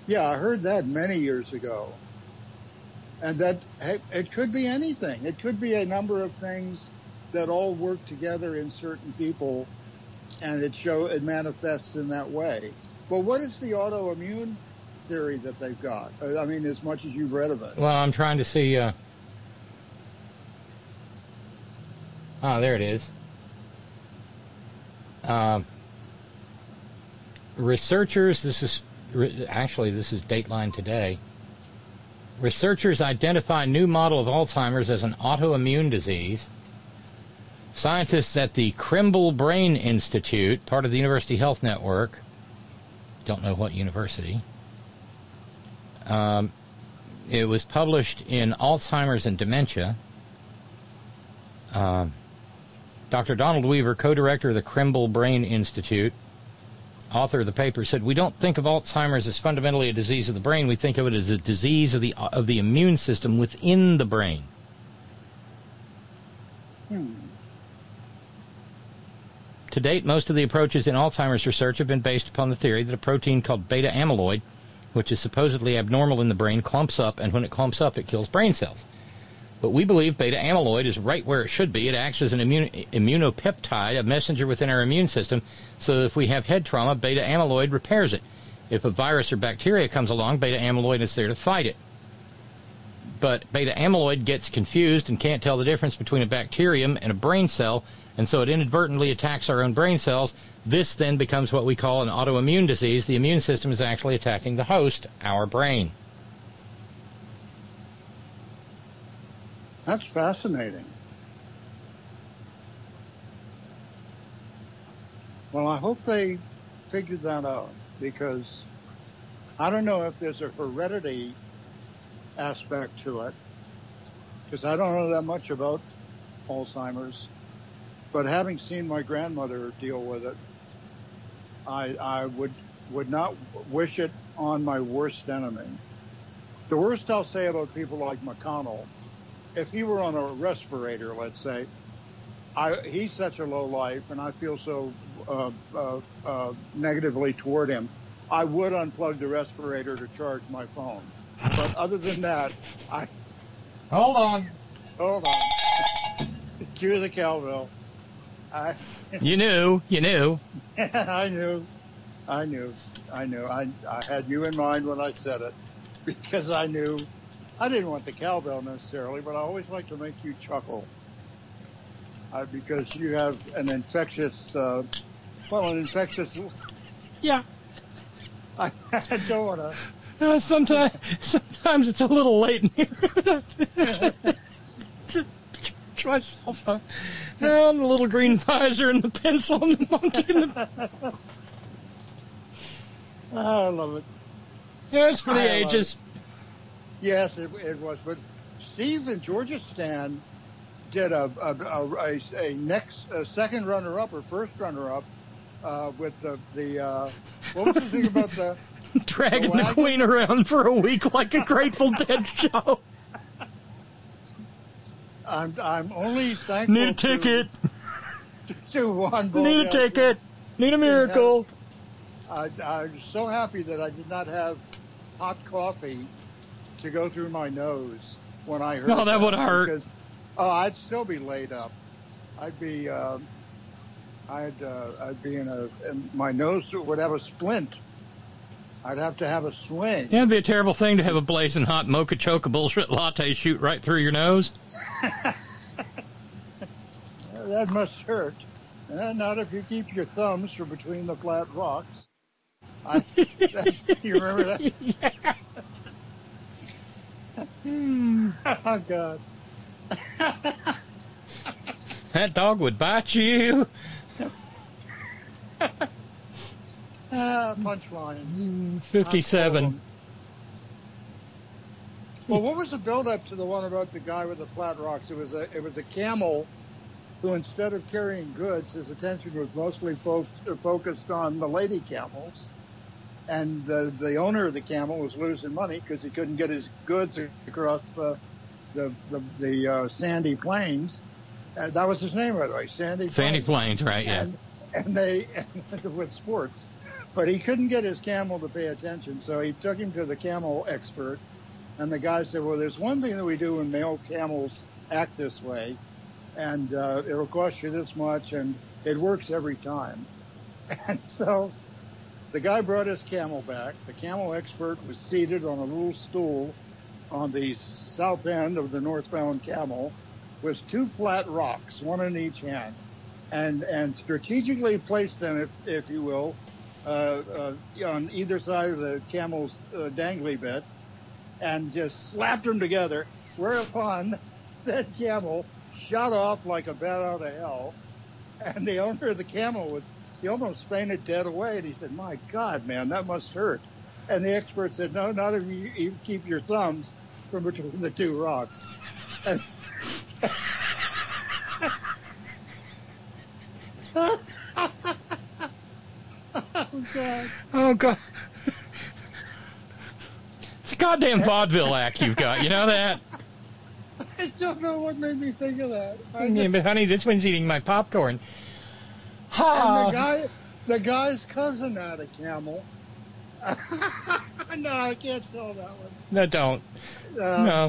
Yeah, I heard that many years ago. And that it could be anything. It could be a number of things that all work together in certain people, and it manifests in that way. But what is the autoimmune theory that they've got? I mean, as much as you've read of it. Well, I'm trying to see. There it is. Researchers, this is Dateline today. Researchers identify new model of Alzheimer's as an autoimmune disease. Scientists at the Krimbel Brain Institute, part of the University Health Network, don't know what university. It was published in Alzheimer's and Dementia. Dr. Donald Weaver, co-director of the Krimbel Brain Institute, author of the paper, said, "We don't think of Alzheimer's as fundamentally a disease of the brain. We think of it as a disease of the immune system within the brain." To date, most of the approaches in Alzheimer's research have been based upon the theory that a protein called beta amyloid, which is supposedly abnormal in the brain, clumps up, and when it clumps up, it kills brain cells. But we believe beta amyloid is right where it should be. It acts as an immunopeptide, a messenger within our immune system, so that if we have head trauma, beta amyloid repairs it. If a virus or bacteria comes along, beta amyloid is there to fight it. But beta amyloid gets confused and can't tell the difference between a bacterium and a brain cell, and so it inadvertently attacks our own brain cells. This then becomes what we call an autoimmune disease. The immune system is actually attacking the host, our brain. That's fascinating. Well, I hope they figured that out, because I don't know if there's a heredity aspect to it, because I don't know that much about Alzheimer's. But having seen my grandmother deal with it, I would not wish it on my worst enemy. The worst I'll say about people like McConnell, if he were on a respirator, let's say, he's such a low life, and I feel so negatively toward him, I would unplug the respirator to charge my phone. But other than that, Hold on. Cue the cowbell. You knew. I knew. I had you in mind when I said it, because I knew. I didn't want the cowbell necessarily, but I always like to make you chuckle. Because you have an infectious, Yeah. I don't want to. Sometimes it's a little late in here. Myself the little green visor and the pencil and the monkey. I love it. Yeah, it's for the ages. Yes, it was. But Steve and Georgia Stan did a second runner-up or first runner-up with the what was the thing about the dragging the Queen around for a week like a Grateful Dead show. I'm only thankful. Need a ticket. To Juan Bogacic. Need a ticket. Need a miracle. I'm so happy that I did not have hot coffee to go through my nose when I heard. No, that would hurt. Because, I'd still be laid up. I'd be in my nose would have a splint. I'd have to have a sling. Yeah, it'd be a terrible thing to have a blazing hot mocha choca bullshit latte shoot right through your nose. That must hurt. Not if you keep your thumbs from between the flat rocks. You remember that? Yeah. Oh, God. That dog would bite you. Punchlines. 57. Well, what was the build-up to the one about the guy with the flat rocks? It was a camel who, instead of carrying goods, his attention was mostly focused on the lady camels, and the owner of the camel was losing money because he couldn't get his goods across the sandy plains. That was his name, by the way, Sandy Plains, right? Yeah. And they with sports. But he couldn't get his camel to pay attention, so he took him to the camel expert. And the guy said, well, there's one thing that we do when male camels act this way, and it'll cost you this much, and it works every time. And so the guy brought his camel back. The camel expert was seated on a little stool on the south end of the northbound camel with 2 flat rocks, one in each hand, and strategically placed them, if you will, on either side of the camel's dangly bits, and just slapped them together, whereupon said camel shot off like a bat out of hell, and the owner of the camel he almost fainted dead away, and he said, my God, man, that must hurt. And the expert said, no, not if you keep your thumbs from between the 2 rocks. And oh, God. Oh, God. It's a goddamn vaudeville act you've got. You know that? I don't know what made me think of that. Yeah, but honey, this one's eating my popcorn. And the guy's cousin had a camel. No, I can't tell that one. No, don't. No.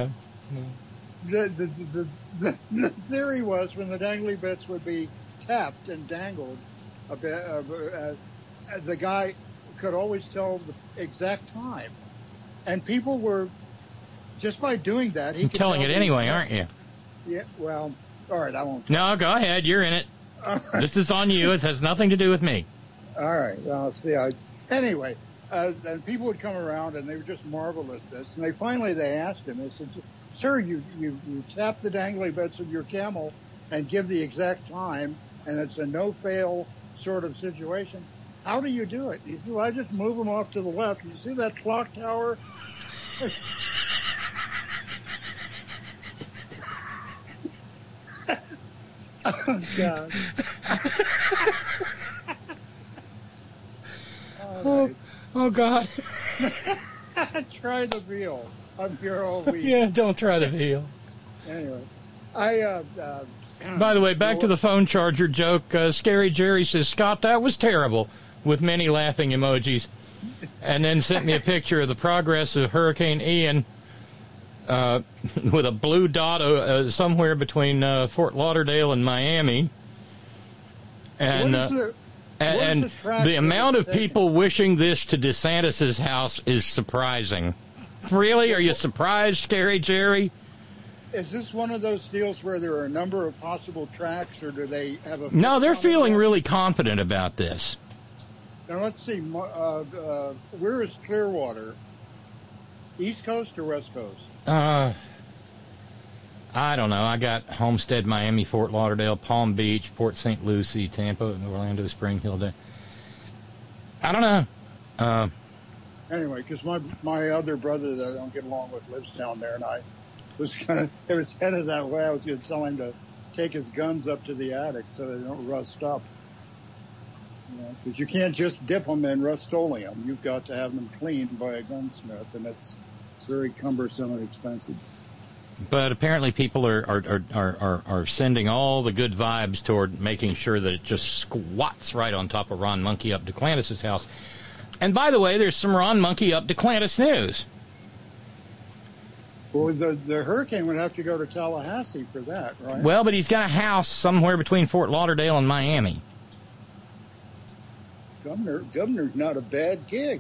The theory was when the dangly bits would be tapped and dangled a bit, the guy could always tell the exact time. And people were, just by doing that, You're telling it anyway, aren't you? Yeah, well, all right, I won't. No, go ahead. You're in it. Right. This is on you. It has nothing to do with me. All right. Well, see, anyway, and people would come around, and they would just marvel at this. And they asked him, they said, sir, you tap the dangly bits of your camel and give the exact time, and it's a no-fail sort of situation. How do you do it? He said, well, I just move them off to the left. You see that clock tower? Oh, God. Oh, God. Try the veal. I'm here all week. Yeah, don't try the veal. Anyway, by the way, back to the phone charger joke. Scary Jerry says, Scott, that was terrible, with many laughing emojis, and then sent me a picture of the progress of Hurricane Ian with a blue dot somewhere between Fort Lauderdale and Miami. And the amount of people wishing this to DeSantis' house is surprising. Really? Are you surprised, Scary Jerry? Is this one of those deals where there are a number of possible tracks, or do they have a... No, they're feeling really confident about this. Now, let's see. Where is Clearwater? East Coast or West Coast? I don't know. I got Homestead, Miami, Fort Lauderdale, Palm Beach, Port St. Lucie, Tampa, Orlando, Spring Hill. I don't know. Anyway, because my other brother that I don't get along with lives down there, and it was headed that way. I was going to tell him to take his guns up to the attic so they don't rust up. Because you can't just dip them in Rust-Oleum. You've got to have them cleaned by a gunsmith, and it's very cumbersome and expensive. But apparently people are sending all the good vibes toward making sure that it just squats right on top of Ron Monkey Up DeClantis' house. And by the way, there's some Ron Monkey Up DeClantis news. Well, the hurricane would have to go to Tallahassee for that, right? Well, but he's got a house somewhere between Fort Lauderdale and Miami. Governor's not a bad gig.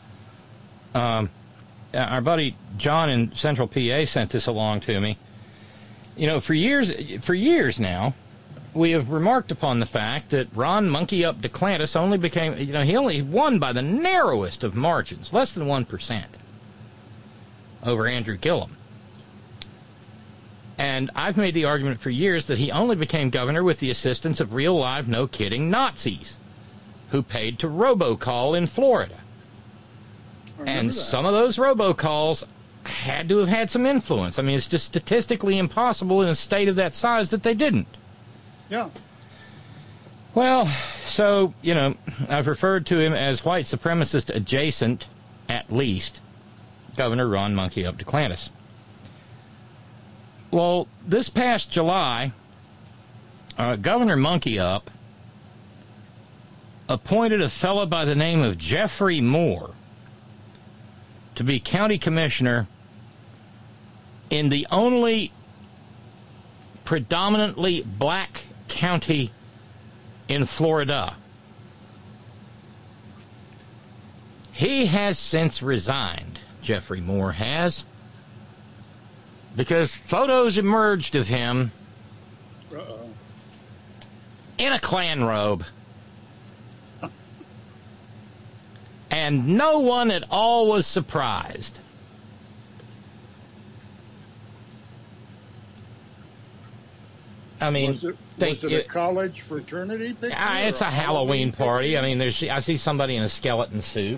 Our buddy John in Central PA sent this along to me. You know, for years now, we have remarked upon the fact that Ron Monkey Up DeClantis only became, he only won by the narrowest of margins, less than 1%, over Andrew Gillum. And I've made the argument for years that he only became governor with the assistance of real live, no kidding Nazis who paid to robocall in Florida. And some of those robocalls had to have had some influence. I mean, it's just statistically impossible in a state of that size that they didn't. Yeah. Well, so, I've referred to him as white supremacist adjacent, at least, Governor Ron Monkey Up DeClantis. Well, this past July, Governor Monkey Up appointed a fellow by the name of Jeffrey Moore to be county commissioner in the only predominantly black county in Florida. He has since resigned, Jeffrey Moore has, because photos emerged of him in a Klan robe. And no one at all was surprised. I mean, was it a college fraternity picture? It's a Halloween party. I mean, I see somebody in a skeleton suit.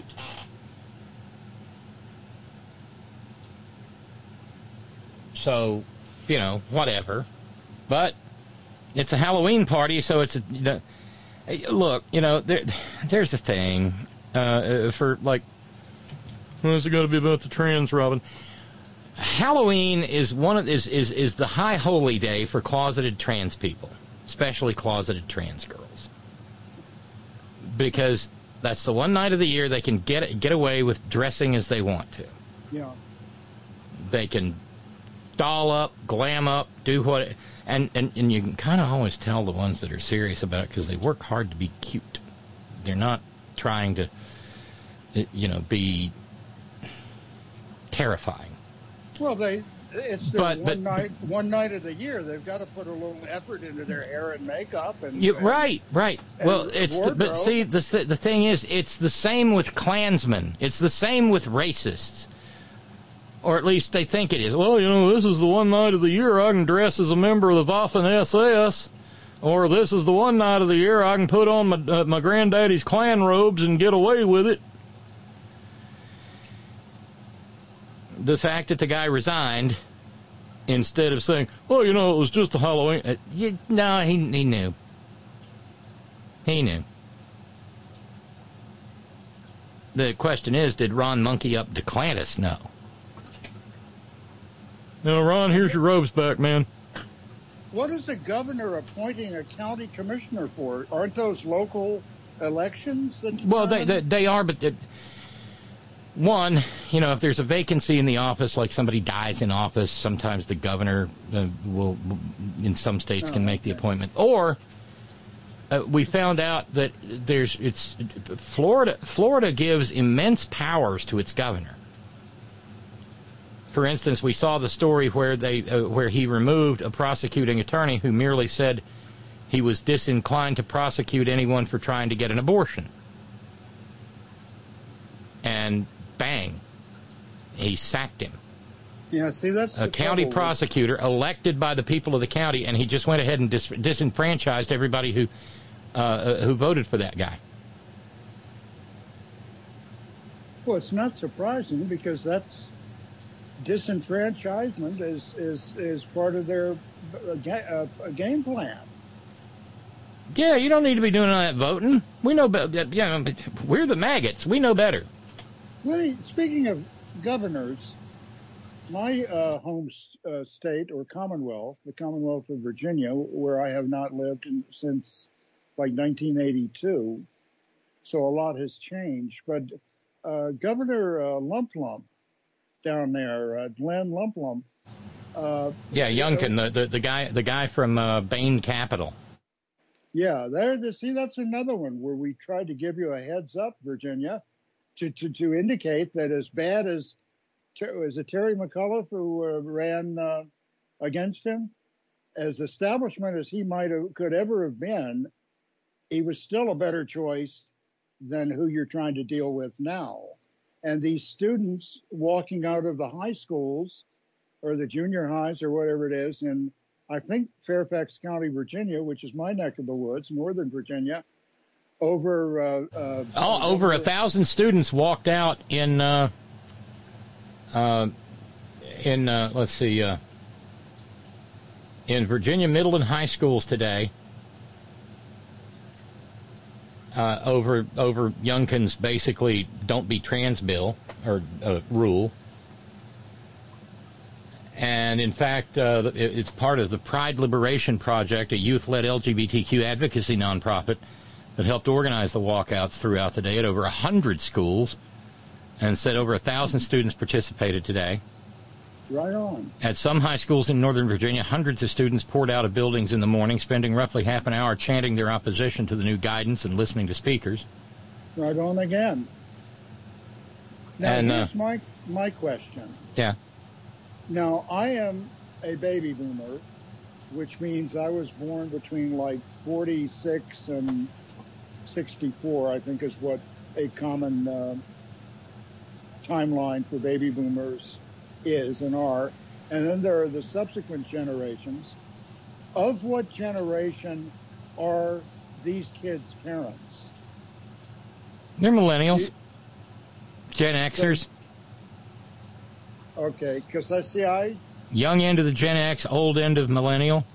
So, you know, whatever. But it's a Halloween party, so it's look, you know, there's a thing for like, what's it got to be about the trans, Robin? Halloween is is the high holy day for closeted trans people, especially closeted trans girls, because that's the one night of the year they can get away with dressing as they want to. Yeah. They can doll up, glam up, do what, and you can kind of always tell the ones that are serious about it because they work hard to be cute. They're not trying to, you know, be terrifying. Well, it's their one night of the year. They've got to put a little effort into their hair and makeup. Right. Well, but see, the thing is, it's the same with Klansmen. It's the same with racists. Or at least they think it is. Well, you know, this is the one night of the year I can dress as a member of the Waffen-SS. Or this is the one night of the year I can put on my granddaddy's Klan robes and get away with it. The fact that the guy resigned, instead of saying, "Oh, you know, it was just a Halloween," no, he knew. He knew. The question is, did Ron monkey up DeClantis know? No, Ron, here's your robes back, man. What is the governor appointing a county commissioner for? Aren't those local elections? Well, they are, but one, you know, if there's a vacancy in the office, like somebody dies in office, sometimes the governor will, in some states, can make the appointment. Or we found out that Florida gives immense powers to its governor. For instance, we saw the story where he removed a prosecuting attorney who merely said he was disinclined to prosecute anyone for trying to get an abortion. And bang, he sacked him. Yeah, see, that's a county prosecutor elected by the people of the county, and he just went ahead and disenfranchised everybody who voted for that guy. Well, it's not surprising because that's disenfranchisement is part of their game plan. Yeah, you don't need to be doing all that voting. We know better. Yeah, we're the maggots. We know better. Speaking of governors, my home state or Commonwealth, the Commonwealth of Virginia, where I have not lived since like 1982, so a lot has changed. But Governor Lump Lump down there, Glenn Lump Lump. Yeah, Youngkin, the guy from Bain Capital. Yeah, see, that's another one where we tried to give you a heads up, Virginia, to indicate that as bad as was it Terry McAuliffe who ran against him, as establishment as he could ever have been, he was still a better choice than who you're trying to deal with now. And these students walking out of the high schools or the junior highs or whatever it is in, I think, Fairfax County, Virginia, which is my neck of the woods, Northern Virginia, over 1,000 students walked out in Virginia middle and high schools today over Youngkin's basically don't be trans bill or rule. And in fact, it's part of the Pride Liberation Project, a youth-led LGBTQ advocacy nonprofit that helped organize the walkouts throughout the day at over 100 schools, and said over 1,000 students participated today. Right on. At some high schools in Northern Virginia, hundreds of students poured out of buildings in the morning, spending roughly half an hour chanting their opposition to the new guidance and listening to speakers. Right on again. Now, And, here's my question. Yeah. Now, I am a baby boomer, which means I was born between like 46 and 64, I think is what a common timeline for baby boomers is and are. And then there are the subsequent generations. Of what generation are these kids' parents? They're millennials. Gen Xers. Okay, because Young end of the Gen X, old end of millennial.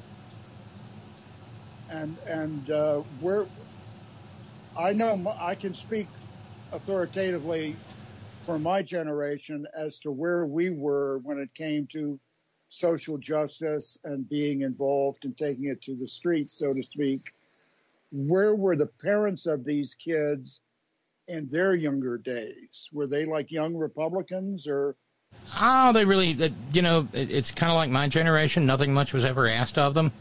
And where I know I can speak authoritatively for my generation as to where we were when it came to social justice and being involved and taking it to the streets, so to speak. Where were the parents of these kids in their younger days? Were they like young Republicans or? Oh, they really, it's kind of like my generation. Nothing much was ever asked of them.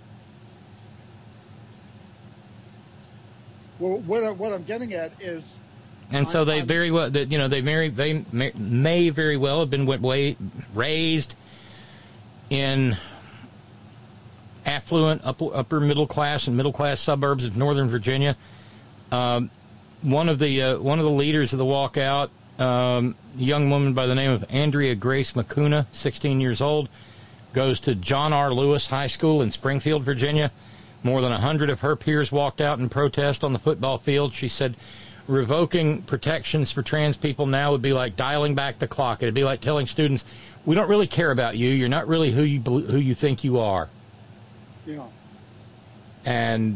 Well, what I'm getting at is. And so they very well, they may very well have been raised in affluent, upper middle class and middle class suburbs of Northern Virginia. One of the leaders of the walkout, a young woman by the name of Andrea Grace McCuna, 16 years old, goes to John R. Lewis High School in Springfield, Virginia. More than 100 of her peers walked out in protest on the football field. She said, revoking protections for trans people now would be like dialing back the clock. It'd be like telling students, we don't really care about you. You're not really who you think you are. Yeah. And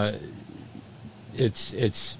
it's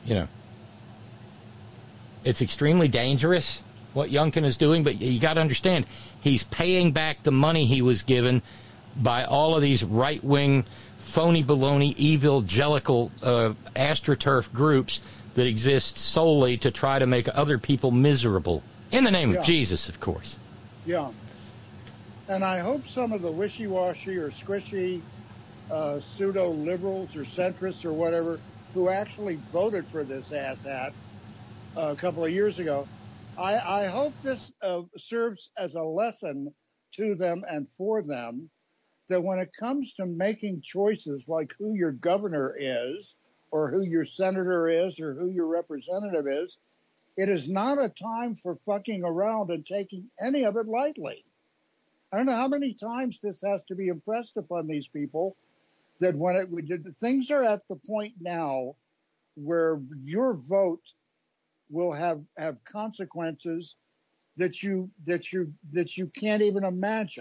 extremely dangerous what Youngkin is doing, but you got to understand, he's paying back the money he was given by all of these right-wing, phony baloney, evangelical astroturf groups that exist solely to try to make other people miserable. In the name of Jesus, of course. Yeah. And I hope some of the wishy-washy or squishy pseudo-liberals or centrists or whatever who actually voted for this asshat a couple of years ago, I hope this serves as a lesson to them and for them that when it comes to making choices like who your governor is or who your senator is or who your representative is, it is not a time for fucking around and taking any of it lightly. I don't know how many times this has to be impressed upon these people that things are at the point now where your vote will have consequences that you can't even imagine.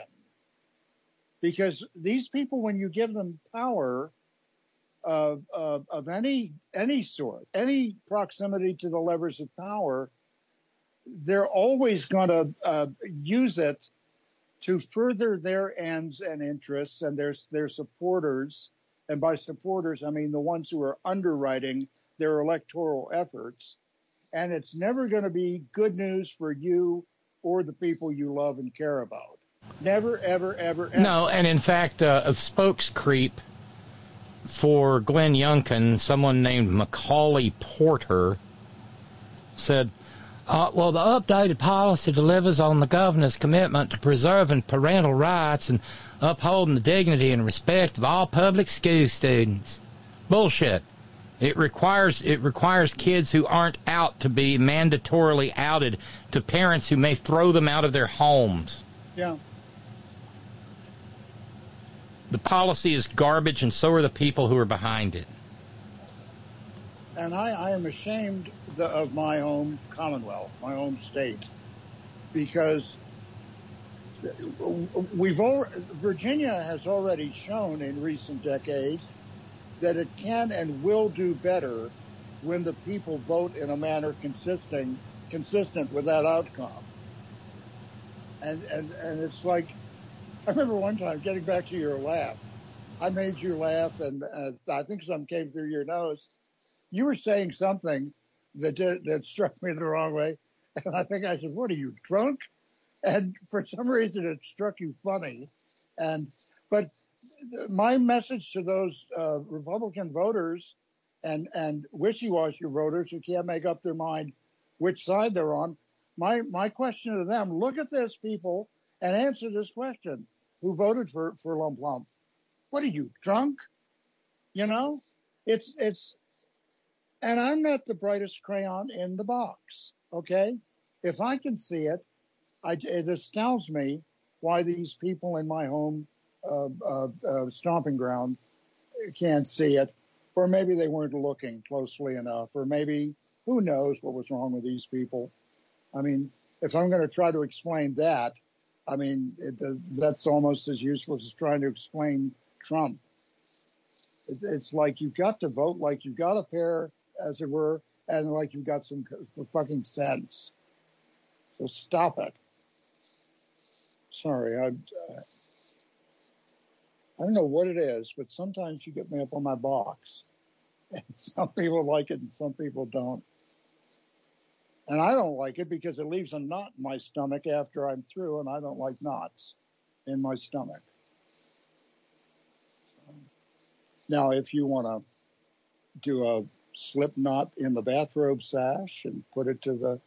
Because these people, when you give them power of any sort, any proximity to the levers of power, they're always going to use it to further their ends and interests and their supporters. And by supporters, I mean the ones who are underwriting their electoral efforts. And it's never going to be good news for you or the people you love and care about. Never, ever, ever, ever. No, and in fact, a spokescreep for Glenn Youngkin, someone named Macaulay Porter, said, well, the updated policy delivers on the governor's commitment to preserving parental rights and upholding the dignity and respect of all public school students. Bullshit. It requires kids who aren't out to be mandatorily outed to parents who may throw them out of their homes. Yeah. The policy is garbage, and so are the people who are behind it. And I am ashamed of my home commonwealth, my home state, because Virginia has already shown in recent decades that it can and will do better when the people vote in a manner consistent with that outcome. And it's like, I remember one time, getting back to your laugh, I made you laugh, and I think some came through your nose. you were saying something that struck me the wrong way. And I think I said, what are you, drunk? And for some reason it struck you funny. But my message to those Republican voters and wishy-washy voters who can't make up their mind which side they're on, my question to them, look at this, people, and answer this question. Who voted for Lump Lump? What are you, drunk? You know? It's and I'm not the brightest crayon in the box, okay? If I can see it, it astounds me why these people in my home stomping ground can't see it, or maybe they weren't looking closely enough, or maybe who knows what was wrong with these people. I mean, if I'm going to try to explain that, I mean, that's almost as useless as trying to explain Trump. It's like you've got to vote like you've got a pair, as it were, and like you've got some fucking sense. So stop it. Sorry, I don't know what it is, but sometimes you get me up on my box. And some people like it and some people don't. And I don't like it because it leaves a knot in my stomach after I'm through, and I don't like knots in my stomach. Now, if you want to do a slip knot in the bathrobe sash and put it to the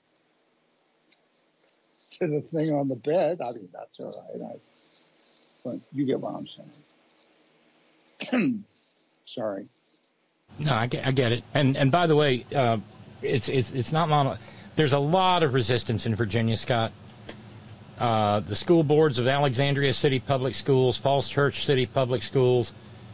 thing on the bed, I mean, that's all right. But you get what I'm saying. Sorry. No, I get it. And by the way, it's not mono. There's a lot of resistance in Virginia, Scott. The school boards of Alexandria City Public Schools, Falls Church City Public Schools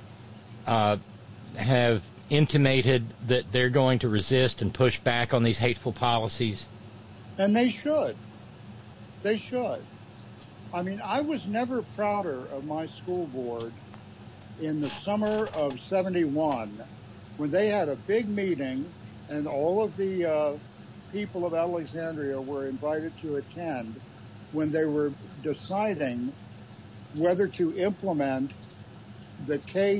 have intimated that they're going to resist and push back on these hateful policies. And they should. They should. I mean, I was never prouder of my school board in the summer of '71 when they had a big meeting and all of the people of Alexandria were invited to attend when they were deciding whether to implement the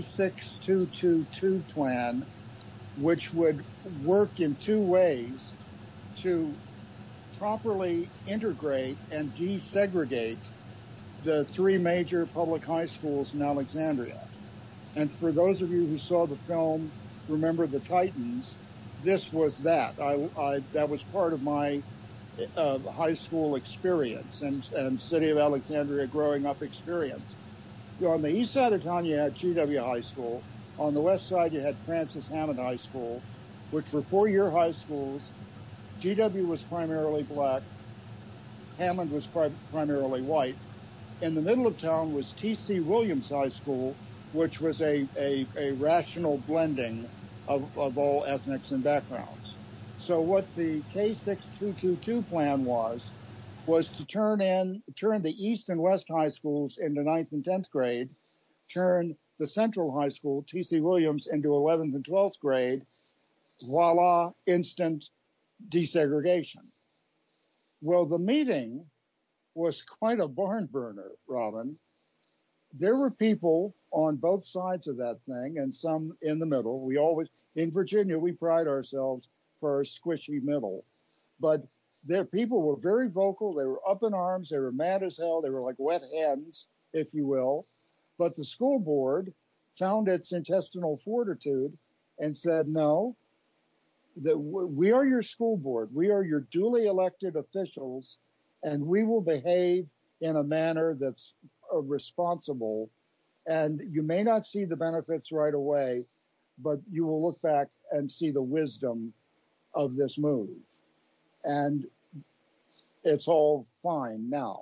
K6222 plan, which would work in two ways to properly integrate and desegregate the three major public high schools in Alexandria. And for those of you who saw the film Remember the Titans, this was that. That was part of my high school experience and City of Alexandria growing up experience. On the east side of town, you had GW High School. On the west side, you had Francis Hammond High School, which were four-year high schools. GW was primarily black. Hammond was primarily white. In the middle of town was T.C. Williams High School, which was a rational blending of all ethnics and backgrounds. So what the K6222 plan was to turn the east and west high schools into 9th and 10th grade, turn the central high school, T.C. Williams, into 11th and 12th grade, voila, instant desegregation. Well, the meeting was quite a barn burner, Robin. There were people on both sides of that thing and some in the middle. In Virginia, we pride ourselves for our squishy middle. But people were very vocal. They were up in arms. They were mad as hell. They were like wet hens, if you will. But the school board found its intestinal fortitude and said, no, that we are your school board. We are your duly elected officials, and we will behave in a manner that's responsible. And you may not see the benefits right away, but you will look back and see the wisdom of this move. And it's all fine now.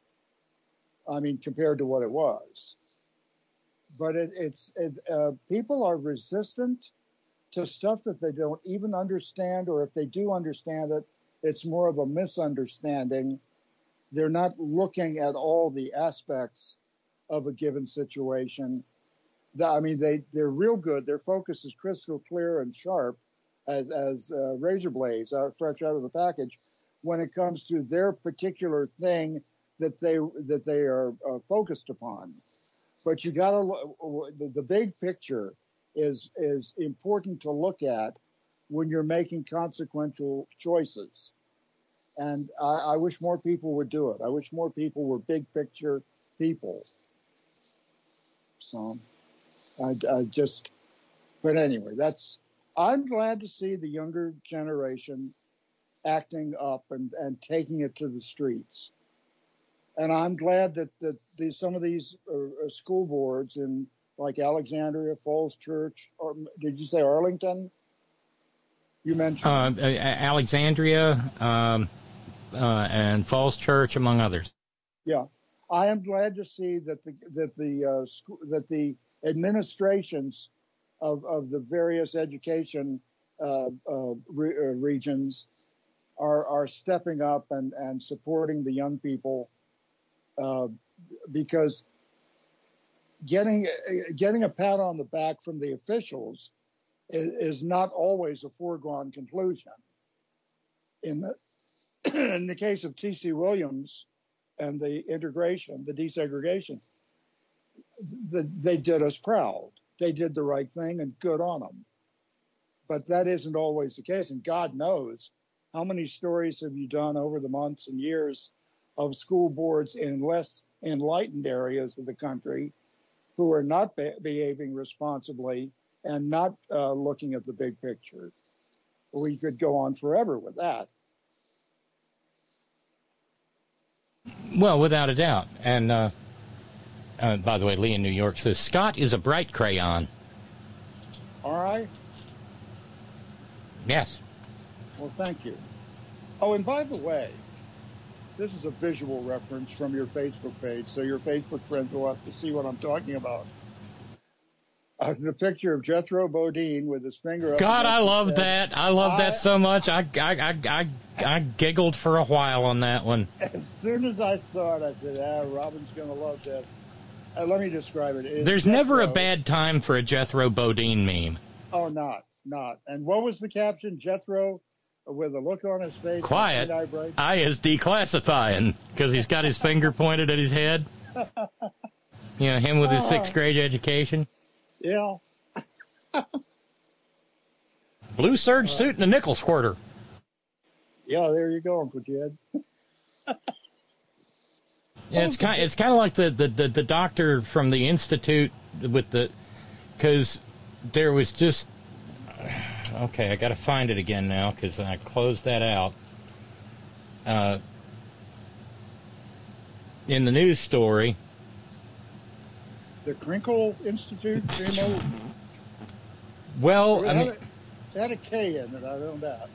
I mean, compared to what it was. But people are resistant to stuff that they don't even understand, or if they do understand it, it's more of a misunderstanding. They're not looking at all the aspects of a given situation. I mean, they're real good. Their focus is crystal clear and sharp as razor blades fresh out of the package when it comes to their particular thing that they are focused upon. But you got to the big picture is important to look at when you're making consequential choices. And I wish more people would do it. I wish more people were big picture people. So but anyway, I'm glad to see the younger generation acting up and taking it to the streets. And I'm glad that some of these school boards in like Alexandria, Falls Church, or did you say Arlington? You mentioned Alexandria and Falls Church, among others. Yeah, I am glad to see that the administrations of the various education regions are stepping up and supporting the young people, because getting a pat on the back from the officials is not always a foregone conclusion. In the case of T.C. Williams and the desegregation, they did us proud. They did the right thing, and good on them. But that isn't always the case, and God knows how many stories have you done over the months and years of school boards in less enlightened areas of the country who are not behaving responsibly and not looking at the big picture. We could go on forever with that. Well, without a doubt. And by the way, Lee in New York says, Scott is a bright crayon. All right. Yes. Well, thank you. Oh, and by the way, this is a visual reference from your Facebook page, so your Facebook friends will have to see what I'm talking about. The picture of Jethro Bodine with his finger up. God, I love that. I love that so much. I giggled for a while on that one. As soon as I saw it, I said, Robin's going to love this. Let me describe it. There's never a bad time for a Jethro Bodine meme. Oh, not. And what was the caption? Jethro with a look on his face. Quiet. I is declassifying because he's got his finger pointed at his head. You know, him with his sixth grade education. Yeah. Blue serge suit and a nickel squirter. Yeah, there you go, Uncle Jed. Yeah, it's kind of like the doctor from the Institute because there was just, okay, I got to find it again now because I closed that out. In the news story. The Krinkle Institute? Well, it had a K in it, I know that.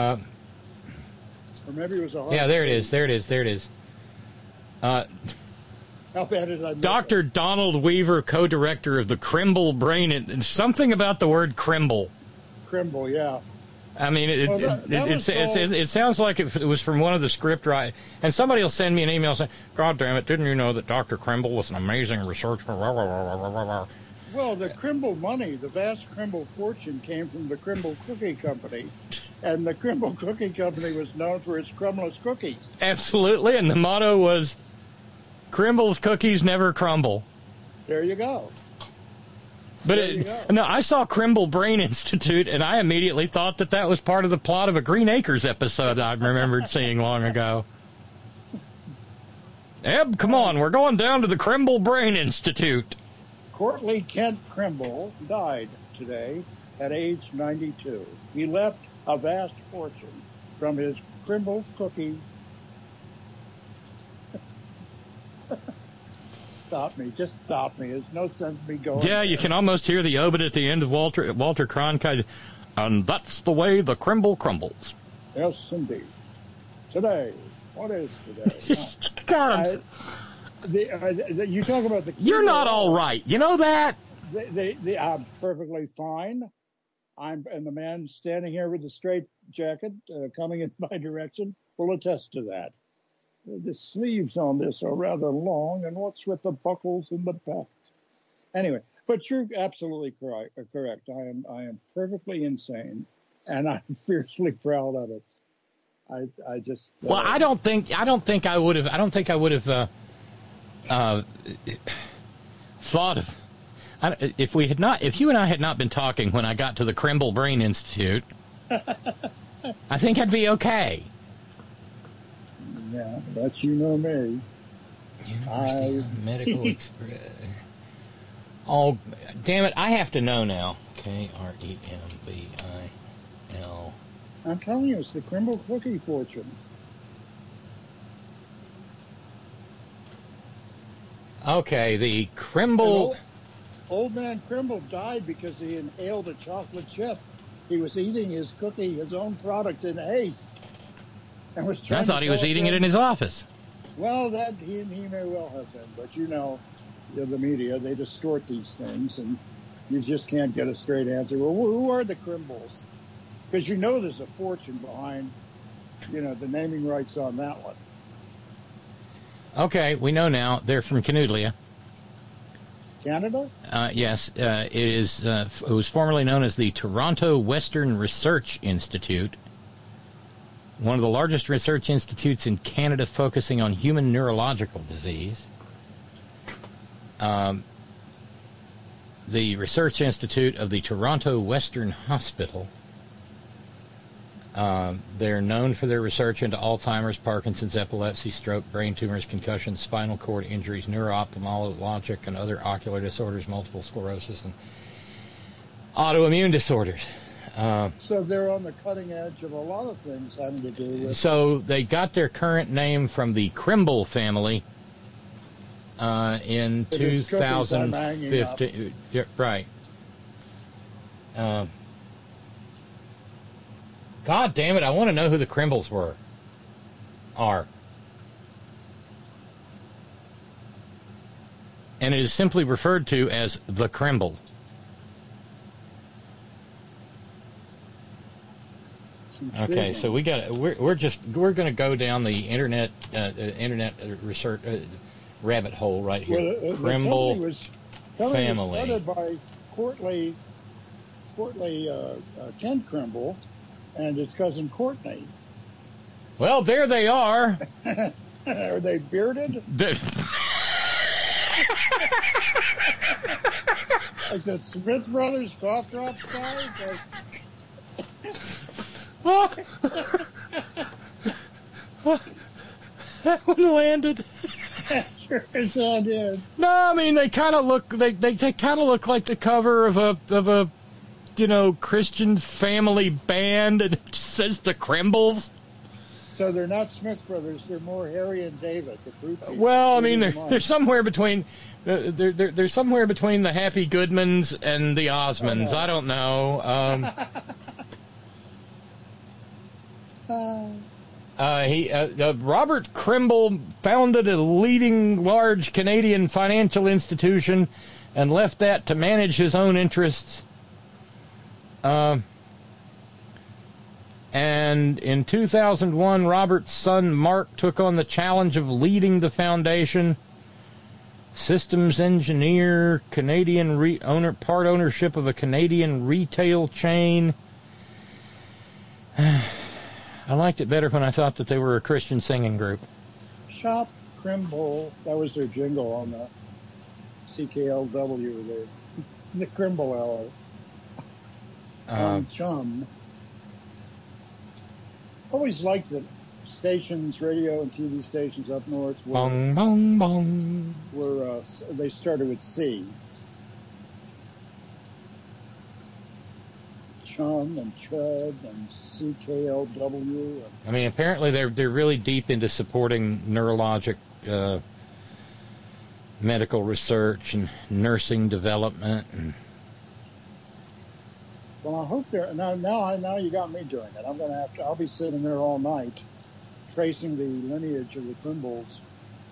Or maybe it was a hard there it is. How bad did I miss Dr. it? Donald Weaver, co-director of the Crimble Brain, and something about the word Crimble. Crimble, yeah. I mean, it sounds like it was from one of the script writers. And somebody will send me an email saying, God damn it, didn't you know that Dr. Crimble was an amazing researcher? Well, the Crimble money, the vast Crimble fortune came from the Crimble Cookie Company. And the Crimble Cookie Company was known for its crumbless cookies. Absolutely, and the motto was, Crimble's cookies never crumble. There you go. But no, I saw Crimble Brain Institute, and I immediately thought that was part of the plot of a Green Acres episode I remembered seeing long ago. Eb, come on, we're going down to the Crimble Brain Institute. Courtly Kent Crimble died today at age 92. He left a vast fortune from his Crimble cookie. Just stop me. There's no sense me going. Yeah, you can almost hear the obit at the end of Walter Cronkite. And that's the way the Crimble crumbles. Yes, indeed. Today. What is today? God, you talk about the... You're not all right. You know that? I'm perfectly fine. And the man standing here with the straight jacket coming in my direction will attest to that. The sleeves on this are rather long, and what's with the buckles in the back? Anyway, but you're absolutely correct. I am perfectly insane, and I'm fiercely proud of it. I just well, I don't think I would have thought of if you and I had not been talking when I got to the Crimble Brain Institute. I think I'd be okay. Yeah, but you know me. University Medical Express. Oh, damn it. I have to know now. K-R-E-M-B-I-L. I'm telling you, it's the Krimble cookie fortune. Okay, the Krimble... Old man Krimble died because he inhaled a chocolate chip. He was eating his cookie, his own product, in haste. And was trying I thought he was eating it in his office. Well, that he may well have been, but you know, the media, they distort these things, and you just can't get a straight answer. Well, who are the Krimbles? Because you know there's a fortune behind, you know, the naming rights on that one. Okay, we know now. They're from Canoodlia. Canada? Yes, it was formerly known as the Toronto Western Research Institute, one of the largest research institutes in Canada focusing on human neurological disease. The Research Institute of the Toronto Western Hospital. They're known for their research into Alzheimer's, Parkinson's, epilepsy, stroke, brain tumors, concussions, spinal cord injuries, neuro-ophthalmologic and other ocular disorders, multiple sclerosis, and autoimmune disorders. So they're on the cutting edge of a lot of things having to do with... So they got their current name from the Krimble family in 2015. Right. God damn it, I want to know who the Krimbles are. And it is simply referred to as the Krimble. Okay, so we're going to go down the internet research rabbit hole right here. Well, the Krimble was family. started by Courtly Kent Krimble and his cousin Courtney. Well, there they are. Are they bearded? Like the Smith Brothers cough drops guys? That one landed. Sure as I did. No, I mean they kind of look. They kind of look like the cover of a Christian family band, and it says the Krimbles. So they're not Smith Brothers. They're more Harry and David. The fruit people. Well, I mean they're somewhere between. They're somewhere between the Happy Goodmans and the Osmonds. I don't know. Robert Krimble founded a leading large Canadian financial institution and left that to manage his own interests. And in 2001, Robert's son Mark took on the challenge of leading the foundation. Systems engineer, Canadian part ownership of a Canadian retail chain. I liked it better when I thought that they were a Christian singing group. Shop Krimble. That was their jingle on the CKLW. The Krimble Hour. Chum. Always liked the stations, radio and TV stations up north were, they started with C. Chum and Chud and CKLW. I mean, apparently they're really deep into supporting neurologic medical research and nursing development. And well, I hope they're now you got me doing it. I'll be sitting there all night tracing the lineage of the Krimbles.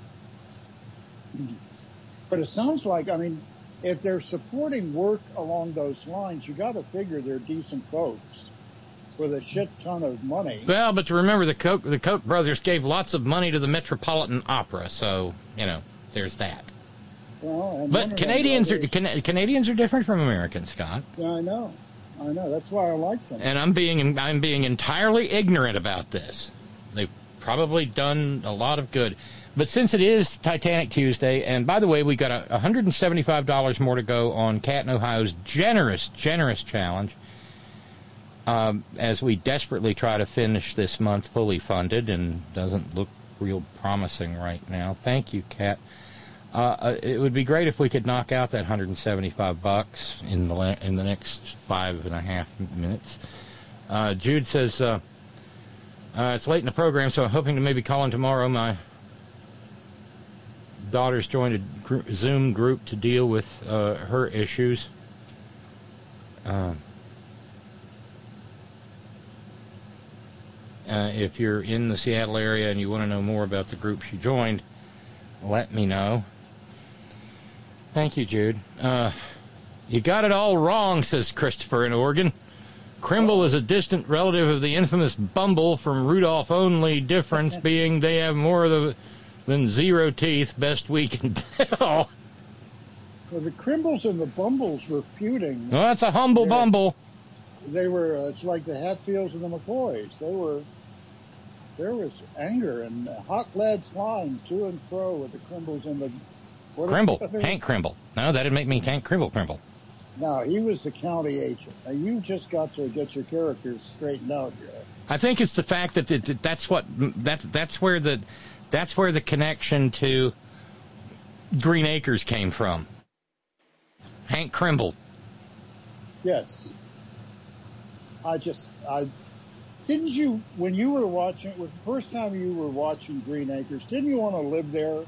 But it sounds like, I mean, if they're supporting work along those lines, you got to figure they're decent folks with a shit ton of money. Well, but to remember, the Koch brothers gave lots of money to the Metropolitan Opera, so there's that. Well, but Canadians are different from Americans, Scott. Yeah, I know. That's why I like them. And I'm being entirely ignorant about this. They've probably done a lot of good. But since it is Titanic Tuesday, and by the way, we got $175 more to go on Cat in Ohio's generous challenge. as we desperately try to finish this month fully funded, and doesn't look real promising right now. Thank you, Kat. It would be great if we could knock out that $175 in the next 5.5 minutes. Jude says it's late in the program, so I'm hoping to maybe call in tomorrow. My daughter's joined a Zoom group to deal with her issues. If you're in the Seattle area and you want to know more about the group she joined, let me know. Thank you, Jude. You got it all wrong, says Christopher in Oregon. Crimble is a distant relative of the infamous Bumble from Rudolph, only difference being they have more than 0 teeth, best we can tell. Well, the Crimbles and the Bumbles were feuding. Well, that's a humble bumble. They were, it's like the Hatfields and the McCoys. There was anger and hot lead flying to and fro with the Crimbles and the... Crimble, Hank Crimble. No, that'd make me Hank Crimble. No, he was the county agent. Now, you just got to get your characters straightened out here. I think it's the fact that that's where the connection to Green Acres came from. Hank Crimble. Yes. Didn't you, when you were watching, the first time you were watching Green Acres, didn't you want to live there?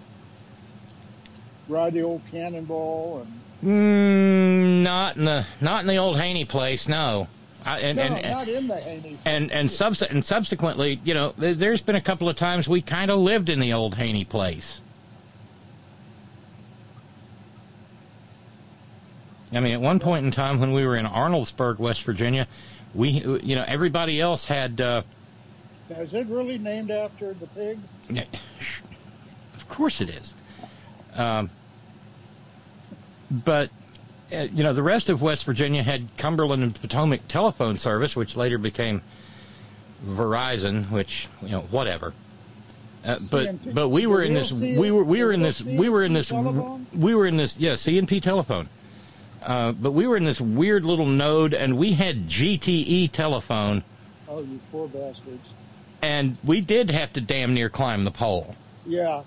Ride the old Cannonball and... Not in the old Haney place, no. Not in the Haney. And subsequently, you know, there's been a couple of times we kind of lived in the old Haney place. I mean, at one point in time when we were in Arnoldsburg, West Virginia, everybody else had... Is it really named after the pig? Yeah, of course it is. But, the rest of West Virginia had Cumberland and Potomac telephone service, which later became Verizon, which, whatever. But we were in this C&P telephone. But we were in this weird little node, and we had GTE telephone. Oh, you poor bastards. And we did have to damn near climb the pole. Yeah.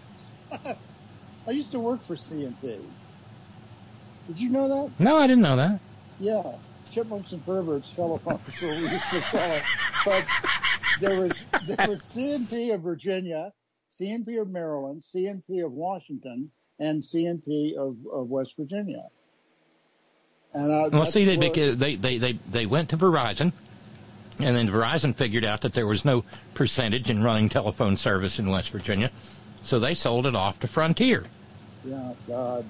I used to work for C&P. Did you know that? No, I didn't know that. Yeah. Chipmunks and perverts telephones were we used to call it. But there was C&P of Virginia, C&P of Maryland, C&P of Washington, and C&P of West Virginia. And well, see, they went to Verizon, and then Verizon figured out that there was no percentage in running telephone service in West Virginia, so they sold it off to Frontier. Yeah, God.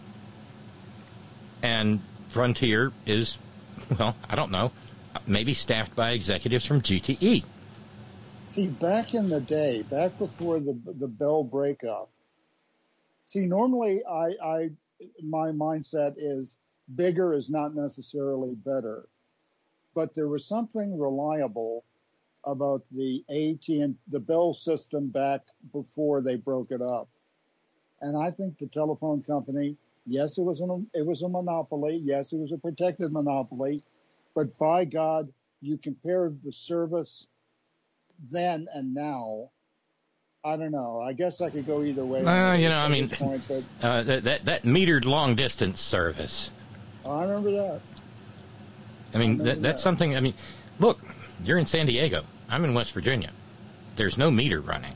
And Frontier is, well, I don't know, maybe staffed by executives from GTE. See, back in the day, back before the Bell breakup, see, normally my mindset is bigger is not necessarily better. But there was something reliable about the the Bell system back before they broke it up. And I think the telephone company, yes, it was a monopoly. Yes, it was a protected monopoly. But by God, you compare the service then and now. I don't know. I guess I could go either way. Point, but, that metered long distance service. I remember that. That's something. I mean, look, you're in San Diego. I'm in West Virginia. There's no meter running.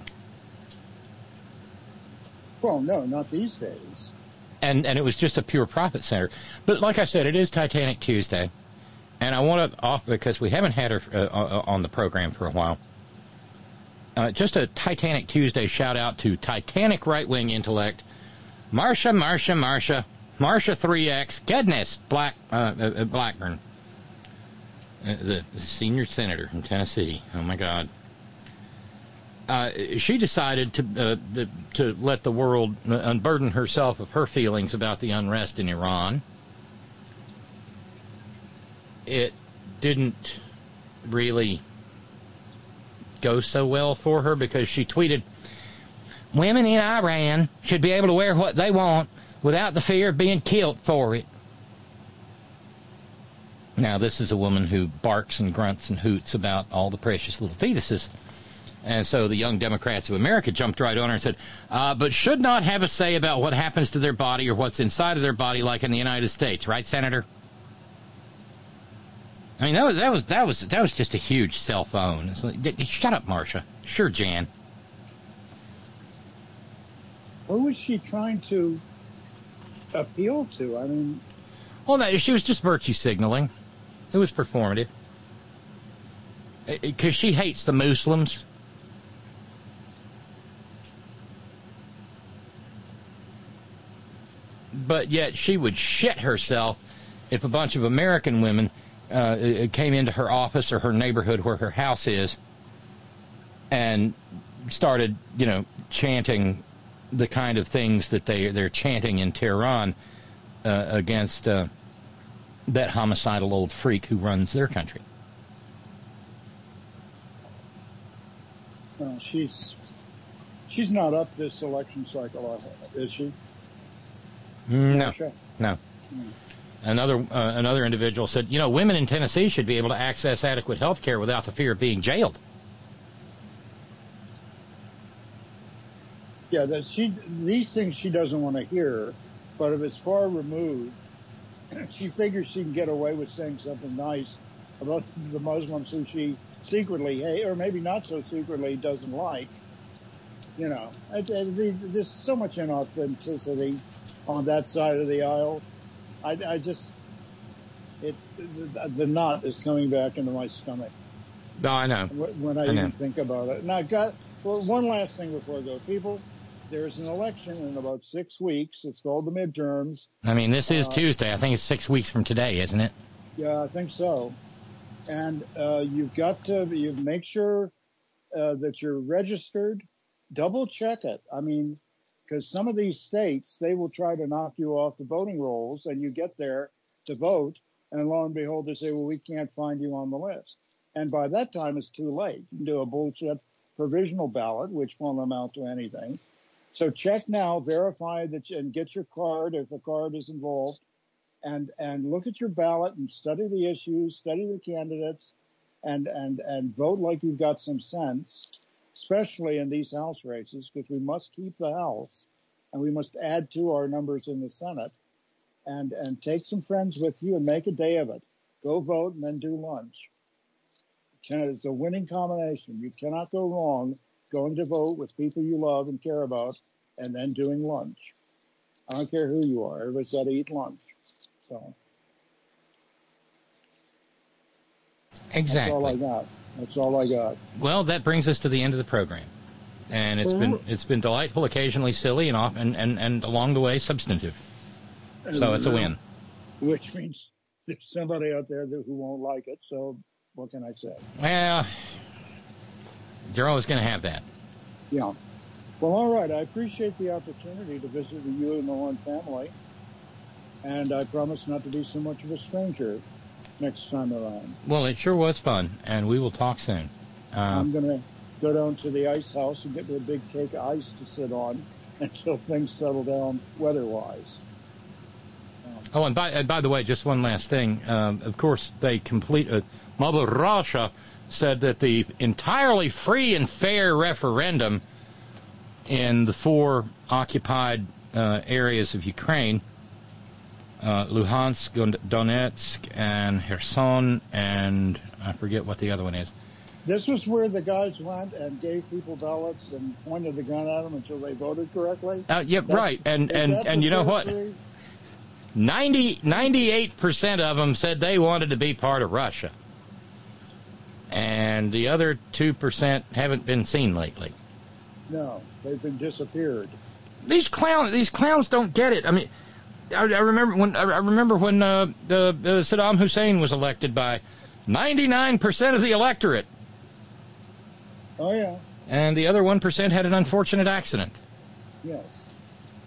Well, no, not these days. And it was just a pure profit center. But like I said, it is Titanic Tuesday, and I want to off because we haven't had her on the program for a while. Just a Titanic Tuesday shout out to Titanic right wing intellect, Marsha 3X, goodness, Blackburn, the senior senator from Tennessee. Oh my God. She decided to let the world unburden herself of her feelings about the unrest in Iran. It didn't really go so well for her because she tweeted, "Women in Iran should be able to wear what they want without the fear of being killed for it." Now, this is a woman who barks and grunts and hoots about all the precious little fetuses. And so the Young Democrats of America jumped right on her and said, but should not have a say about what happens to their body or what's inside of their body like in the United States. Right, Senator? I mean, that was just a huge cell phone. It's like, shut up, Marcia. Sure, Jan. What was she trying to appeal to? I mean... Well, no, she was just virtue signaling. It was performative. Because she hates the Muslims. But yet she would shit herself if a bunch of American women came into her office or her neighborhood where her house is and started, chanting the kind of things that they're chanting in Tehran against that homicidal old freak who runs their country. Well, she's not up this election cycle, is she? No. Another individual said, women in Tennessee should be able to access adequate health care without the fear of being jailed. Yeah, these things she doesn't want to hear, but if it's far removed, she figures she can get away with saying something nice about the Muslims who she secretly hates, or maybe not so secretly doesn't like. There's so much inauthenticity on that side of the aisle. The knot is coming back into my stomach. No, I know. When I even think about it. Now, one last thing before I go. People, there's an election in about 6 weeks. It's called the midterms. I mean, this is Tuesday. I think it's 6 weeks from today, isn't it? Yeah, I think so. And you've got to make sure that you're registered. Double check it. I mean, because some of these states, they will try to knock you off the voting rolls, and you get there to vote, and lo and behold, they say, well, we can't find you on the list. And by that time, it's too late. You can do a bullshit provisional ballot, which won't amount to anything. So check now, verify that, and get your card if a card is involved, and look at your ballot and study the issues, study the candidates, and vote like you've got some sense, especially in these House races, because we must keep the House, and we must add to our numbers in the Senate, and take some friends with you and make a day of it. Go vote and then do lunch. It's a winning combination. You cannot go wrong going to vote with people you love and care about and then doing lunch. I don't care who you are. Everybody's got to eat lunch. So exactly. That's all I got. Well, that brings us to the end of the program. And it's been delightful, occasionally silly, and often and along the way substantive. So it's a win. Which means there's somebody out there who won't like it. So what can I say? Well, you're always going to have that. Yeah. Well, all right. I appreciate the opportunity to visit with you and the Horn family. And I promise not to be so much of a stranger next time around. Well, it sure was fun, and we will talk soon. I'm going to go down to the ice house and get me a big cake of ice to sit on until things settle down weather-wise. Oh, and by the way, just one last thing. Of course, Mother Russia said that the entirely free and fair referendum in the 4 occupied areas of Ukraine, Luhansk, Donetsk, and Kherson, and I forget what the other one is. This was where the guys went and gave people ballots and pointed the gun at them until they voted correctly? Right. And you know what? 98% of them said they wanted to be part of Russia. And the other 2% haven't been seen lately. No, they've been disappeared. These clowns don't get it. I mean, I remember when Saddam Hussein was elected by 99% of the electorate. Oh, yeah. And the other 1% had an unfortunate accident. Yes.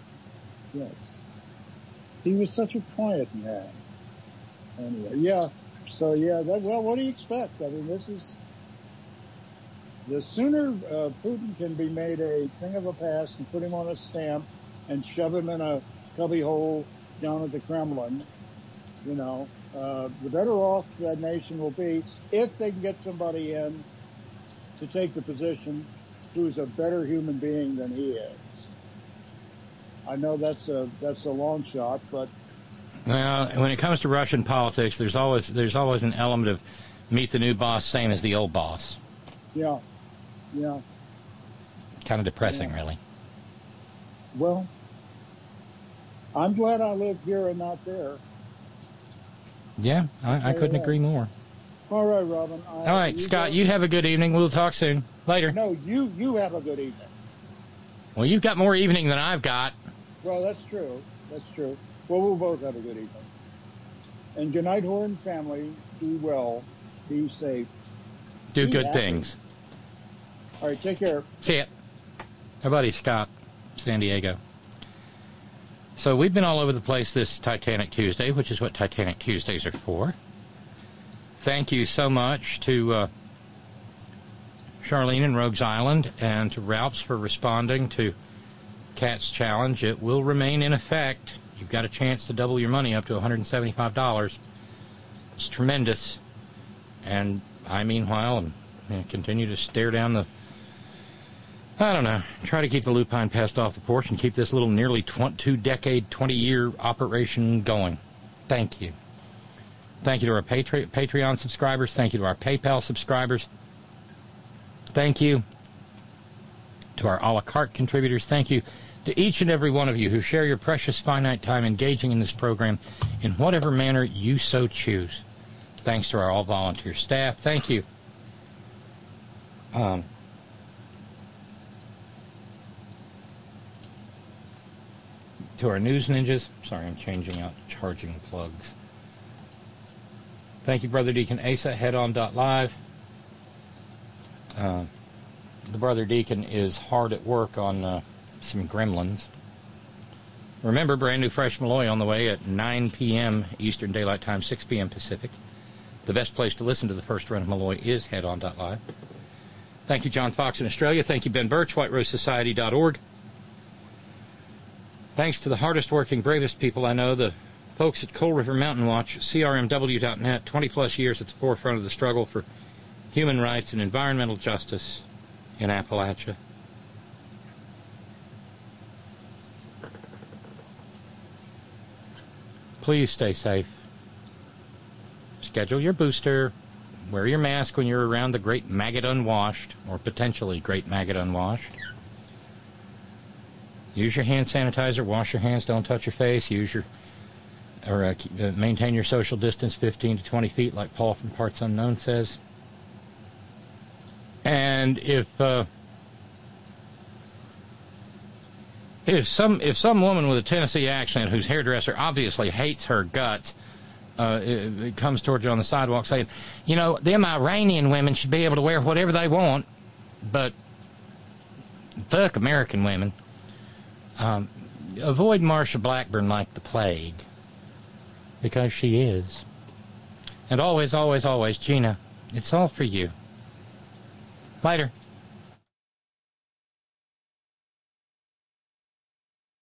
He was such a quiet man. Anyway, yeah. So, yeah, well, what do you expect? I mean, this is... The sooner Putin can be made a thing of the past and put him on a stamp and shove him in a cubby hole down at the Kremlin, You know, the better off that nation will be if they can get somebody in to take the position who's a better human being than he is. I know that's a long shot, but well, when it comes to Russian politics, there's always an element of meet the new boss, same as the old boss. Yeah. Kind of depressing, really. Well, I'm glad I lived here and not there. Yeah, I couldn't agree more. All right, Robin. All right, Scott, you have a good evening. We'll talk soon. Later. No, you have a good evening. Well, you've got more evening than I've got. Well, that's true. Well, we'll both have a good evening. And good night, Horn family. Be well. Be safe. Do good things. All right, take care. See ya. Our buddy Scott, San Diego. So we've been all over the place this Titanic Tuesday, which is what Titanic Tuesdays are for. Thank you so much to Charlene in Rogues Island and to Ralphs for responding to Cat's challenge. It will remain in effect. You've got a chance to double your money up to $175. It's tremendous. And I, meanwhile, am continue to stare down the... I don't know. Try to keep the lupine pest off the porch and keep this little nearly 20-year operation going. Thank you. Thank you to our Patreon subscribers. Thank you to our PayPal subscribers. Thank you to our a la carte contributors. Thank you to each and every one of you who share your precious finite time engaging in this program in whatever manner you so choose. Thanks to our all-volunteer staff. Thank you. To our news ninjas. Sorry, I'm changing out charging plugs. Thank you, Brother Deacon Asa, headon.live. The Brother Deacon is hard at work on some gremlins. Remember, brand new Fresh Malloy on the way at 9 p.m. Eastern Daylight Time, 6 p.m. Pacific. The best place to listen to the first run of Malloy is headon.live. Thank you, John Fox in Australia. Thank you, Ben Birch, whiterosesociety.org. Thanks to the hardest working, bravest people I know, the folks at Coal River Mountain Watch, CRMW.net, 20-plus years at the forefront of the struggle for human rights and environmental justice in Appalachia. Please stay safe. Schedule your booster. Wear your mask when you're around the great maggot unwashed, or potentially great maggot unwashed. Use your hand sanitizer. Wash your hands. Don't touch your face. Maintain your social distance 15 to 20 feet, like Paul from Parts Unknown says. And if some woman with a Tennessee accent whose hairdresser obviously hates her guts it comes towards you on the sidewalk saying, you know, them Iranian women should be able to wear whatever they want, but fuck American women. Avoid Marsha Blackburn like the plague, because she is. And always, always, always, Gina, it's all for you. Later.